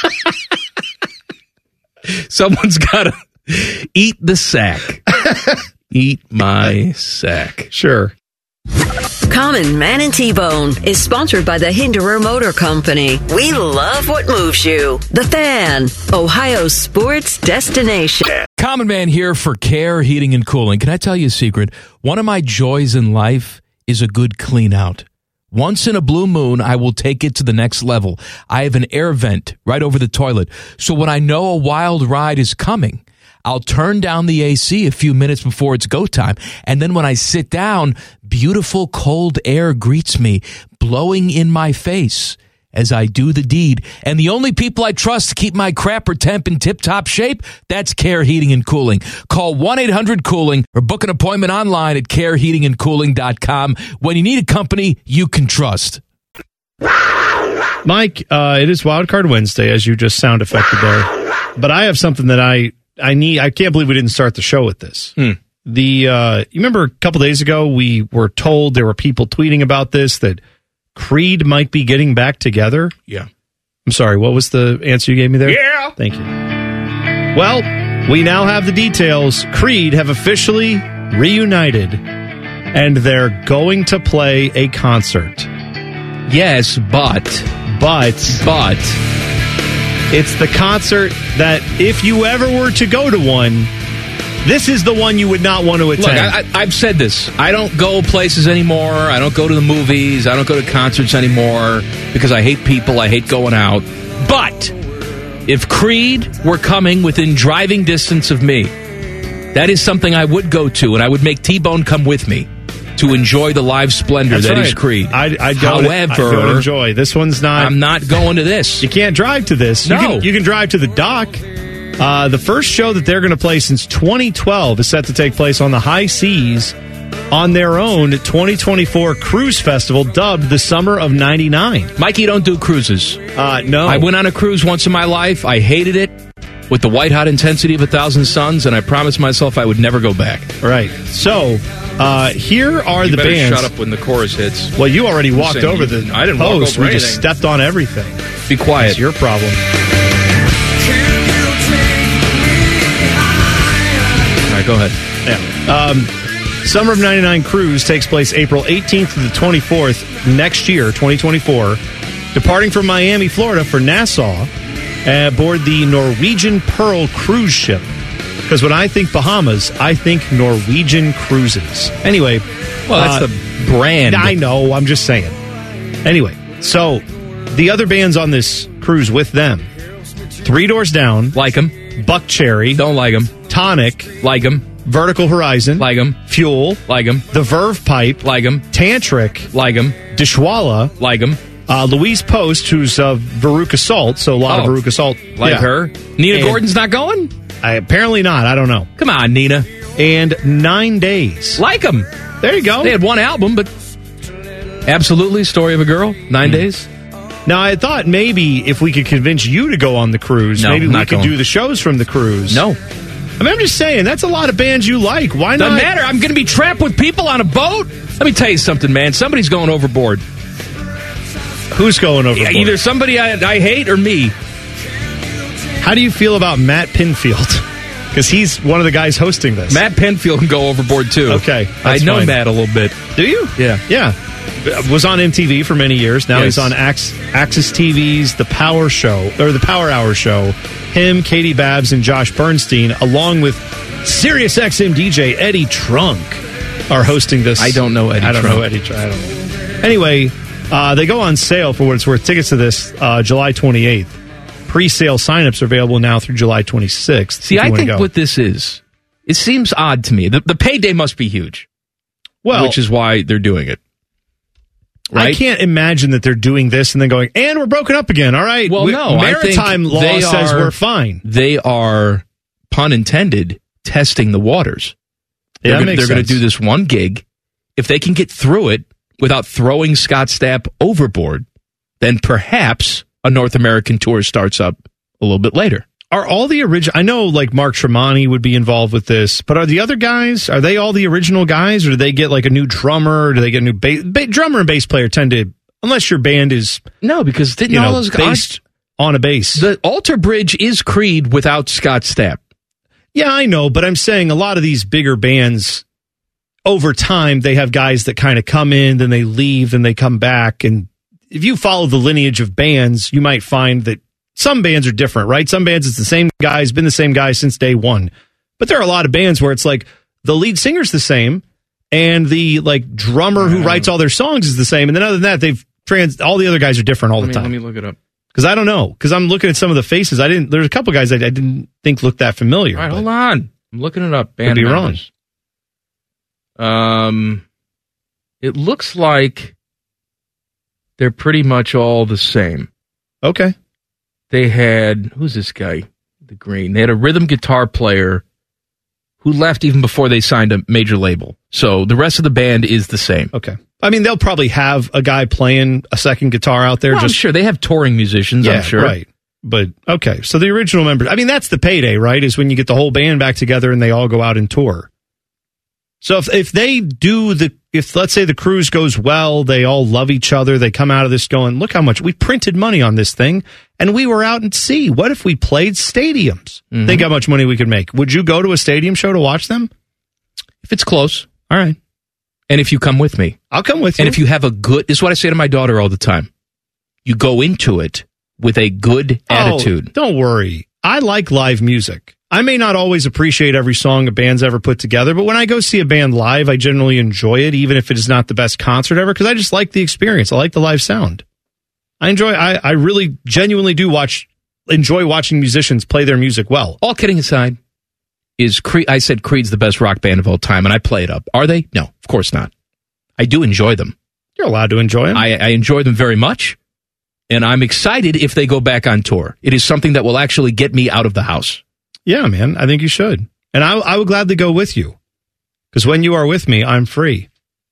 Someone's got to eat the sack. Eat my sack. Sure. Common Man and T-Bone is sponsored by the Hinderer Motor Company. We love what moves you. The Fan, Ohio sports destination. Common Man here for Care Heating and Cooling. Can I tell you a secret? One of my joys in life is a good clean out. Once in a blue moon, I will take it to the next level. I have an air vent right over the toilet. So when I know a wild ride is coming, I'll turn down the A C a few minutes before it's go time. And then when I sit down, beautiful cold air greets me, blowing in my face as I do the deed. And the only people I trust to keep my crapper temp in tip-top shape, that's Care Heating and Cooling. Call one eight hundred cooling or book an appointment online at care heating and cooling dot com when you need a company you can trust. Mike, uh, it is Wild Card Wednesday, as you just sound effected there. But I have something that I, I need. I can't believe we didn't start the show with this. Hmm. The uh, you remember a couple days ago we were told there were people tweeting about this, that Creed might be getting back together. Yeah. I'm sorry, what was the answer you gave me there? Yeah. Thank you. Well, we now have the details. Creed have officially reunited, and they're going to play a concert. Yes, but. But. But. It's the concert that if you ever were to go to one, this is the one you would not want to attend. Look, I, I, I've said this. I don't go places anymore. I don't go to the movies. I don't go to concerts anymore because I hate people. I hate going out. But if Creed were coming within driving distance of me, that is something I would go to, and I would make T-Bone come with me to enjoy the live splendor That's that is right. Creed. I'd, I'd go to- However, I'd go to enjoy. This one's not. I'm not going to this. You can't drive to this. No. You can, you can drive to the dock. Uh, the first show that they're going to play since twenty twelve is set to take place on the high seas on their own twenty twenty-four cruise festival dubbed the Summer of ninety-nine. Mikey, don't do cruises. Uh, no. I went on a cruise once in my life. I hated it with the white-hot intensity of a thousand suns, and I promised myself I would never go back. Right. So, uh, here are You the better bands. shut up when the chorus hits. Well, you already walked saying over you- the I didn't walk post. over We just anything. stepped on everything. Be quiet. It's your problem. All right, go ahead. Yeah. Um, Summer of ninety-nine cruise takes place April eighteenth to the twenty-fourth next year, twenty twenty-four. Departing from Miami, Florida for Nassau aboard the Norwegian Pearl cruise ship. Because when I think Bahamas, I think Norwegian Cruises. Anyway. Well, that's uh, the brand. I know. I'm just saying. Anyway, so the other bands on this cruise with them, Three Doors Down. Like them. Buck Cherry. Don't like them. Tonic. Like them. Vertical Horizon. Like them. Fuel. Like them. The Verve Pipe. Like them. Tantric. Like them. Dishwalla. Like them. Uh, Louise Post, who's uh, Veruca Salt, so a lot Oh. of Veruca Salt. Like yeah. her. Nina And- Gordon's not going? I, apparently not. I don't know. Come on, Nina. And Nine Days. Like them. There you go. They had one album, but absolutely, Story of a Girl, Nine Days. Now, I thought maybe if we could convince you to go on the cruise, No, maybe we not could going. do the shows from the cruise. No. I mean, I'm just saying, that's a lot of bands you like. Why Doesn't not? matter. I'm going to be trapped with people on a boat. Let me tell you something, man. Somebody's going overboard. Who's going overboard? Either somebody I, I hate or me. How do you feel about Matt Pinfield? Because he's one of the guys hosting this. Matt Penfield can go overboard, too. Okay. I that's know fine. Matt a little bit. Do you? Yeah. Yeah. Was on M T V for many years. Now Yes. he's on Ax- Axis T V's The Power Show, or The Power Hour Show. Him, Katie Babbs, and Josh Bernstein, along with Sirius X M D J Eddie Trunk, are hosting this. I don't know Eddie I don't Trunk. know Eddie Trunk. I don't know. Anyway, uh, they go on sale for what it's worth. Tickets to this uh, July twenty-eighth. Pre-sale signups are available now through July twenty-sixth. See, if you I wanna think go. what this is, it seems odd to me. The, the payday must be huge. Well, which is why they're doing it. Right? I can't imagine that they're doing this and then going, and we're broken up again. All right. Well, We- no. I think Maritime law they says are- we're fine. They are, pun intended, testing the waters. Yeah, they're that gonna, makes they're going to sense. do this one gig. If they can get through it without throwing Scott Stapp overboard, then perhaps a North American tour starts up a little bit later. Are all the original? I know, like Mark Tremonti would be involved with this, but are the other guys? Are they all the original guys, or do they get like a new drummer? Or do they get a new bass? Ba- drummer and bass player tend to, unless your band is No, because didn't you all know those based on a bass. The Alter Bridge is Creed without Scott Stapp. Yeah, I know, but I'm saying a lot of these bigger bands, over time, they have guys that kind of come in, then they leave, then they come back. And if you follow the lineage of bands, you might find that some bands are different, right? Some bands, it's the same guy, has been the same guy since day one. But there are a lot of bands where it's like the lead singer's the same, and the like drummer who writes all their songs is the same. And then other than that, they've trans, all the other guys are different all Let the me, time. let me look it up. Because I don't know. Because I'm looking at some of the faces. I didn't. There's a couple guys I, I didn't think looked that familiar. All right, but- hold on. I'm looking it up. Band Could be members. Um, it looks like they're pretty much all the same. Okay. They had, who's this guy? The green. They had a rhythm guitar player who left even before they signed a major label. So the rest of the band is the same. Okay. I mean, they'll probably have a guy playing a second guitar out there. Well, I'm just sure they have touring musicians. yeah, I'm sure. right. But okay, so the original members. I mean, that's the payday, right? Is when you get the whole band back together and they all go out and tour. So if if they do the, if let's say the cruise goes well, they all love each other. They come out of this going, look how much we printed money on this thing, and we were out at sea. What if we played stadiums? Mm-hmm. Think how much money we could make. Would you go to a stadium show to watch them? If it's close. All right. And if you come with me. I'll come with you. And if you have a good, this is what I say to my daughter all the time. You go into it with a good attitude. Oh, don't worry. I like live music. I may not always appreciate every song a band's ever put together, but when I go see a band live, I generally enjoy it, even if it is not the best concert ever, because I just like the experience. I like the live sound. I enjoy, I, I really genuinely do watch, enjoy watching musicians play their music well. All kidding aside, is Creed, I said Creed's the best rock band of all time, and I play it up. Are they? No, of course not. I do enjoy them. You're allowed to enjoy them. I, I enjoy them very much, and I'm excited if they go back on tour. It is something that will actually get me out of the house. Yeah, man, I think you should. And I, I would gladly go with you, because when you are with me, I'm free.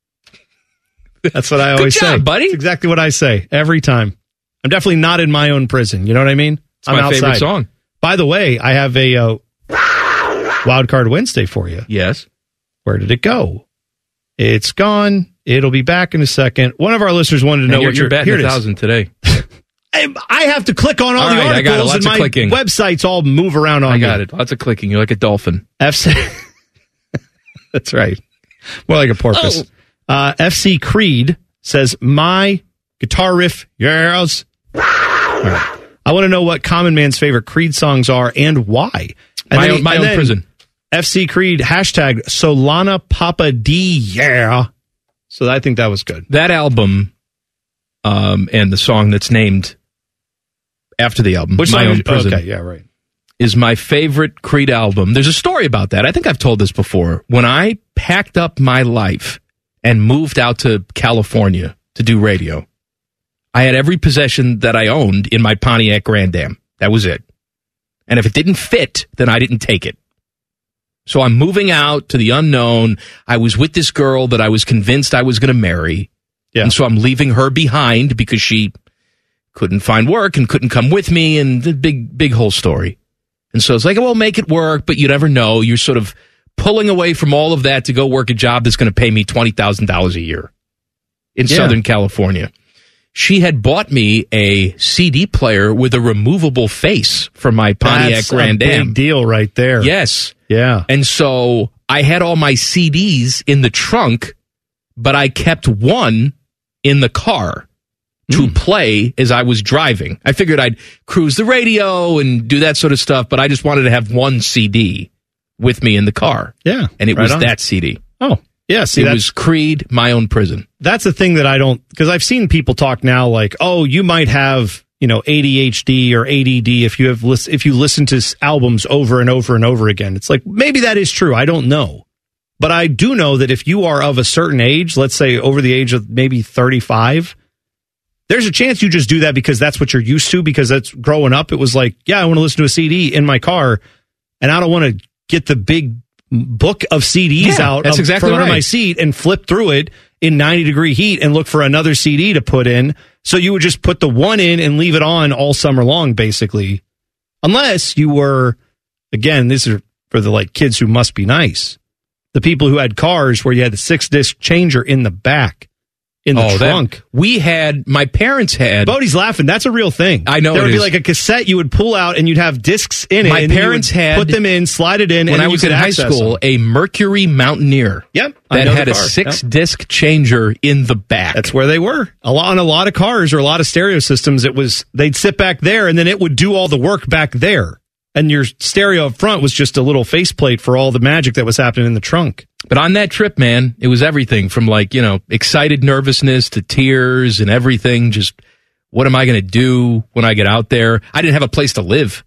That's what I always Good job, say. buddy. It's exactly what I say every time. I'm definitely not in my own prison. You know what I mean? It's I'm my outside. favorite song. By the way, I have a uh, Wild Card Wednesday for you. Yes. Where did it go? It's gone. It'll be back in a second. One of our listeners wanted to know And you're, what you're your batting here a it is. thousand today. I, I have to click on all, All the right, I got it. articles, Lots and of my clicking. websites all move around on I got me. it. Lots of clicking. You're like a dolphin. F- That's right. More like a porpoise. Oh. Uh, F C Creed says, my guitar riff, yes. All right. I want to know what Common Man's favorite Creed songs are and why. And My then Own- My and Own then Prison. F C Creed, hashtag Solana Papa D, yeah. So I think that was good. That album um, and the song that's named after the album, Which My song Own is- Prison, okay, yeah, right. is my favorite Creed album. There's a story about that. I think I've told this before. When I packed up my life and moved out to California to do radio, I had every possession that I owned in my Pontiac Grand Am. That was it. And if it didn't fit, then I didn't take it. So I'm moving out to the unknown. I was with this girl that I was convinced I was going to marry. Yeah. And so I'm leaving her behind because she couldn't find work and couldn't come with me, and the big, big whole story. And so it's like, well, make it work, but you never know. You're sort of pulling away from all of that to go work a job that's going to pay me twenty thousand dollars a year in Yeah. Southern California. She had bought me a C D player with a removable face for my Pontiac That's Grand a Am. big deal right there. Yes. Yeah. And so I had all my C Ds in the trunk, but I kept one in the car to play as I was driving. I figured I'd cruise the radio and do that sort of stuff, but I just wanted to have one C D with me in the car. Yeah. And it right was on. that C D. Oh, yeah. See, it that's- was Creed, My Own Prison. That's the thing that I don't, because I've seen people talk now like, oh, you might have, you know, A D H D or A D D if you have lis- if you listen to s- albums over and over and over again. It's like, maybe that is true. I don't know. But I do know that if you are of a certain age, let's say over the age of maybe thirty-five, there's a chance you just do that because that's what you're used to, because that's growing up. It was like, yeah, I want to listen to a C D in my car, and I don't want to get the big book of C Ds Yeah, out that's of, exactly from under right. my seat and flip through it in ninety degree heat and look for another C D to put in. So you would just put the one in and leave it on all summer long, basically. Unless you were, again, this is for the like kids who must be nice. The people who had cars where you had the six disc changer in the back, in the Oh, that- trunk. we had, my parents had. Bodie's laughing. That's a real thing. I know There it would be is. like a cassette you would pull out and you'd have discs in it. My and then you parents would had, put them in, slide it in, when and I then was you in could high access school, them. a Mercury Mountaineer. Yep. I That know had the a car. six Yep. disc changer in the back. That's where they were. A lot, on a lot of cars or a lot of stereo systems, it was, they'd sit back there and then it would do all the work back there. And your stereo up front was just a little faceplate for all the magic that was happening in the trunk. But on that trip, man, it was everything from like, you know, excited nervousness to tears and everything. Just, what am I going to do when I get out there? I didn't have a place to live.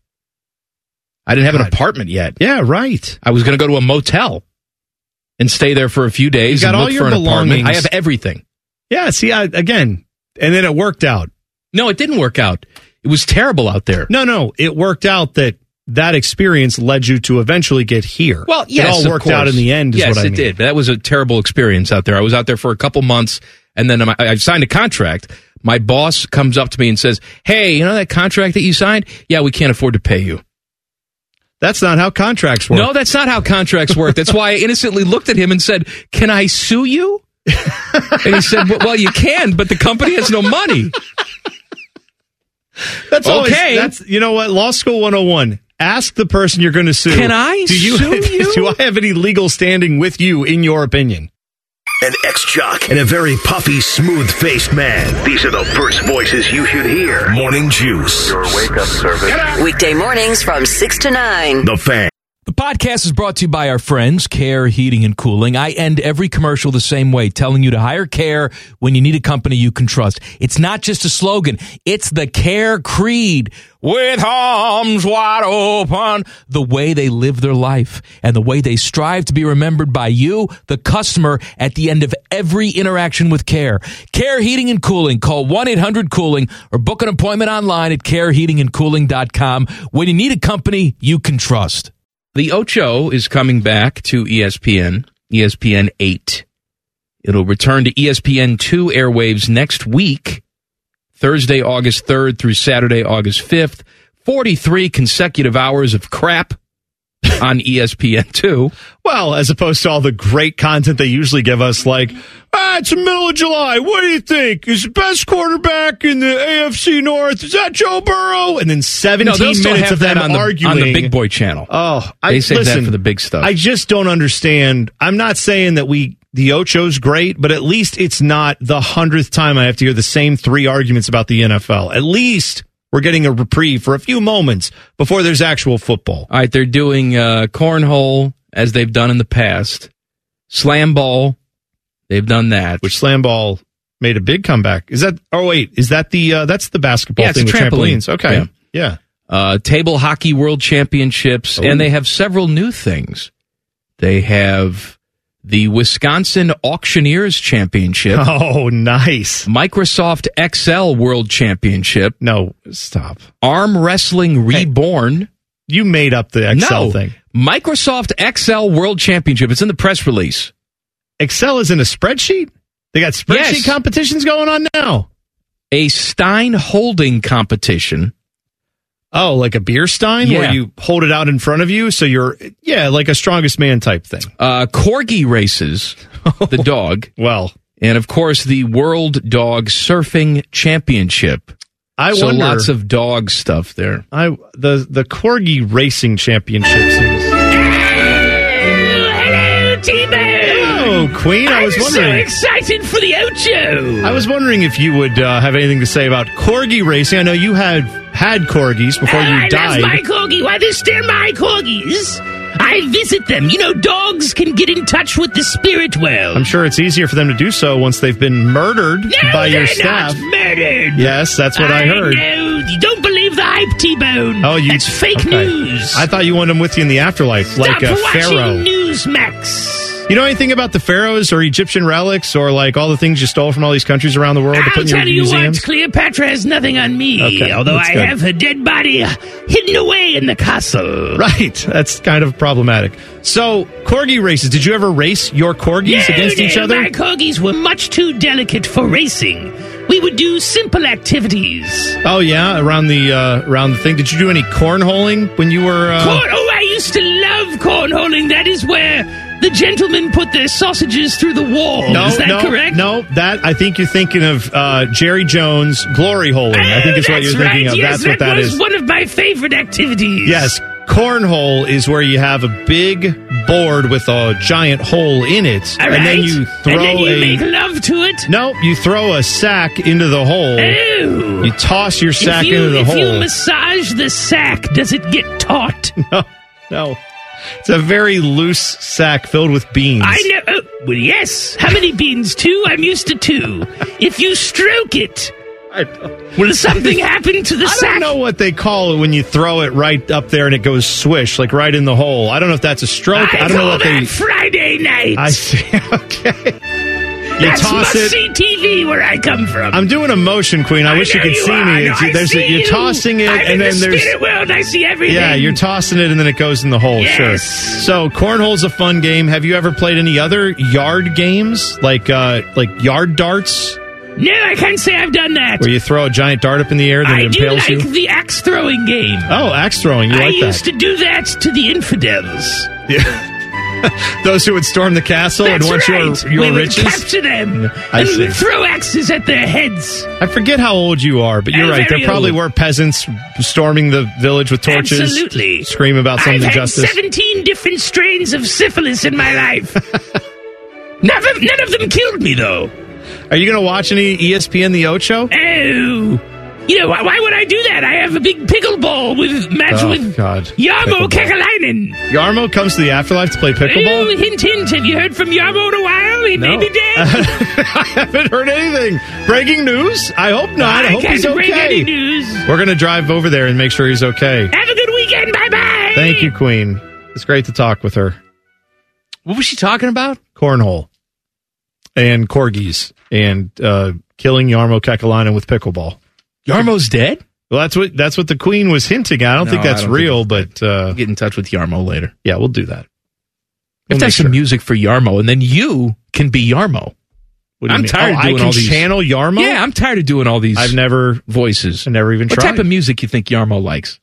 I didn't have an apartment yet. Yeah, right. I was going to go to a motel and stay there for a few days You got and all look your for an apartment. belongings. I have everything. Yeah, see, I, again, and then it worked out. No, it didn't work out. It was terrible out there. No, no, it worked out that that experience led you to eventually get here. Well, yes, it all of worked course. out in the end. Is Yes, what I it mean. did. That was a terrible experience out there. I was out there for a couple months, and then I, I signed a contract. My boss comes up to me and says, "Hey, you know that contract that you signed? Yeah, we can't afford to pay you." That's not how contracts work. No, that's not how contracts work. That's why I innocently looked at him and said, "Can I sue you?" And he said, "Well, you can, but the company has no money." That's always, Okay. That's, you know what? Law School one oh one. Ask the person you're going to sue. Can I do you, sue you? Do I have any legal standing with you, in your opinion? An ex-jock and a very puffy, smooth-faced man. These are the first voices you should hear. Morning Juice. Your wake-up service. Weekday mornings from six to nine. The Fan. The podcast is brought to you by our friends, Care Heating and Cooling. I end every commercial the same way, telling you to hire Care when you need a company you can trust. It's not just a slogan. It's the Care Creed. With arms wide open, the way they live their life and the way they strive to be remembered by you, the customer, at the end of every interaction with Care. Care Heating and Cooling. Call one eight hundred cooling or book an appointment online at care heating and cooling dot com when you need a company you can trust. The Ocho is coming back to E S P N, E S P N eight. It'll return to E S P N two airwaves next week, Thursday, August third through Saturday, August fifth. forty-three consecutive hours of crap on E S P N two. Well, as opposed to all the great content they usually give us, like, ah, it's the middle of July. What do you think? Is the best quarterback in the A F C North? Is that Joe Burrow? And then seventeen No, they'll still minutes have of them that on the, arguing. on the Big Boy channel. Oh, I, They save listen, that for the big stuff. I just don't understand. I'm not saying that we The Ocho's great, but at least it's not the hundredth time I have to hear the same three arguments about the N F L. At least we're getting a reprieve for a few moments before there's actual football. All right, they're doing uh, cornhole, as they've done in the past. Slam ball, they've done that. Which slam ball made a big comeback. Is that? Oh wait, is that the? Uh, that's the basketball Yeah, it's thing a with trampoline. trampolines. Okay, Yeah. yeah. Uh, table hockey world championships, Oh. and they have several new things. They have the Wisconsin Auctioneers Championship. Oh, nice. Microsoft X L World Championship. No, stop. Arm Wrestling Reborn. You made up the X L no. thing. Microsoft X L World Championship. It's in the press release. Excel is in a spreadsheet? They got spreadsheet Yes. competitions going on now? A Stein holding competition. Oh, like a beer stein Yeah. where you hold it out in front of you, so you're yeah, like a strongest man type thing. Uh, corgi races, the dog. Well, and of course the World Dog Surfing Championship. I so wonder- lots of dog stuff there. I the the corgi racing championship series. Hello, T-Bone. Oh, Queen, I was I'm wondering. so excited for the Ocho. I was wondering if you would uh, have anything to say about corgi racing. I know you had had corgis before you I died. love my corgi. Why, they're still my corgis. I visit them. You know, dogs can get in touch with the spirit world. I'm sure it's easier for them to do so once they've been murdered No, by your they're staff. not murdered. Yes, that's what I, heard. know. You don't believe the hype, T-Bone. Oh, you, That's fake okay. news. I thought you wanted them with you in the afterlife, Stop like a watching pharaoh. Newsmax. You know anything about the pharaohs or Egyptian relics or like all the things you stole from all these countries around the world to I'll put in your tell you museums? what, Cleopatra has nothing on me, Okay, although that's I good. have her dead body hidden away in the castle. Right, that's kind of problematic. So, corgi races. Did you ever race your corgis No, against no, each other? My corgis were much too delicate for racing. We would do simple activities. Oh yeah, around the uh, around the thing. Did you do any cornholing when you were? Uh... Corn- oh, I used to love cornholing. That is where the gentlemen put their sausages through the wall. No, is that no, correct? no. That I think you're thinking of uh, Jerry Jones glory holing. I think is what That's you're thinking right. of. Yes, That's what that that was is. one of my favorite activities. Yes, cornhole is where you have a big board with a giant hole in it, All and then right. you throw and then you a make love to it. no, you throw a sack into the hole. Oh. You toss your sack if you, into the if hole. you massage the sack, does it get taut? No, no. It's a very loose sack filled with beans. I know. Oh, well, yes. How many beans? Two? I'm used to two. If you stroke it, will something happen to the I sack? don't know what they call it when you throw it right up there and it goes swish, like right in the hole. I don't know if that's a stroke. I, I don't know call what that they. Friday night. I see. Okay. You That's toss it. must-see T V where I come from. I'm doing a motion, Queen. I, I wish you know could you see are. me. No, It's- I there's a, see you're you. tossing it, I'm and in then the there's spirit world. I see everything. yeah, you're tossing it, and then it goes in the hole. Yes. Sure. So cornhole's a fun game. Have you ever played any other yard games like uh, like yard darts, No, I can't say I've done that. where you throw a giant dart up in the air, then I it do impales like you? the axe throwing game. Oh, axe throwing. You I like used that? to do that to the infidels. Yeah. Those who would storm the castle That's and want right. your your we riches. would capture them I and we see. would throw axes at their heads. I forget how old you are, but you're I'm right. There very probably old. were peasants storming the village with torches, Absolutely. scream about some I've had injustice. seventeen different strains of syphilis in my life. none, of, none of them killed me, though. Are you going to watch any E S P N The Ocho? Oh. You know, why, why would I do that? I have a big pickleball with match Oh, with God. Yarmo Pickleball. Kekalainen. Yarmo comes to the afterlife to play pickleball? Oh, hint, hint. Have you heard from Yarmo in a while? He may No. be dead. I haven't heard anything. Breaking news? I hope not. I, I hope can't he's bring okay. any news. We're going to drive over there and make sure he's okay. Have a good weekend. Bye-bye. Thank you, Queen. It's great to talk with her. What was she talking about? Cornhole and corgis and uh, killing Yarmo Kekalainen with pickleball. Yarmo's dead? Well, that's what that's what the Queen was hinting at. I don't No, think that's I don't real, but uh, Get in touch with Yarmo later. yeah, we'll do that. If We'll there's make some music for Yarmo, and then you can be Yarmo. What do you I'm mean? tired Oh, of I doing can all these. channel Yarmo? Yeah, I'm tired of doing all these. I've never voices. I never even What tried. type of music you think Yarmo likes?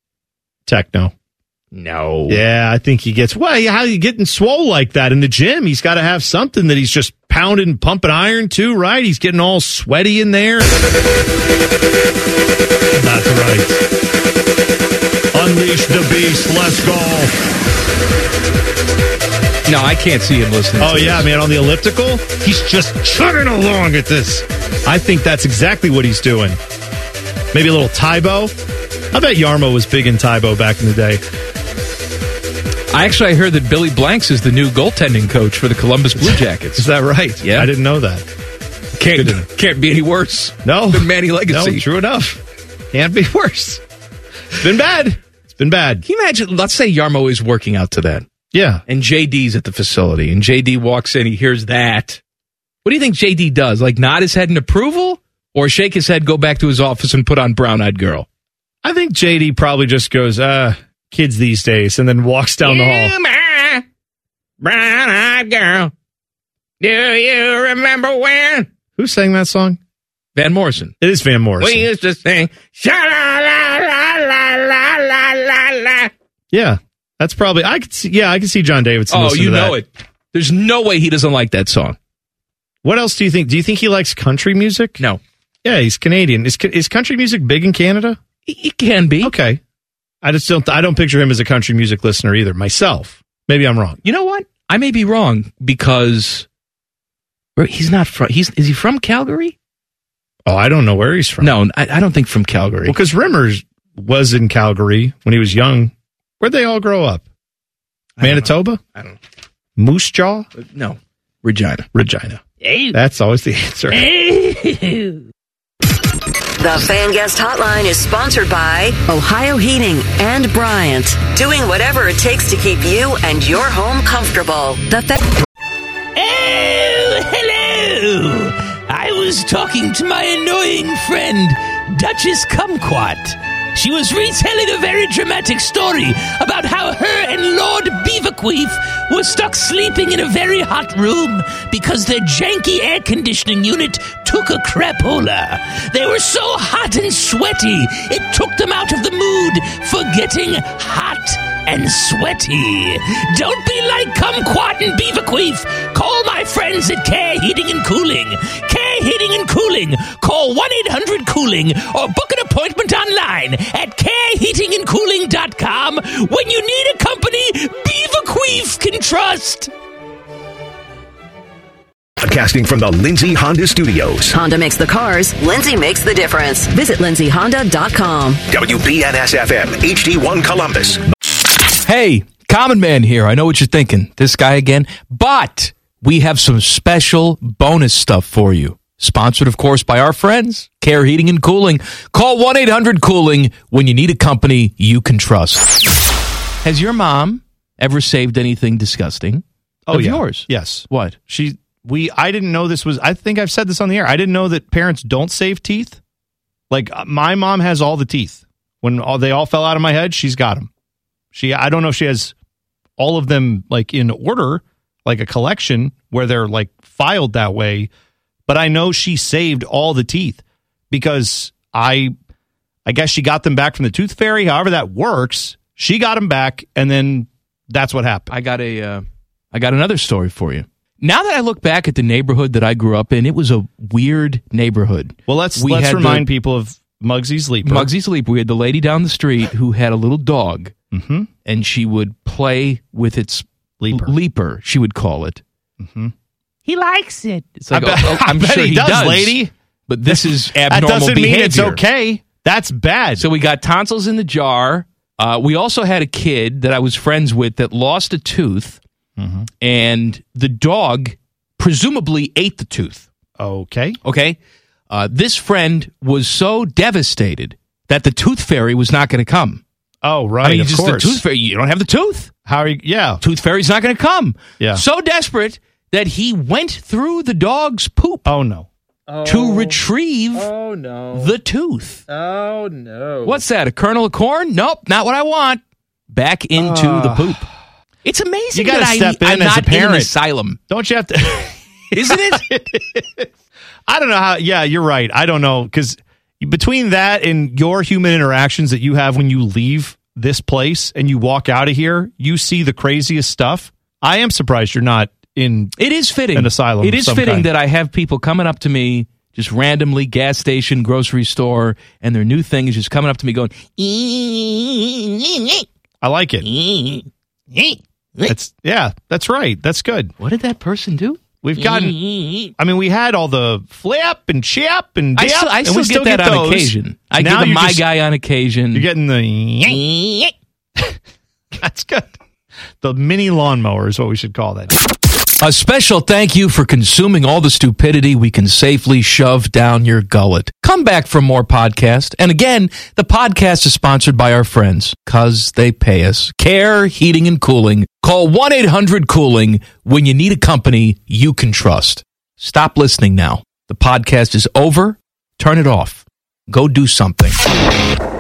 Techno. No. Yeah, I think he gets. Well, how you getting swole like that in the gym? He's got to have something that he's just pounding, pumping iron too, right? He's getting all sweaty in there. That's right. Unleash the beast. Let's go. No, I can't see him listening. Oh, to yeah, this. man, on the elliptical, he's just chugging along at this. I think that's exactly what he's doing. Maybe a little Tybo. I bet Yarmo was big in Tybo back in the day. I actually I heard that Billy Blanks is the new goaltending coach for the Columbus Blue Jackets. Is that right? Yeah. I didn't know that. Can't, can't be any worse No. than Manny Legacy. No, true enough. Can't be worse. It's been bad. It's been bad. Can you imagine, let's say Yarmo is working out to that. Yeah. And J D's at the facility, and J D walks in, he hears that. What do you think J D does? Like nod his head in approval? Or shake his head, go back to his office, and put on Brown Eyed Girl? I think J D probably just goes, uh, kids these days, and then walks down the hall. My brown-eyed girl. Do you remember when Who sang that song? Van Morrison. It is Van Morrison. we used to sing sha-la-la-la-la-la-la-la-la? Yeah. That's probably, I could see, yeah, I could see John Davidson. Oh, listen you to that. know it. There's no way he doesn't like that song. What else do you think? Do you think he likes country music? No. Yeah, he's Canadian. Is is country music big in Canada? It can be. Okay. I just don't, I don't picture him as a country music listener either, myself. Maybe I'm wrong. You know what? I may be wrong because he's not from, he's, is he from Calgary? Oh, I don't know where he's from. No, I, I don't think from Calgary. Well, because Rimmers was in Calgary when he was young. Where'd they all grow up? I don't Manitoba? know. I don't know. Moose Jaw? No. Regina. Regina. Hey. That's always the answer. The Fan Guest Hotline is sponsored by Ohio Heating and Bryant. Doing whatever it takes to keep you and your home comfortable. The Fan... Oh, hello. I was talking to my annoying friend, Duchess Kumquat. She was retelling a very dramatic story about how her and Lord Beaverqueef were stuck sleeping in a very hot room because their janky air conditioning unit took a crapola. They were so hot and sweaty, it took them out of the mood for getting hot and sweaty. Don't be like Kumquat and Beaverqueef. Call my friends at Care Heating and Cooling. Care Heating and Cooling. Call one eight hundred cooling or book an appointment online at care heating and cooling dot com when you need a company Beaverqueef can trust. Broadcasting from the Lindsay Honda Studios. Honda makes the cars. Lindsay makes the difference. Visit lindsay honda dot com. W B N S F M, H D one Columbus. Hey, Common Man here. I know what you're thinking. This guy again. But we have some special bonus stuff for you. Sponsored, of course, by our friends, Care Heating and Cooling. Call one eight hundred cooling when you need a company you can trust. Has your mom ever saved anything disgusting Oh, of yeah. yours? Yes. What? She, we, I didn't know this was, I think I've said this on the air. I didn't know that parents don't save teeth. Like, uh, my mom has all the teeth. When all, they all fell out of my head, she's got them. She, I don't know if she has all of them, like, in order, like a collection where they're, like, filed that way. But I know she saved all the teeth because I, I guess she got them back from the tooth fairy. However that works, she got them back, and then that's what happened. I got a, uh, I got another story for you. Now that I look back at the neighborhood that I grew up in, it was a weird neighborhood. Well, let's We let's had remind the- people of Muggsy's Leaper. Muggsy's Leaper. We had the lady down the street who had a little dog, mm-hmm. and she would play with its leaper. Leaper, she would call it. Mm-hmm. He likes it. It's like, I bet, oh, oh, I'm I bet sure he, he does, does, lady. But this is That abnormal doesn't behavior. mean it's okay. That's bad. So we got tonsils in the jar. Uh, we also had a kid that I was friends with that lost a tooth, mm-hmm. and the dog presumably ate the tooth. Okay. Okay. Uh, this friend was so devastated that the tooth fairy was not going to come. Oh, right. I mean, of just course. the tooth fairy. You don't have the tooth. How are you? Yeah. Tooth fairy's not going to come. Yeah. So desperate that he went through the dog's poop. Oh, no. To retrieve Oh, no. the tooth. Oh, no. What's that? A kernel of corn? Nope, not what I want. Back into Ah. the poop. It's amazing You gotta that step I, in I'm as not a parent. in an asylum. Don't you have to? Isn't it? I don't know how. Yeah, you're right. I don't know because between that and your human interactions that you have when you leave this place and you walk out of here, you see the craziest stuff. I am surprised you're not in. It is fitting. An asylum. It is of some fitting kind. that I have people coming up to me just randomly, gas station, grocery store, and their new thing is just coming up to me going, I like it. That's yeah, that's right. That's good. What did that person do? We've gotten. I mean, we had all the flip and chip and I dip, still, I and still we get still that get on those. occasion. I Now give him you're my just- guy on occasion. You're getting the. That's good. The mini lawnmower is what we should call that. A special thank you for consuming all the stupidity we can safely shove down your gullet. Come back for more podcast. And again, the podcast is sponsored by our friends, cause they pay us. Care Heating and Cooling. Call one eight hundred cooling when you need a company you can trust. Stop listening now. The podcast is over. Turn it off. Go do something.